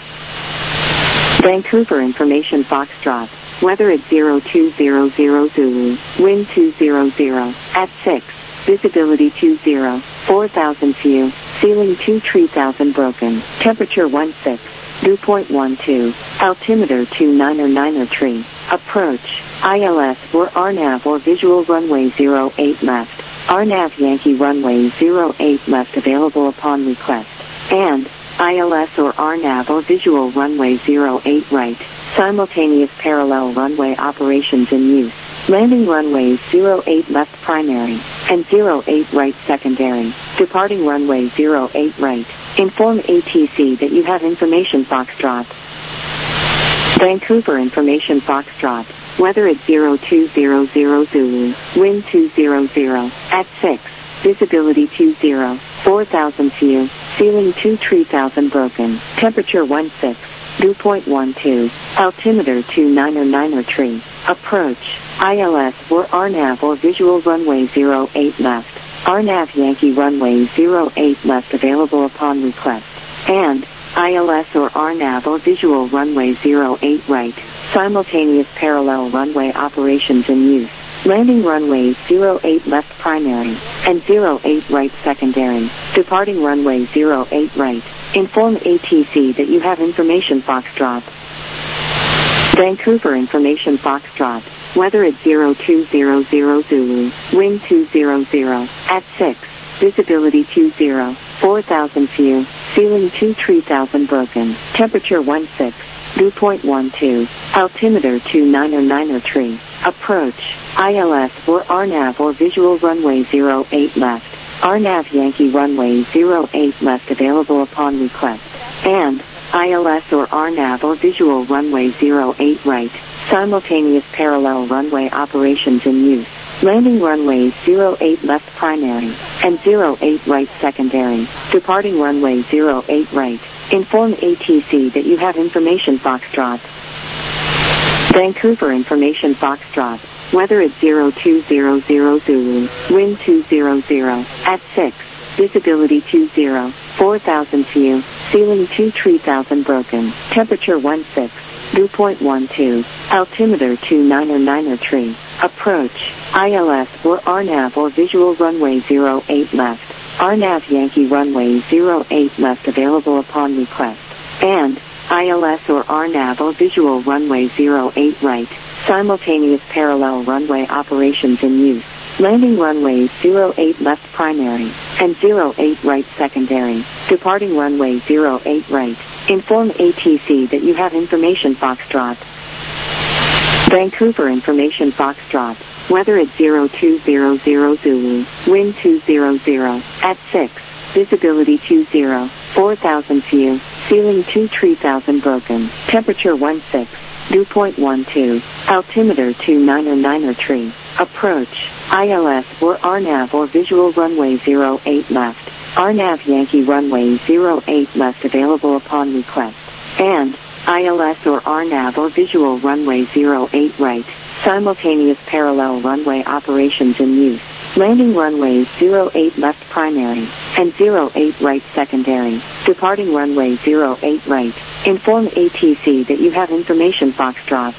Vancouver information Foxtrot. Weather at zero two zero zero Zulu. Wind two zero zero. At six. Visibility two zero. four thousand view. Ceiling two three thousand broken. Temperature one six. Dew point one two. Altimeter two nine zero nine zero three. Approach. I L S or R N A V or visual runway zero eight left. R N A V Yankee runway zero eight left available upon request. And I L S or R N A V or visual runway zero eight right. Simultaneous parallel runway operations in use. Landing runways zero eight left primary and zero eight right secondary. Departing runway zero eight right. Inform A T C that you have information Foxtrot. Vancouver information Foxtrot. Weather at zero two zero zero Zulu. Wind two zero zero. At six. Visibility two zero. four thousand view. Ceiling two three thousand broken. Temperature one six. Dew point one two. Altimeter two nine zero nine zero three. Approach. I L S or R N A V or visual runway zero eight left. R N A V Yankee runway zero eight left available upon request. And I L S or R N A V or visual runway zero eight right. Simultaneous parallel runway operations in use. Landing runways zero eight left primary and zero eight right secondary. Departing runway zero eight right. Inform A T C that you have information Foxtrot. Vancouver information Foxtrot. weather at zero two zero zero Zulu, wind two zero zero, at six, visibility two zero, four thousand view, ceiling two three thousand broken, temperature one six, dew point one two, altimeter two nine zero nine zero three, approach, I L S or R NAV or visual runway zero eight left, R NAV Yankee runway zero eight left available upon request, and I L S or R NAV or visual runway zero eight right, simultaneous parallel runway operations in use. Landing runway zero eight left primary, and zero eight right secondary, departing runway zero eight right. Inform A T C that you have information Foxtrot. Vancouver information Foxtrot, weather at zero two zero zero Zulu, wind two zero zero, at six, visibility two zero, four thousand view, ceiling two three thousand broken, temperature one six, dew point one two, altimeter two nine zero nine zero three, approach, I L S or R NAV or visual runway zero eight left, R NAV Yankee runway zero eight left available upon request, and I L S or R NAV or visual runway zero eight right, simultaneous parallel runway operations in use. Landing runway zero eight left primary, and zero eight right secondary, departing runway zero eight right. Inform A T C that you have information Foxtrot. Vancouver information Foxtrot, weather at zero two zero zero Zulu, wind two zero zero, at six, visibility two zero, four thousand view, ceiling two three thousand broken, temperature one six, dew point one two, altimeter two nine zero nine zero three, approach, I L S or R NAV or visual runway zero eight left, R NAV Yankee runway zero eight left available upon request, and I L S or R NAV or visual runway zero eight right, simultaneous parallel runway operations in use. Landing runway zero eight left primary, and zero eight right secondary, departing runway zero eight right. Inform A T C that you have information Foxtrot.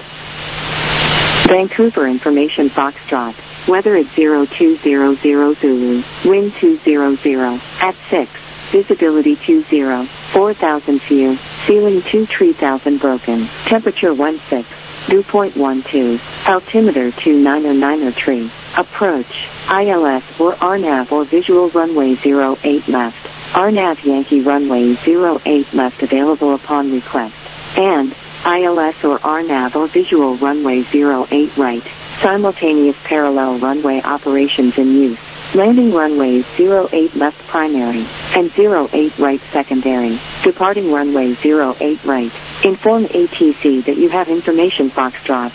Vancouver information Foxtrot, weather at zero two zero zero Zulu, wind two zero zero, at six, visibility two zero, four thousand view, ceiling two three thousand broken, temperature one six, dew point one two, altimeter two nine zero nine zero three, approach, I L S or R NAV or visual runway zero eight left, R NAV Yankee runway zero eight left available upon request, and I L S or R NAV or visual runway zero eight right, simultaneous parallel runway operations in use. Landing runway zero eight left primary, and zero eight right secondary, departing runway zero eight right. Inform A T C that you have information Foxtrot.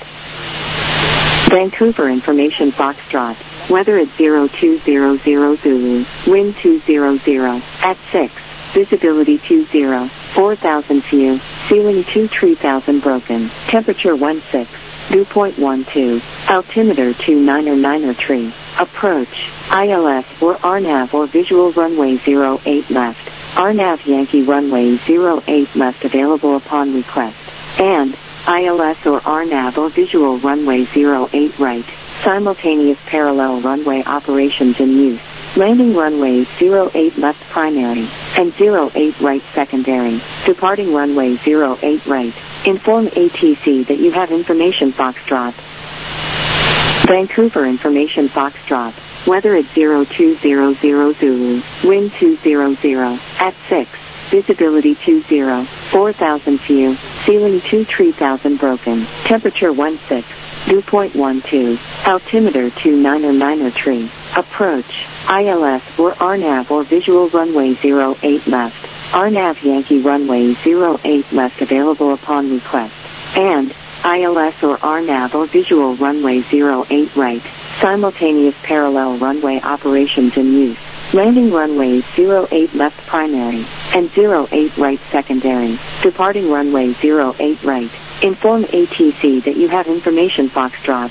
Vancouver information Foxtrot, weather at zero two zero zero Zulu, wind two zero zero, at six, visibility two zero, four thousand view, ceiling two three thousand broken, temperature one six, dew point one two, altimeter two nine zero nine zero three, approach, I L S or R NAV or visual runway zero eight left, R NAV Yankee runway zero eight left available upon request, and I L S or R NAV or visual runway zero eight right, simultaneous parallel runway operations in use. Landing runway zero eight left primary, and zero eight right secondary, departing runway zero eight right. Inform A T C that you have information Foxtrot. Vancouver information Foxtrot, weather at zero two zero zero Zulu, wind two zero zero, at six, visibility two zero, four thousand view, ceiling two three thousand broken, temperature one six, dew point one two, altimeter two nine zero nine zero three, approach, I L S or R NAV or visual runway zero eight left, R NAV Yankee runway zero eight left available upon request, and I L S or R NAV or visual runway zero eight right, simultaneous parallel runway operations in use. Landing runway zero eight left primary, and zero eight right secondary, departing runway zero eight right. Inform A T C that you have information Foxtrot.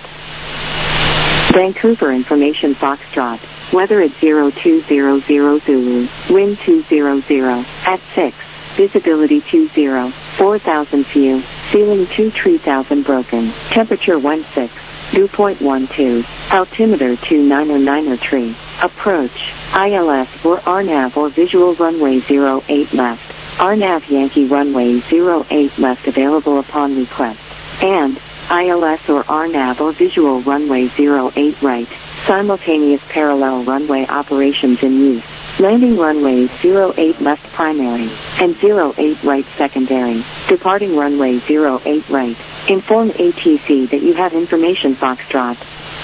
Vancouver information Foxtrot, weather at zero two zero zero Zulu, wind two zero zero, at six, visibility two zero, four thousand view, ceiling two three thousand broken, temperature one six, dew point one two, altimeter two nine zero nine zero three, approach, I L S or R NAV or visual runway zero eight left, R NAV Yankee runway zero eight left available upon request, and I L S or R NAV or visual runway zero eight right. Simultaneous parallel runway operations in use. Landing runways zero eight left primary and zero eight right secondary. Departing runway zero eight right. Inform A T C that you have information Foxtrot.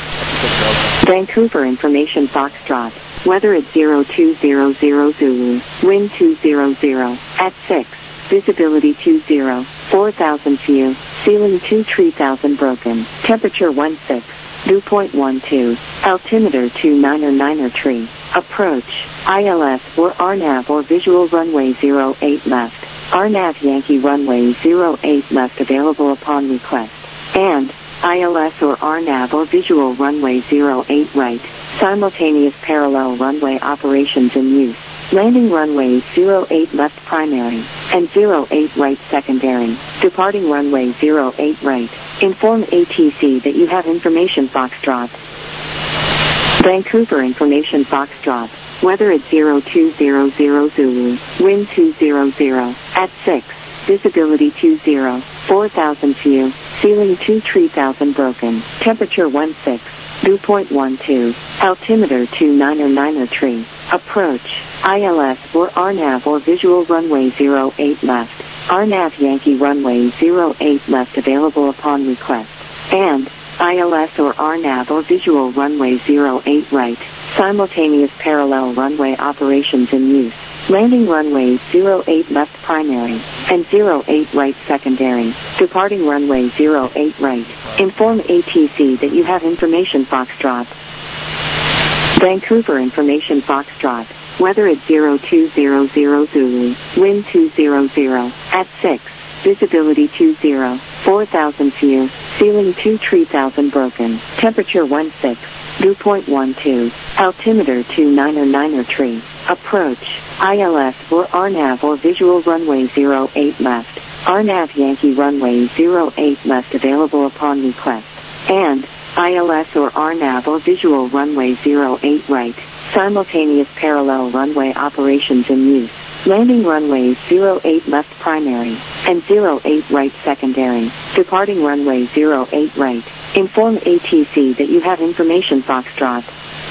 Vancouver information Foxtrot. Weather at zero two zero zero Zulu. Wind two zero zero. At six. Visibility two zero. four thousand view. Ceiling two three thousand broken. Temperature one six. Dew point one two. Altimeter two niner niner tree. Approach. I L S or R NAV or visual runway zero eight left. R NAV Yankee runway zero eight left available upon request. And I L S or R NAV or visual runway zero eight right. Simultaneous parallel runway operations in use. Landing runways zero eight left primary and zero eight right secondary. Departing runway zero eight right. Inform A T C that you have information Foxtrot. Vancouver information Foxtrot. Weather at zero two zero zero Zulu. Wind two zero zero. At six. Visibility two zero. four thousand view. Ceiling two three thousand broken. Temperature one six. Dew point one two. Altimeter two niner niner tree. Approach. I L S or R NAV or visual runway zero eight left. R NAV Yankee runway zero eight left available upon request. And I L S or R NAV or visual runway zero eight right. Simultaneous parallel runway operations in use. Landing runways zero eight left primary and zero eight right secondary. Departing runway zero eight right. Inform A T C that you have information Foxtrot. Vancouver information Foxtrot. Weather at zero two zero zero Zulu. Wind two zero zero. At six. Visibility two zero. four thousand view. Ceiling two three thousand broken. Temperature one six. Dew point one two. Altimeter two niner niner tree. Approach. I L S or R NAV or visual runway zero eight left. R NAV Yankee runway zero eight left available upon request. And I L S or R NAV or visual runway zero eight right. Simultaneous parallel runway operations in use. Landing runways zero eight left primary and zero eight right secondary. Departing runway zero eight right. Inform A T C that you have information Foxtrot.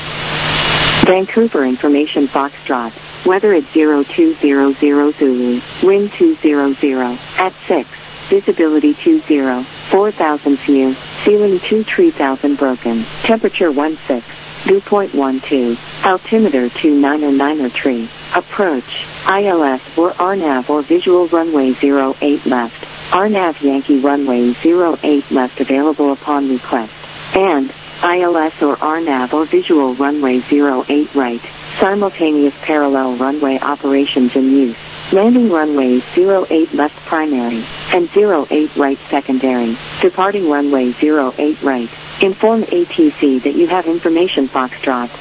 Vancouver information Foxtrot. Weather at zero two zero zero Zulu. Wind two zero zero. At six. Visibility two zero. four thousand view. Ceiling two three thousand broken. Temperature one six. Dew point one two. Altimeter two niner niner tree. Approach. I L S or R NAV or visual runway zero eight left. R NAV Yankee runway zero eight left available upon request. And I L S or R NAV or visual runway zero eight right. Simultaneous parallel runway operations in use. Landing runways zero eight left primary and zero eight right secondary. Departing runway zero eight right. Inform A T C that you have information Foxtrot.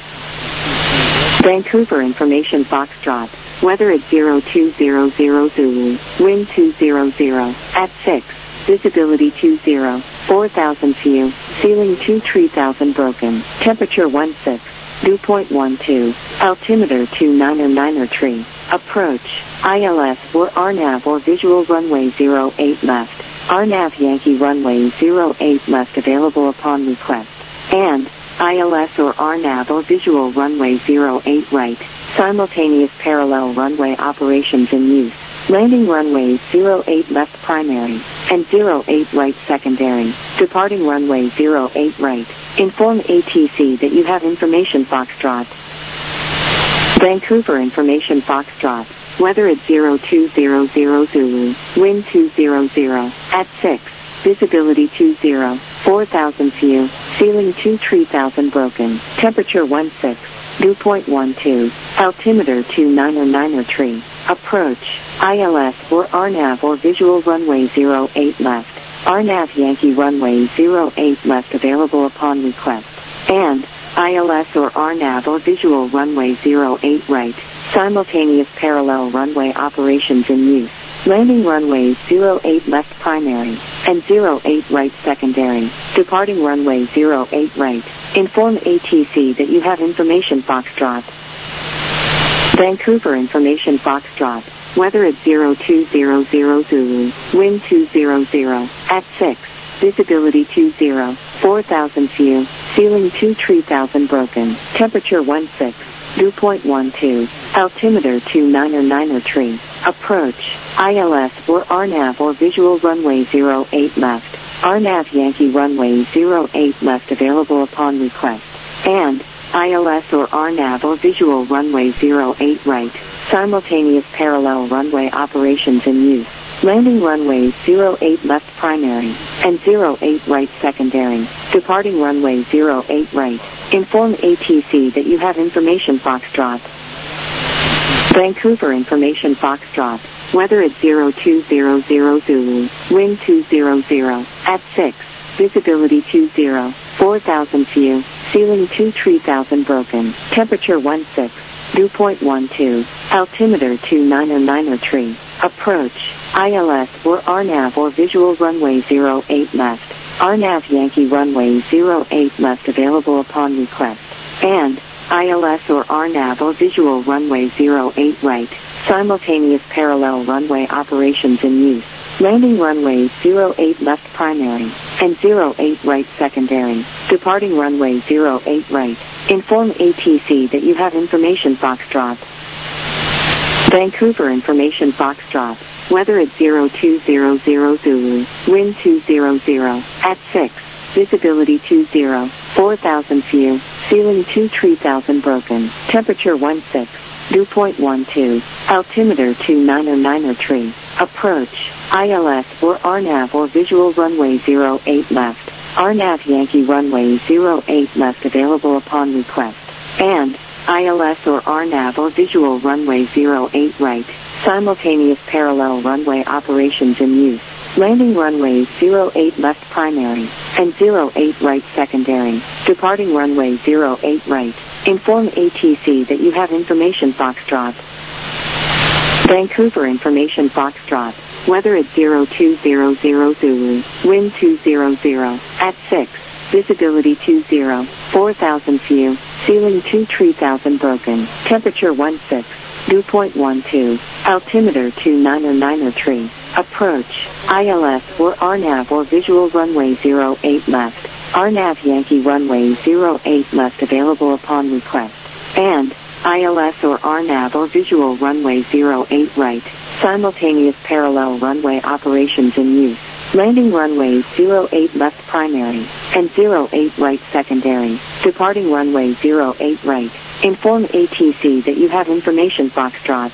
Vancouver information Foxtrot. Weather at zero two zero zero Zulu. Wind two zero zero. At six. Visibility two zero. four thousand view. Ceiling two three thousand broken. Temperature one six. Dew point one two. Altimeter two niner niner tree. Approach. I L S or R NAV or visual runway zero eight left. R NAV Yankee runway zero eight left available upon request. And I L S or R NAV or visual runway zero eight right. Simultaneous parallel runway operations in use. Landing runways zero eight left primary and zero eight right secondary. Departing runway zero eight right. Inform A T C that you have information Foxtrot. Vancouver information Foxtrot. Weather at zero two zero zero Zulu. Wind two zero zero. At six. Visibility two zero. four thousand view. Ceiling two three thousand broken. Temperature one six. Dew point one two. Altimeter two niner niner tree. Approach. I L S or R NAV or visual runway zero eight left. R NAV Yankee runway zero eight left available upon request. And I L S or R NAV or visual runway zero eight right. Simultaneous parallel runway operations in use. Landing runways zero eight left primary and zero eight right secondary. Departing runway zero eight right. Inform A T C that you have information Foxtrot. Vancouver information Foxtrot. Weather at zero two zero zero Zulu. Wind two zero zero. At six. visibility two zero, four thousand view, ceiling two three thousand broken, temperature one six, dew point one two, altimeter two niner niner three, approach, I L S or R NAV or visual runway zero eight left, R NAV Yankee runway zero eight left available upon request, and I L S or R NAV or visual runway zero eight right, simultaneous parallel runway operations in use. Landing runway zero eight left primary, and zero eight right secondary, departing runway zero eight right. Inform A T C that you have information Foxtrot. Vancouver information Foxtrot, weather at zero two zero zero Zulu, wind two zero zero, at six, visibility two zero, four thousand view, ceiling two three thousand broken, temperature one six, dew point one two, altimeter two niner niner three, approach, I L S or R NAV or visual runway zero eight left, R NAV Yankee runway zero eight left available upon request, and I L S or R NAV or visual runway zero eight right, simultaneous parallel runway operations in use. Landing runway zero eight left primary, and zero eight right secondary, departing runway zero eight right. Inform A T C that you have information Foxtrot. Vancouver information Foxtrot, weather at zero two zero zero Zulu, wind two zero zero, at six, visibility two zero, four thousand view, ceiling two three thousand broken, temperature one six, dew point one two, altimeter two niner niner three, approach, I L S or R NAV or visual runway zero eight left, R NAV Yankee runway zero eight left available upon request, and I L S or R NAV or visual runway zero eight right, simultaneous parallel runway operations in use. Landing runway zero eight left primary, and zero eight right secondary, departing runway zero eight right. Inform A T C that you have information Foxtrot. Vancouver information Foxtrot, weather at zero two zero zero Zulu, wind two zero zero, at six, visibility two zero, four thousand view, ceiling two three thousand broken, temperature one six, dew point one two, altimeter two niner niner three, approach, I L S or R NAV or visual runway zero eight left, R NAV Yankee runway zero eight left available upon request, and I L S or R NAV or visual runway zero eight right, simultaneous parallel runway operations in use. Landing runway zero eight left primary, and zero eight right secondary, departing runway zero eight right. Inform A T C that you have information Foxtrot.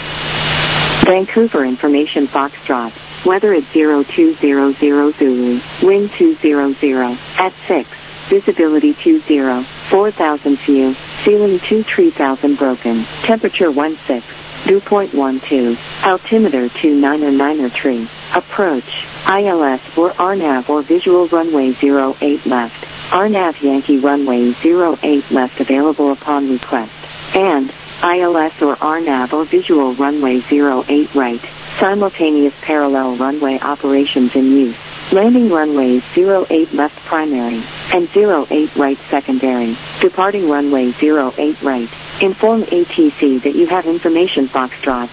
Vancouver information Foxtrot, weather at zero two zero zero Zulu, wind two zero zero, at six, visibility two zero, four thousand view, ceiling two three thousand broken, temperature one six, dew point one two, altimeter two niner niner three, approach, I L S or R NAV or visual runway zero eight left, R NAV Yankee runway zero eight left available upon request, and I L S or R NAV or visual runway zero eight right, simultaneous parallel runway operations in use. Landing runway zero eight left primary, and zero eight right secondary, departing runway zero eight right. Inform A T C that you have information Foxtrot.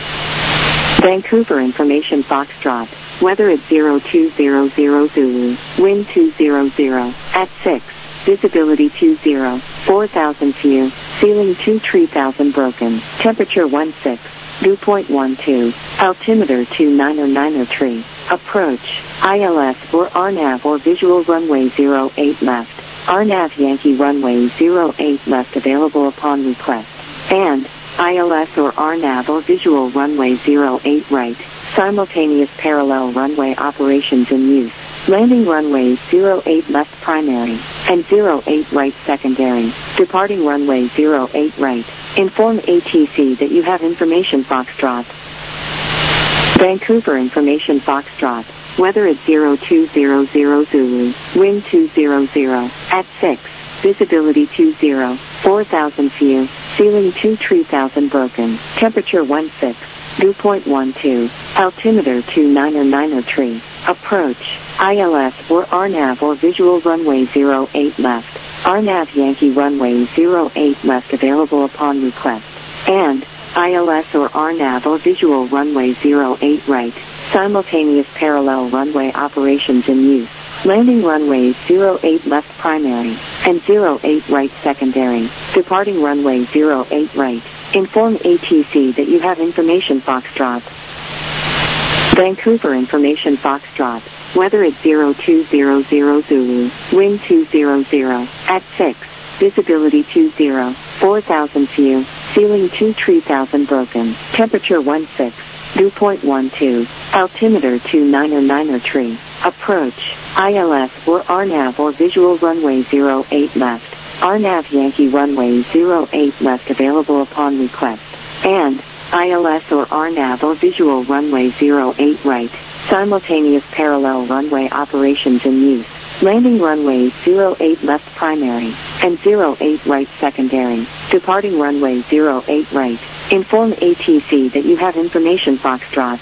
Vancouver information Foxtrot, weather at zero two zero zero Zulu, wind two zero zero, at six, visibility two zero, four thousand view, ceiling two three thousand broken, temperature one six, dew point one two, altimeter two niner niner three, approach, I L S or R NAV or visual runway zero eight left, R NAV Yankee runway zero eight left available upon request, and I L S or R NAV or visual runway zero eight right, simultaneous parallel runway operations in use. Landing runway zero eight left primary, and zero eight right secondary, departing runway zero eight right. Inform A T C that you have information Foxtrot. Vancouver information Foxtrot, weather at zero two zero zero Zulu, wind two zero zero, at six, visibility two zero, four thousand view, ceiling two three thousand broken, temperature one six, dew point one two, altimeter two niner niner three, approach, I L S or R NAV or visual runway zero eight left, R NAV Yankee runway zero eight left available upon request, and I L S or R NAV or visual runway zero eight right, Simultaneous parallel runway operations in use. Landing runways zero eight left primary and zero eight right secondary. Departing runway zero eight right. Inform A T C that you have information Foxtrot. Vancouver information Foxtrot. Weather at zero two zero zero Zulu. Wind two zero zero. At six. Visibility two zero. four thousand view. Ceiling two three thousand broken. Temperature one six. Dew point one two. Altimeter two niner niner three. Approach. I L S or R NAV or visual runway zero eight left. R NAV Yankee runway zero eight left available upon request. And I L S or R NAV or visual runway zero eight right. Simultaneous parallel runway operations in use. Landing runway zero eight left primary and zero eight right secondary. Departing runway zero eight right. Inform A T C that you have information Foxtrot.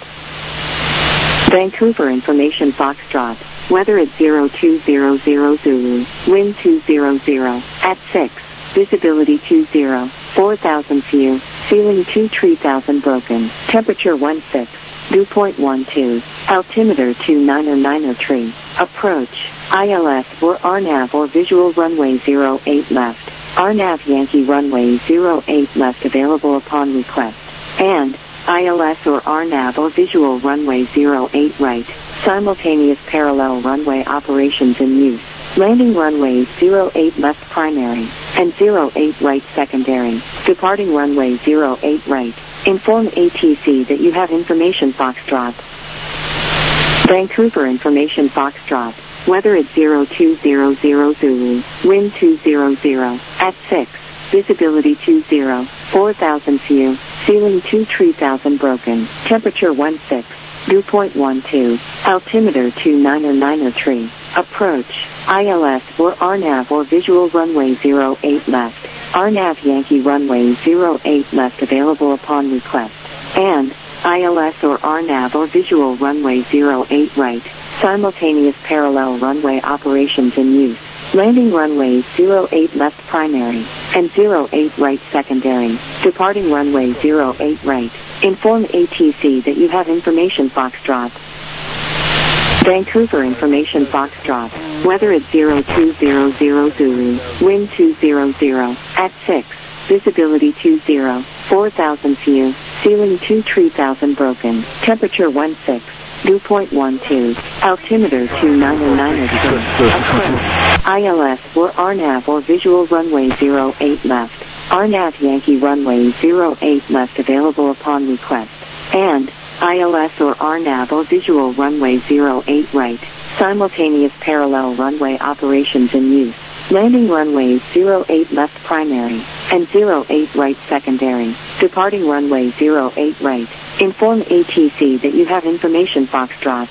Vancouver information Foxtrot. Weather at zero two zero zero Zulu. Wind two zero zero. At six. Visibility two zero. four thousand view. Ceiling two three thousand broken. Temperature one six. Dew point one two. Altimeter two niner niner three. Approach. I L S or R NAV or visual runway zero eight left. R NAV Yankee runway zero eight left available upon request. And I L S or R NAV or visual runway zero eight right. Simultaneous parallel runway operations in use. Landing runways zero eight left primary and zero eight right secondary. Departing runway zero eight right. Inform A T C that you have information Foxtrot. Vancouver information Foxtrot. Weather at zero two zero zero Zulu. Wind two zero zero. At six. Visibility two zero. four thousand view. Ceiling two three thousand broken. Temperature one six. Dew point one two. Altimeter two niner niner three. Approach. I L S or R NAV or visual runway zero eight left. R NAV Yankee runway zero eight left available upon request. And I L S or R NAV or visual runway zero eight right. Simultaneous parallel runway operations in use. Landing runways zero eight left primary and zero eight right secondary. Departing runway zero eight right. Inform A T C that you have information Foxtrot. Vancouver information Foxtrot. Weather at zero two zero zero Zulu. Wind two zero zero. At six. Visibility two zero. four thousand view. Ceiling two three thousand broken. Temperature one six. Dew point one two. Altimeter two niner niner two. Approach. I L S or R NAV or visual runway zero eight left. R NAV Yankee runway zero eight left available upon request. And I L S or R NAV or visual runway zero eight right. Simultaneous parallel runway operations in use. Landing runways zero eight left primary and zero eight right secondary. Departing runway zero eight right. Inform A T C that you have information Foxtrot.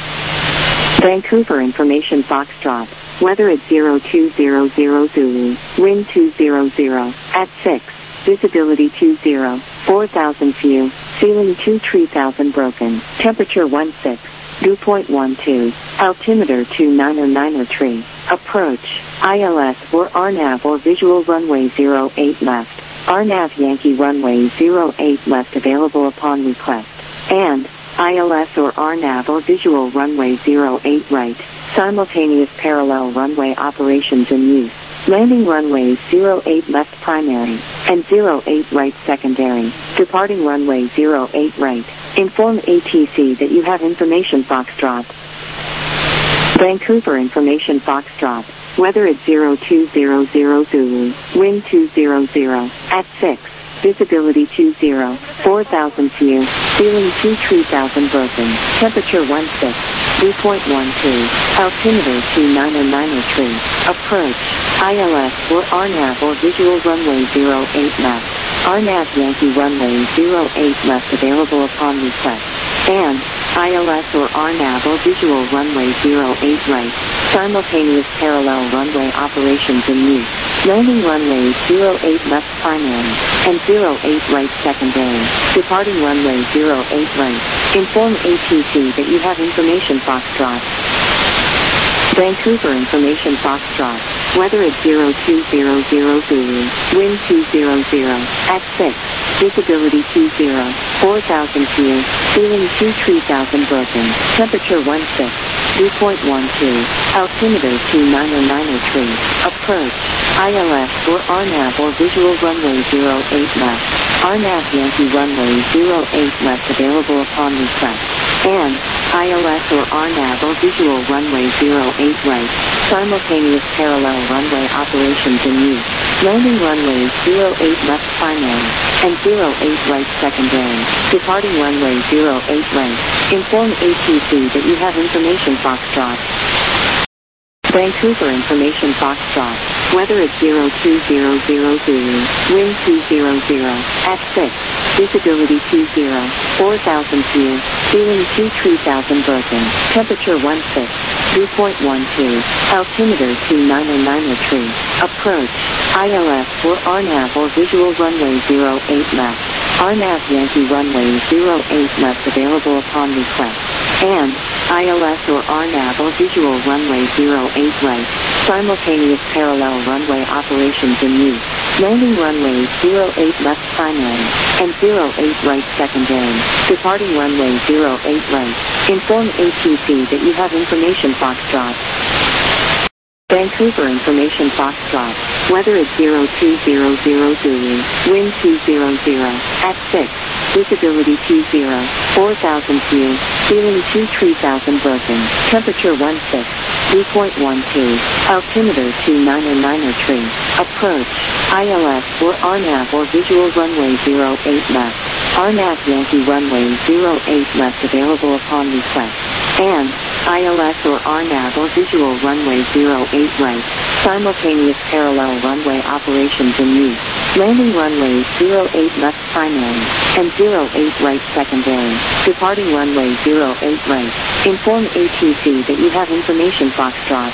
Vancouver information Foxtrot. Weather at zero two zero zero Zulu. Wind two zero zero. At six. Visibility two zero. four thousand view. Ceiling two three thousand broken. Temperature one six. Dew point one two. Altimeter two niner niner three. Approach. I L S or R NAV or visual runway zero eight left. R NAV Yankee runway zero eight left available upon request. And I L S or R NAV or visual runway zero eight right. Simultaneous parallel runway operations in use. Landing runways zero eight left primary and zero eight right secondary. Departing runway zero eight right. Inform A T C that you have information Foxtrot. Vancouver information Foxtrot. Weather at zero two zero zero Zulu. Wind two zero zero. At six. Visibility two zero. four thousand view. Ceiling two three thousand broken. Temperature one six. Dew point one two. Altimeter two niner niner three. Approach. I L S or R NAV or visual runway zero eight left. R NAV Yankee runway zero eight left available upon request. And I L S or R NAV or visual runway zero eight right. Simultaneous parallel runway operations in use. Landing runways zero eight left primary and zero eight right secondary. Departing runway zero eight right. Inform A T C that you have information Foxtrot. Vancouver Information Foxtrot, weather at zero two zero zero Zulu, wind two hundred at six, visibility two zero, four thousand feet, ceiling two three thousand broken, temperature one six, dew point one two, altimeter two nine nine three, approach, I L S or R NAV or visual runway zero eight left, R NAV Yankee runway zero eight left available upon request, and I L S or R NAV or visual runway zero eight right, simultaneous parallel runway operations in use, landing runway zero eight left primary, and zero eight right secondary, departing runway zero eight right, inform A T C that you have information Foxtrot. Vancouver Information Foxtrot, weather at zero two zero zero Zulu, wind two hundred at six, visibility two zero, four thousand feet, ceiling two three thousand broken, temperature one six, dew point one two, altimeter two nine nine three, approach, I L S or R NAV or visual runway zero eight left, R NAV Yankee runway zero eight left available upon request, and I L S or R NAV or visual runway zero eight right, simultaneous parallel runway operations in use, landing runway zero eight left primary, and zero eight right secondary, departing runway zero eight right, inform A T C that you have information Foxtrot. Vancouver Information Foxtrot, weather at zero two zero zero Zulu, wind two hundred at six, visibility two zero, four thousand feet, ceiling two three thousand broken, temperature one six, dew point one two, altimeter two nine nine three, approach, I L S or R NAV or visual runway zero eight left, R NAV Yankee runway zero eight left available upon request, and I L S or R NAV or visual runway zero eight right, simultaneous parallel runway operations in use, landing runway zero eight left primary, and zero eight right secondary, departing runway zero eight right, inform A T C that you have information Foxtrot.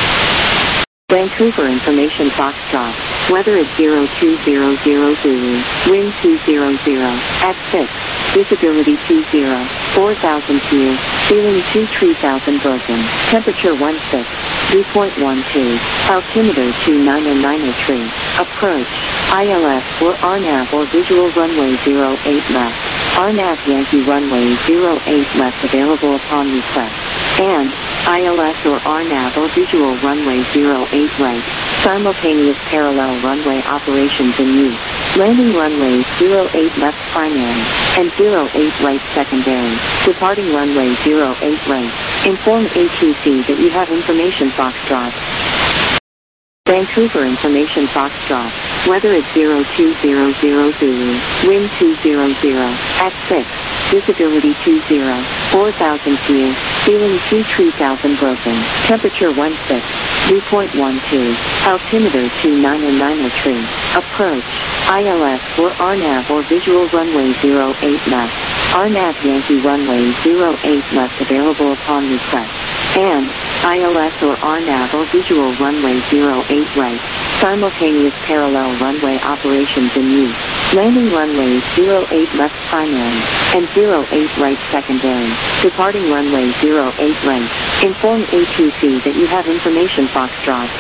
Vancouver Information Foxtrot, weather at zero two zero zero Zulu, wind two hundred at six, visibility two zero, four thousand feet, ceiling two three thousand broken, temperature one six, dew point one two, altimeter two nine nine three, approach, I L S or R NAV or visual runway zero eight left, R NAV Yankee runway zero eight left available upon request, and I L S or R NAV or visual runway zero eight right, simultaneous parallel runway operations in use, landing runway zero eight left primary, and zero eight right secondary, departing runway zero eight right, inform A T C that you have information Foxtrot. Vancouver Information Foxtrot, weather at zero two zero zero Zulu, wind two hundred at six, visibility two zero, four thousand feet, ceiling two three thousand broken, temperature one six, dew point one two, altimeter two nine nine three, approach, I L S or R NAV or visual runway zero eight left, R NAV Yankee runway zero eight left available upon request, and I L S or R NAV or visual runway zero eight right, simultaneous parallel runway operations in use, landing runway zero eight left primary, and zero eight right secondary, departing runway zero eight right, inform A T C that you have information Foxtrot.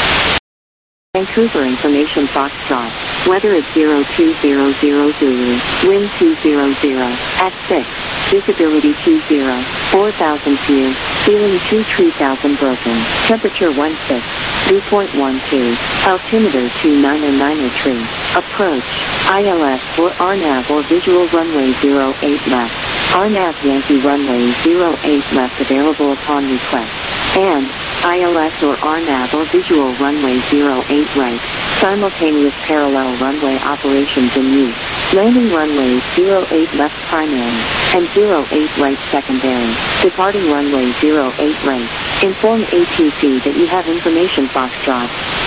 Vancouver Information Foxtrot, weather at zero two zero zero Zulu, wind two hundred at six, visibility two zero, four thousand feet, ceiling two three thousand broken, temperature one six, dew point one two, altimeter two nine nine three, approach, I L S or R NAV or visual runway zero eight left, R NAV Yankee runway zero eight left available upon request, and I L S or R NAV or visual runway zero eight right, simultaneous parallel runway operations in use, landing runway zero eight left primary, and zero eight right secondary, departing runway zero eight right, inform A T C that you have information Foxtrot.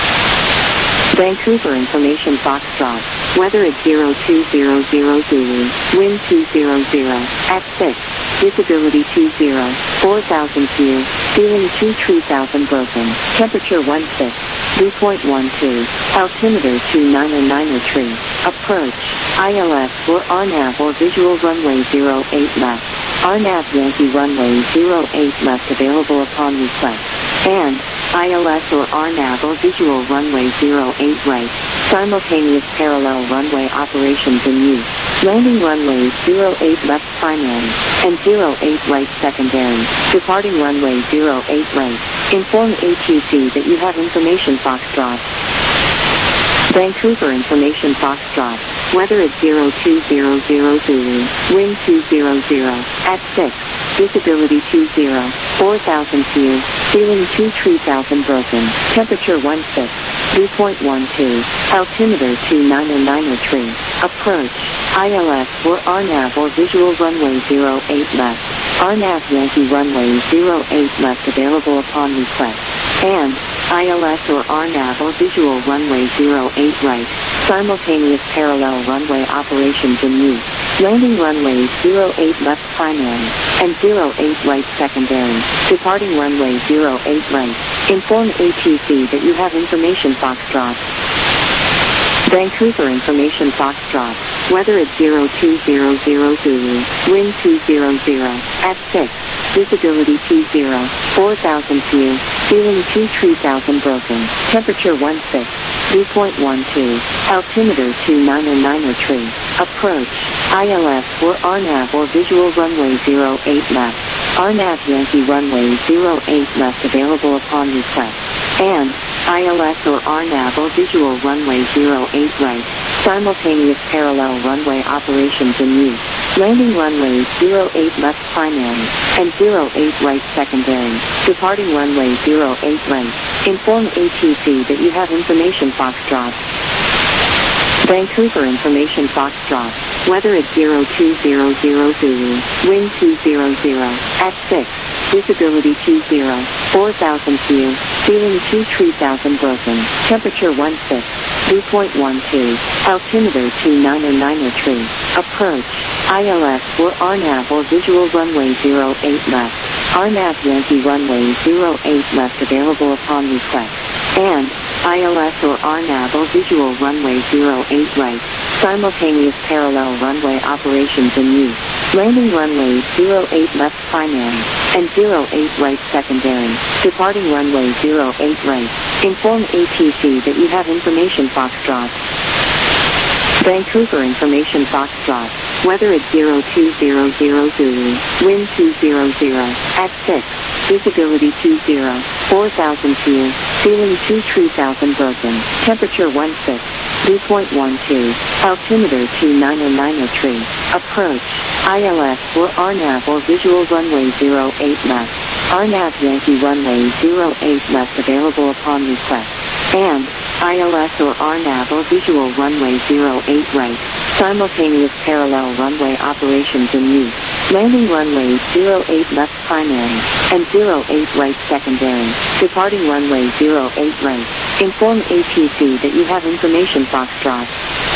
Vancouver Information Foxtrot, weather at zero two zero zero Zulu, wind two hundred at six, visibility two zero, four thousand feet, ceiling two three thousand broken, temperature one six, dew point one two, altimeter two nine nine three, approach, I L S or R NAV or visual runway zero eight left, R NAV Yankee runway zero eight left available upon request, and I L S or R NAV or visual runway zero eight right, simultaneous parallel runway operations in use. Landing runways zero eight left primary and zero eight right secondary. Departing runway zero eight right. Inform A T C that you have information Foxtrot. Vancouver information Foxtrot. Weather at zero two zero zero Zulu. Wind two hundred at six. Visibility two zero. four thousand view. Ceiling two three thousand broken. Temperature one six. dew point one two. Altimeter two nine nine three. Approach. I L S or R NAV or visual runway zero eight left. R NAV Yankee runway zero eight left available upon request. And I L S or R NAV or visual runway zero eight right. Simultaneous parallel runway operations in use. Landing runways zero eight left primary and zero eight right secondary. Departing runway zero eight right. Inform A T C that you have information Foxtrot. Vancouver information Foxtrot. Weather at zero two zero zero Zulu. Wind two hundred at six. Visibility two zero. four thousand view. Ceiling two three thousand broken. Temperature one six. dew point one two. Altimeter two nine nine three. Approach. I L S or R NAV or visual runway zero eight left. R NAV Yankee runway zero eight left available upon request. And I L S or R NAV or visual runway zero eight right. Simultaneous parallel runway operations in use. Landing runways zero eight left primary and zero eight right secondary. Departing runway zero eight right. Inform A T C that you have information Foxtrot. Vancouver information Foxtrot. Weather at zero two zero zero Zulu. Wind two hundred at six. Visibility two zero. four thousand view. Ceiling two three thousand broken. Temperature one six. dew point one two. Altimeter two nine nine three. Approach. I L S or R NAV or visual runway zero eight left. R NAV Yankee runway zero eight left available upon request. And I L S or R NAV or visual runway zero eight right. Simultaneous parallel runway operations in use. Landing runways zero eight left primary and zero eight right secondary. Departing runway zero eight right. Inform A T C that you have information Foxtrot. Vancouver information Foxtrot. Weather at zero two zero zero Zulu. Wind two hundred at six. Visibility two zero. four thousand view. Ceiling two three thousand broken. Temperature one six. dew point one two. Altimeter two nine nine three. Approach. I L S or R NAV or visual runway zero eight left. R NAV Yankee runway zero eight left available upon request. And I L S or R NAV or visual runway zero eight right. Simultaneous parallel runway operations in use. Landing runways zero eight left primary and zero eight right secondary. Departing runway zero eight right. Inform A T C that you have information Foxtrot.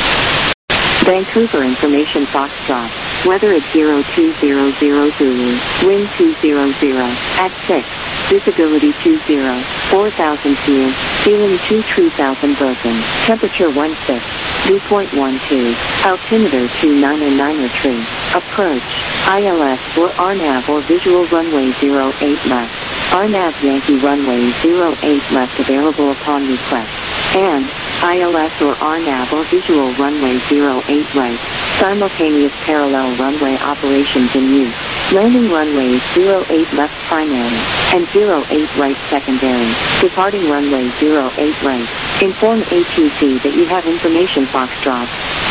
Vancouver information Foxtrot. Weather at zero two zero zero Zulu. Wind two hundred at six. Visibility two zero. four thousand view. Ceiling two three thousand broken. Temperature one six. dew point one two. Altimeter two nine nine three. Approach. I L S or R NAV or visual runway zero eight left. R NAV Yankee runway zero eight left available upon request. And I L S or R NAV or visual runway zero eight right. Simultaneous parallel runway operations in use. Landing runways zero eight left primary and zero eight right secondary. Departing runway zero eight right. Inform A T C that you have information Foxtrot.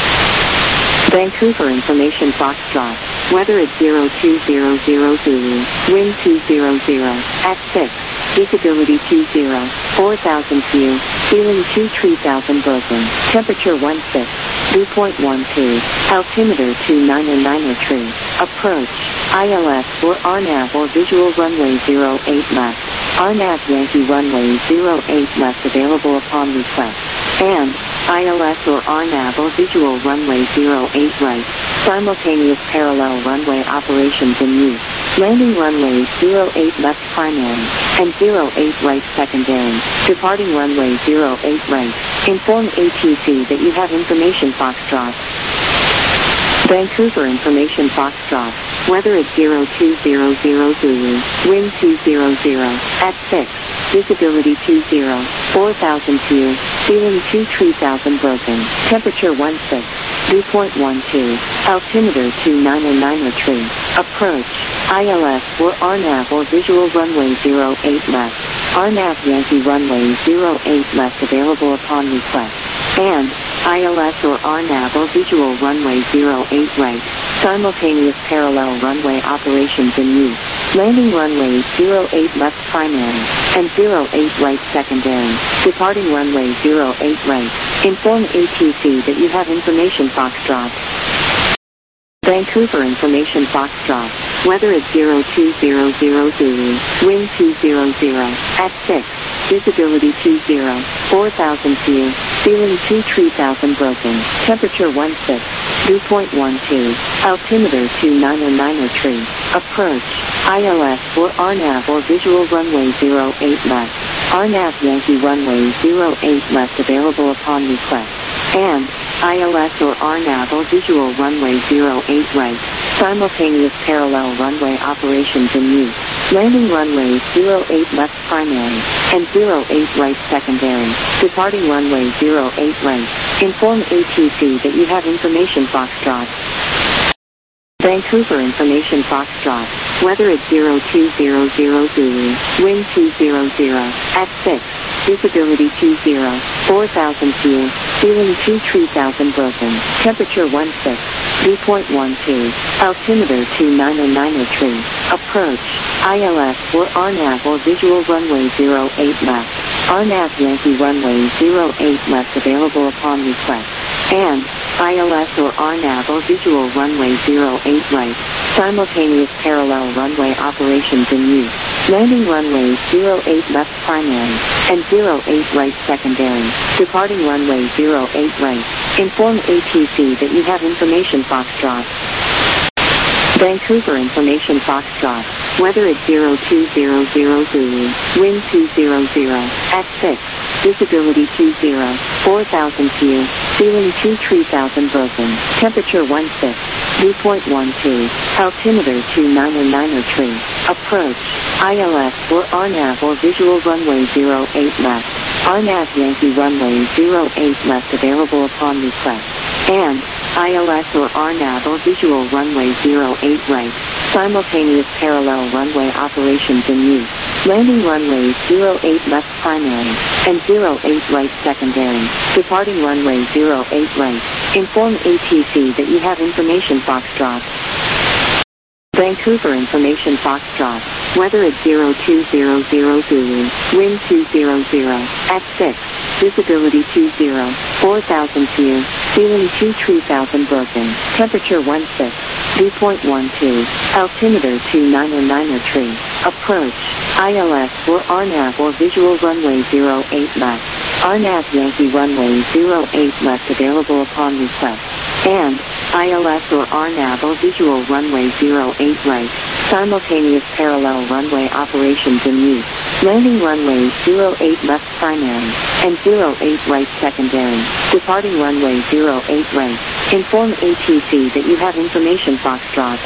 Vancouver information Foxtrot. Weather at zero two zero zero Zulu. Wind two hundred at six. Visibility two zero. four thousand view. Ceiling two three thousand broken. Temperature one six. dew point one two. Altimeter two nine nine three. Approach. I L S or R NAV or visual runway zero eight left. R NAV Yankee runway zero eight left available upon request. And I L S or R NAV or visual runway zero eight right. Simultaneous parallel runway operations in use. Landing runways zero eight left primary and zero eight right secondary. Departing runway zero eight right. Inform A T C that you have information Foxtrot. Vancouver information Foxtrot. weather at zero two zero zero Zulu, wind two zero zero, at six, visibility two zero, four thousand feet, ceiling two three thousand broken, temperature one six, dew point one two, altimeter two nine nine three, approach, I L S or R NAV or visual runway zero eight left, R NAV Yankee runway zero eight left available upon request, and I L S or R NAV or visual runway zero eight right, simultaneous parallel runway operations in use, landing runway zero eight left primary, and zero eight right secondary, departing runway zero eight right, inform A T C that you have information Foxtrot. Vancouver information Foxtrot, weather at zero two zero zero Zulu, wind two zero zero, at six, visibility two zero, four thousand feet, ceiling two three thousand broken, temperature one six, dew point one two, altimeter two nine nine three, approach, I L S or R NAV or visual runway zero eight left, R NAV Yankee runway zero eight left available upon request, and I L S or R NAV or visual runway zero eight right, simultaneous parallel runway operations in use, landing runway zero eight left primary, and zero eight right secondary, departing runway zero eight right, inform A T C that you have information Foxtrot. Vancouver information Foxtrot, weather at zero two zero zero Zulu, wind two zero zero, at six, visibility two zero, four thousand feet, ceiling two three thousand broken, temperature one six, dew point one two, altimeter two nine nine three, approach, I L S or R NAV or visual runway zero eight left, R NAV Yankee runway zero eight left available upon request, and I L S or R NAV or visual runway zero eight right, simultaneous parallel runway operations in use, landing runway zero eight left primary, and zero eight right secondary, departing runway zero eight right, inform A T C that you have information Foxtrot. Vancouver information Foxtrot, weather at zero two zero zero Zulu, wind two zero zero, at six, visibility two zero, four thousand feet, ceiling two three thousand broken, temperature one six, dew point one two, altimeter two nine nine three, approach, I L S or R NAV or visual runway zero eight left, R NAV Yankee runway zero eight left available upon request, and I L S or R NAV or visual runway zero eight right, simultaneous parallel runway operations in use, landing runway zero eight left primary, and zero eight right secondary, departing runway zero eight right, inform A T C that you have information Foxtrot. Vancouver information Foxtrot, weather at zero two zero zero Zulu, wind two zero zero, at six, visibility two zero, four thousand feet, ceiling two three thousand broken, temperature one six, dew point one two, altimeter two nine nine three, approach, I L S or R NAV or visual runway zero eight left, R NAV Yankee runway zero eight left available upon request, and I L S or R NAV or visual runway zero eight right, simultaneous parallel runway operations in use, landing runway zero eight left primary, and zero eight right secondary, departing runway zero eight right, inform A T C that you have information Foxtrot.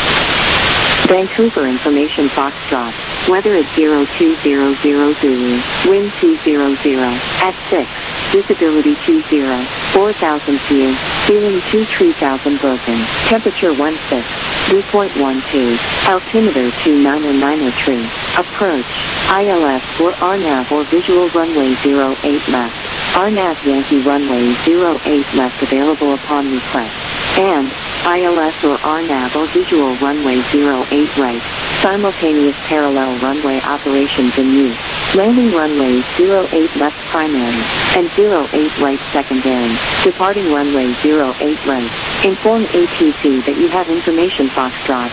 Vancouver information Foxtrot, weather at zero two zero zero Zulu, wind two zero zero, at six, visibility two zero, four thousand feet, ceiling two three thousand broken, temperature one six, dew point one two, altimeter two nine nine three, approach, I L S or R NAV or visual runway zero eight left, R NAV Yankee runway zero eight left available upon request, and I L S or R NAV or visual runway zero eight right, simultaneous parallel runway operations in use, landing runway zero eight left primary, and zero eight right secondary, departing runway zero eight right, inform A T C that you have information Foxtrot.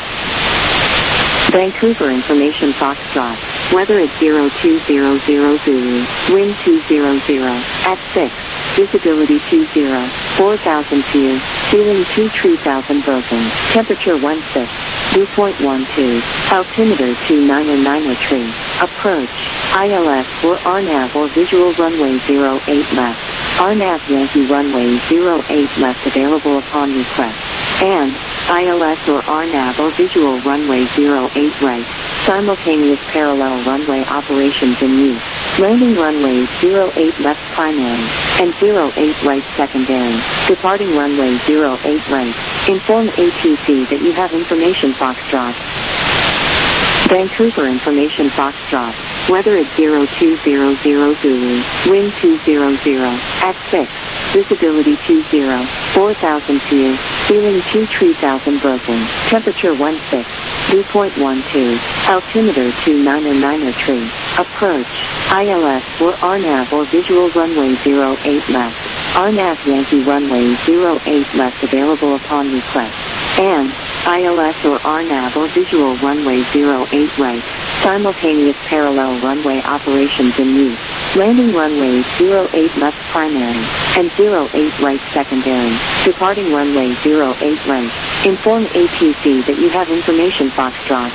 Vancouver information Foxtrot, weather at zero two zero zero Zulu, wind two zero zero, at six, visibility two zero, four thousand feet, ceiling two three thousand broken, temperature one six, dew point one two, altimeter two nine nine three, approach, I L S or R NAV or visual runway zero eight left, R NAV Yankee runway zero eight left available upon request, and I L S or R NAV or visual runway zero eight right. Simultaneous parallel runway operations in use. Landing runways zero eight left primary and zero eight right secondary. Departing runway zero eight right. Inform A T C that you have information Foxtrot. Vancouver information Foxtrot. Weather at zero two zero zero Zulu. Wind two hundred at six. Visibility two zero. four thousand feet. Ceiling two three thousand broken. Temperature one six. Dew point one two. Altimeter two nine nine three. Approach. I L S or R NAV or visual runway zero eight left. R NAV Yankee runway zero eight left available upon request. And I L S or R NAV or visual runway zero eight right. Simultaneous parallel runway operations in use. Landing runway zero eight left primary and zero eight right secondary. Departing runway zero eight right. Inform A T C that you have information Foxtrot.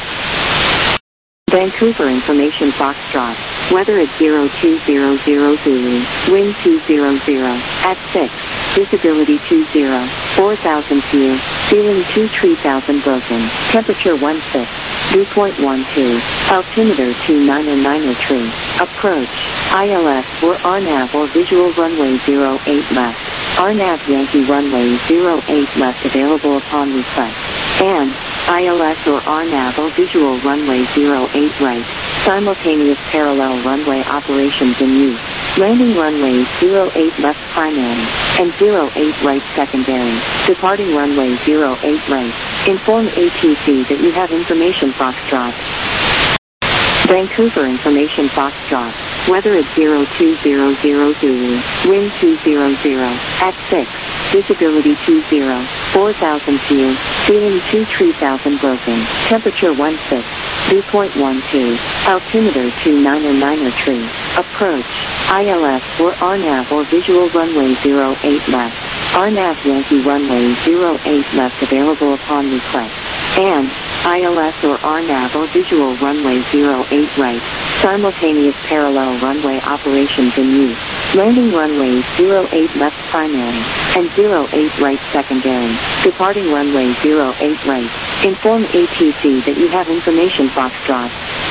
Vancouver information Foxtrot. Weather at zero two zero zero Zulu. Wind two hundred at six. Visibility two zero. four thousand feet. Ceiling two three thousand broken. Temperature one six. Dew point one two. Altimeter two nine nine three. Approach. I L S or R NAV or visual runway zero eight left. R NAV Yankee runway zero eight left available upon request. And I L S or R NAV or visual runway zero eight right. Simultaneous parallel runway operations in use. Landing runway zero eight left primary and zero eight right secondary. Departing runway zero eight right. Inform A T C that you have information Foxtrot. Vancouver information Foxtrot. Weather at zero two zero zero Zulu. Wind two hundred at six. Visibility two zero. four thousand feet. Ceiling two three thousand broken. Temperature one six. Dew point one two. Altimeter two nine nine three. Approach. I L S or R NAV or visual runway zero eight left. R NAV Yankee runway zero eight left available upon request. And I L S or R NAV or visual runway zero eight right. Simultaneous parallel runway operations in use. Landing runways zero eight left primary and zero eight right secondary. Departing runway zero eight right. Inform A T C that you have information Foxtrot.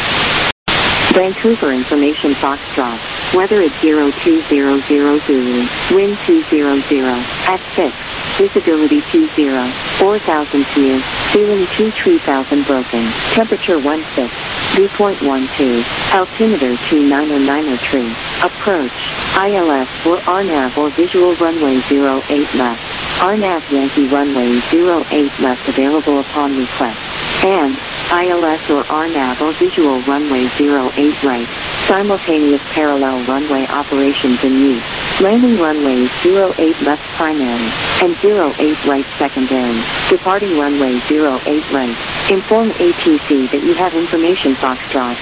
Vancouver information Foxtrot. Weather at zero two zero zero Zulu. Wind two hundred at six. Visibility two zero. four thousand feet. Ceiling two three thousand broken. Temperature one six. Dew point one two. Altimeter two nine nine three. Approach. I L S or R NAV or visual runway zero eight left. R NAV Yankee runway zero eight left available upon request. And I L S or R NAV or visual runway zero eight right. Simultaneous parallel runway operations in use. Landing runway zero eight left primary and zero eight right secondary. Departing runway zero eight right. Inform A T C that you have information Foxtrot.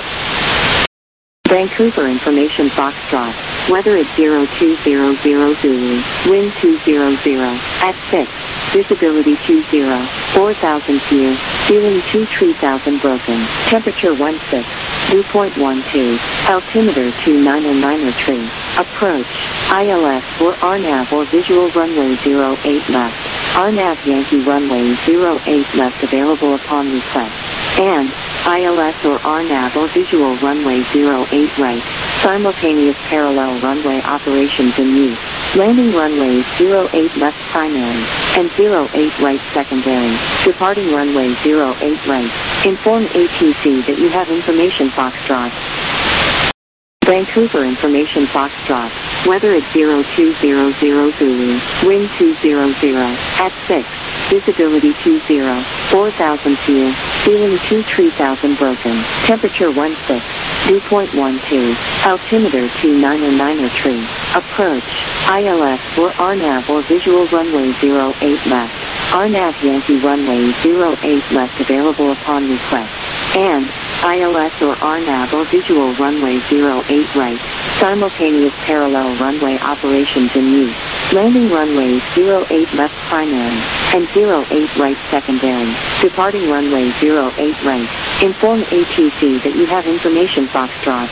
Vancouver information Foxtrot. Weather at zero two zero zero Zulu. Wind two hundred at six. Visibility two zero. four thousand feet. Ceiling two three thousand broken. Temperature one six. Dew point one two. Altimeter two nine nine three. Approach. I L S or R NAV or visual runway zero eight left. R NAV Yankee runway zero eight left available upon request. And I L S or R NAV or visual runway zero eight right. Simultaneous parallel runway operations in use. Landing runway zero eight left primary and zero eight right secondary. Departing runway zero eight right. Inform A T C that you have information Foxtrot. Vancouver information Foxtrot. Weather at zero two zero zero Zulu. Wind two hundred at six. Visibility two zero. four thousand feet. Ceiling two three thousand broken. Temperature one six. Dew point one two. Altimeter two nine nine three. Approach. I L S or R NAV or visual runway zero eight left. R NAV Yankee runway zero eight left available upon request. And I L S or R NAV or visual runway zero eight right. Simultaneous parallel runway operations in use. Landing runway zero eight left primary and zero eight right secondary. Departing runway zero eight right. Inform A T C that you have information Foxtrot.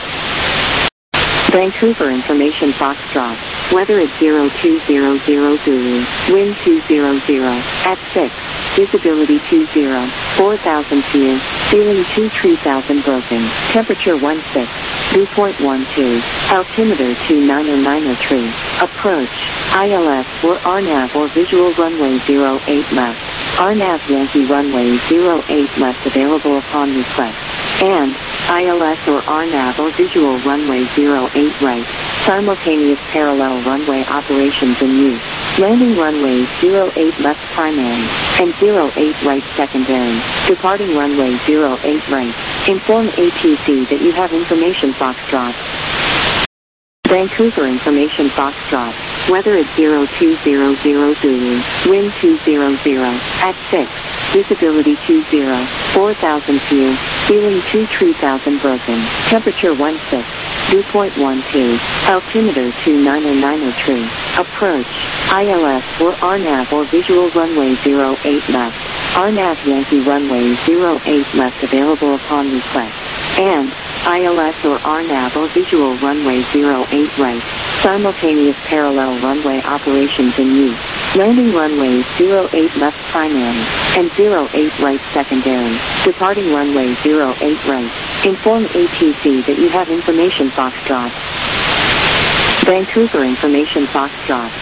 Vancouver information Foxtrot. Weather at zero two zero zero Zulu. Wind two hundred at six. Visibility two zero, four thousand view, ceiling two three thousand broken, temperature one six, dew point one two, altimeter two nine zero nine zero three, approach, I L S or R NAV or visual runway zero eight left, R NAV Yankee runway zero eight left available upon request, and I L S or R NAV or visual runway zero eight right, simultaneous parallel runway operations in use. Landing runway zero eight left primary, and zero eight right secondary, departing runway zero eight right. Inform A T C that you have information Foxtrot. Vancouver information Foxtrot. Weather at zero two zero zero Zulu, wind two zero zero, at six, visibility two zero, four thousand view, ceiling two three thousand broken, temperature one six, dew point one two, altimeter two nine zero nine zero three, approach, I L S or R NAV or visual runway zero eight left, R NAV Yankee runway zero eight left available upon request, and I L S or R NAV or visual runway zero eight right, simultaneous parallel runway operations in use. Landing runway zero eight left primary, and zero eight right secondary, departing runway zero eight right. Inform A T C that you have information Foxtrot. Vancouver information Foxtrot.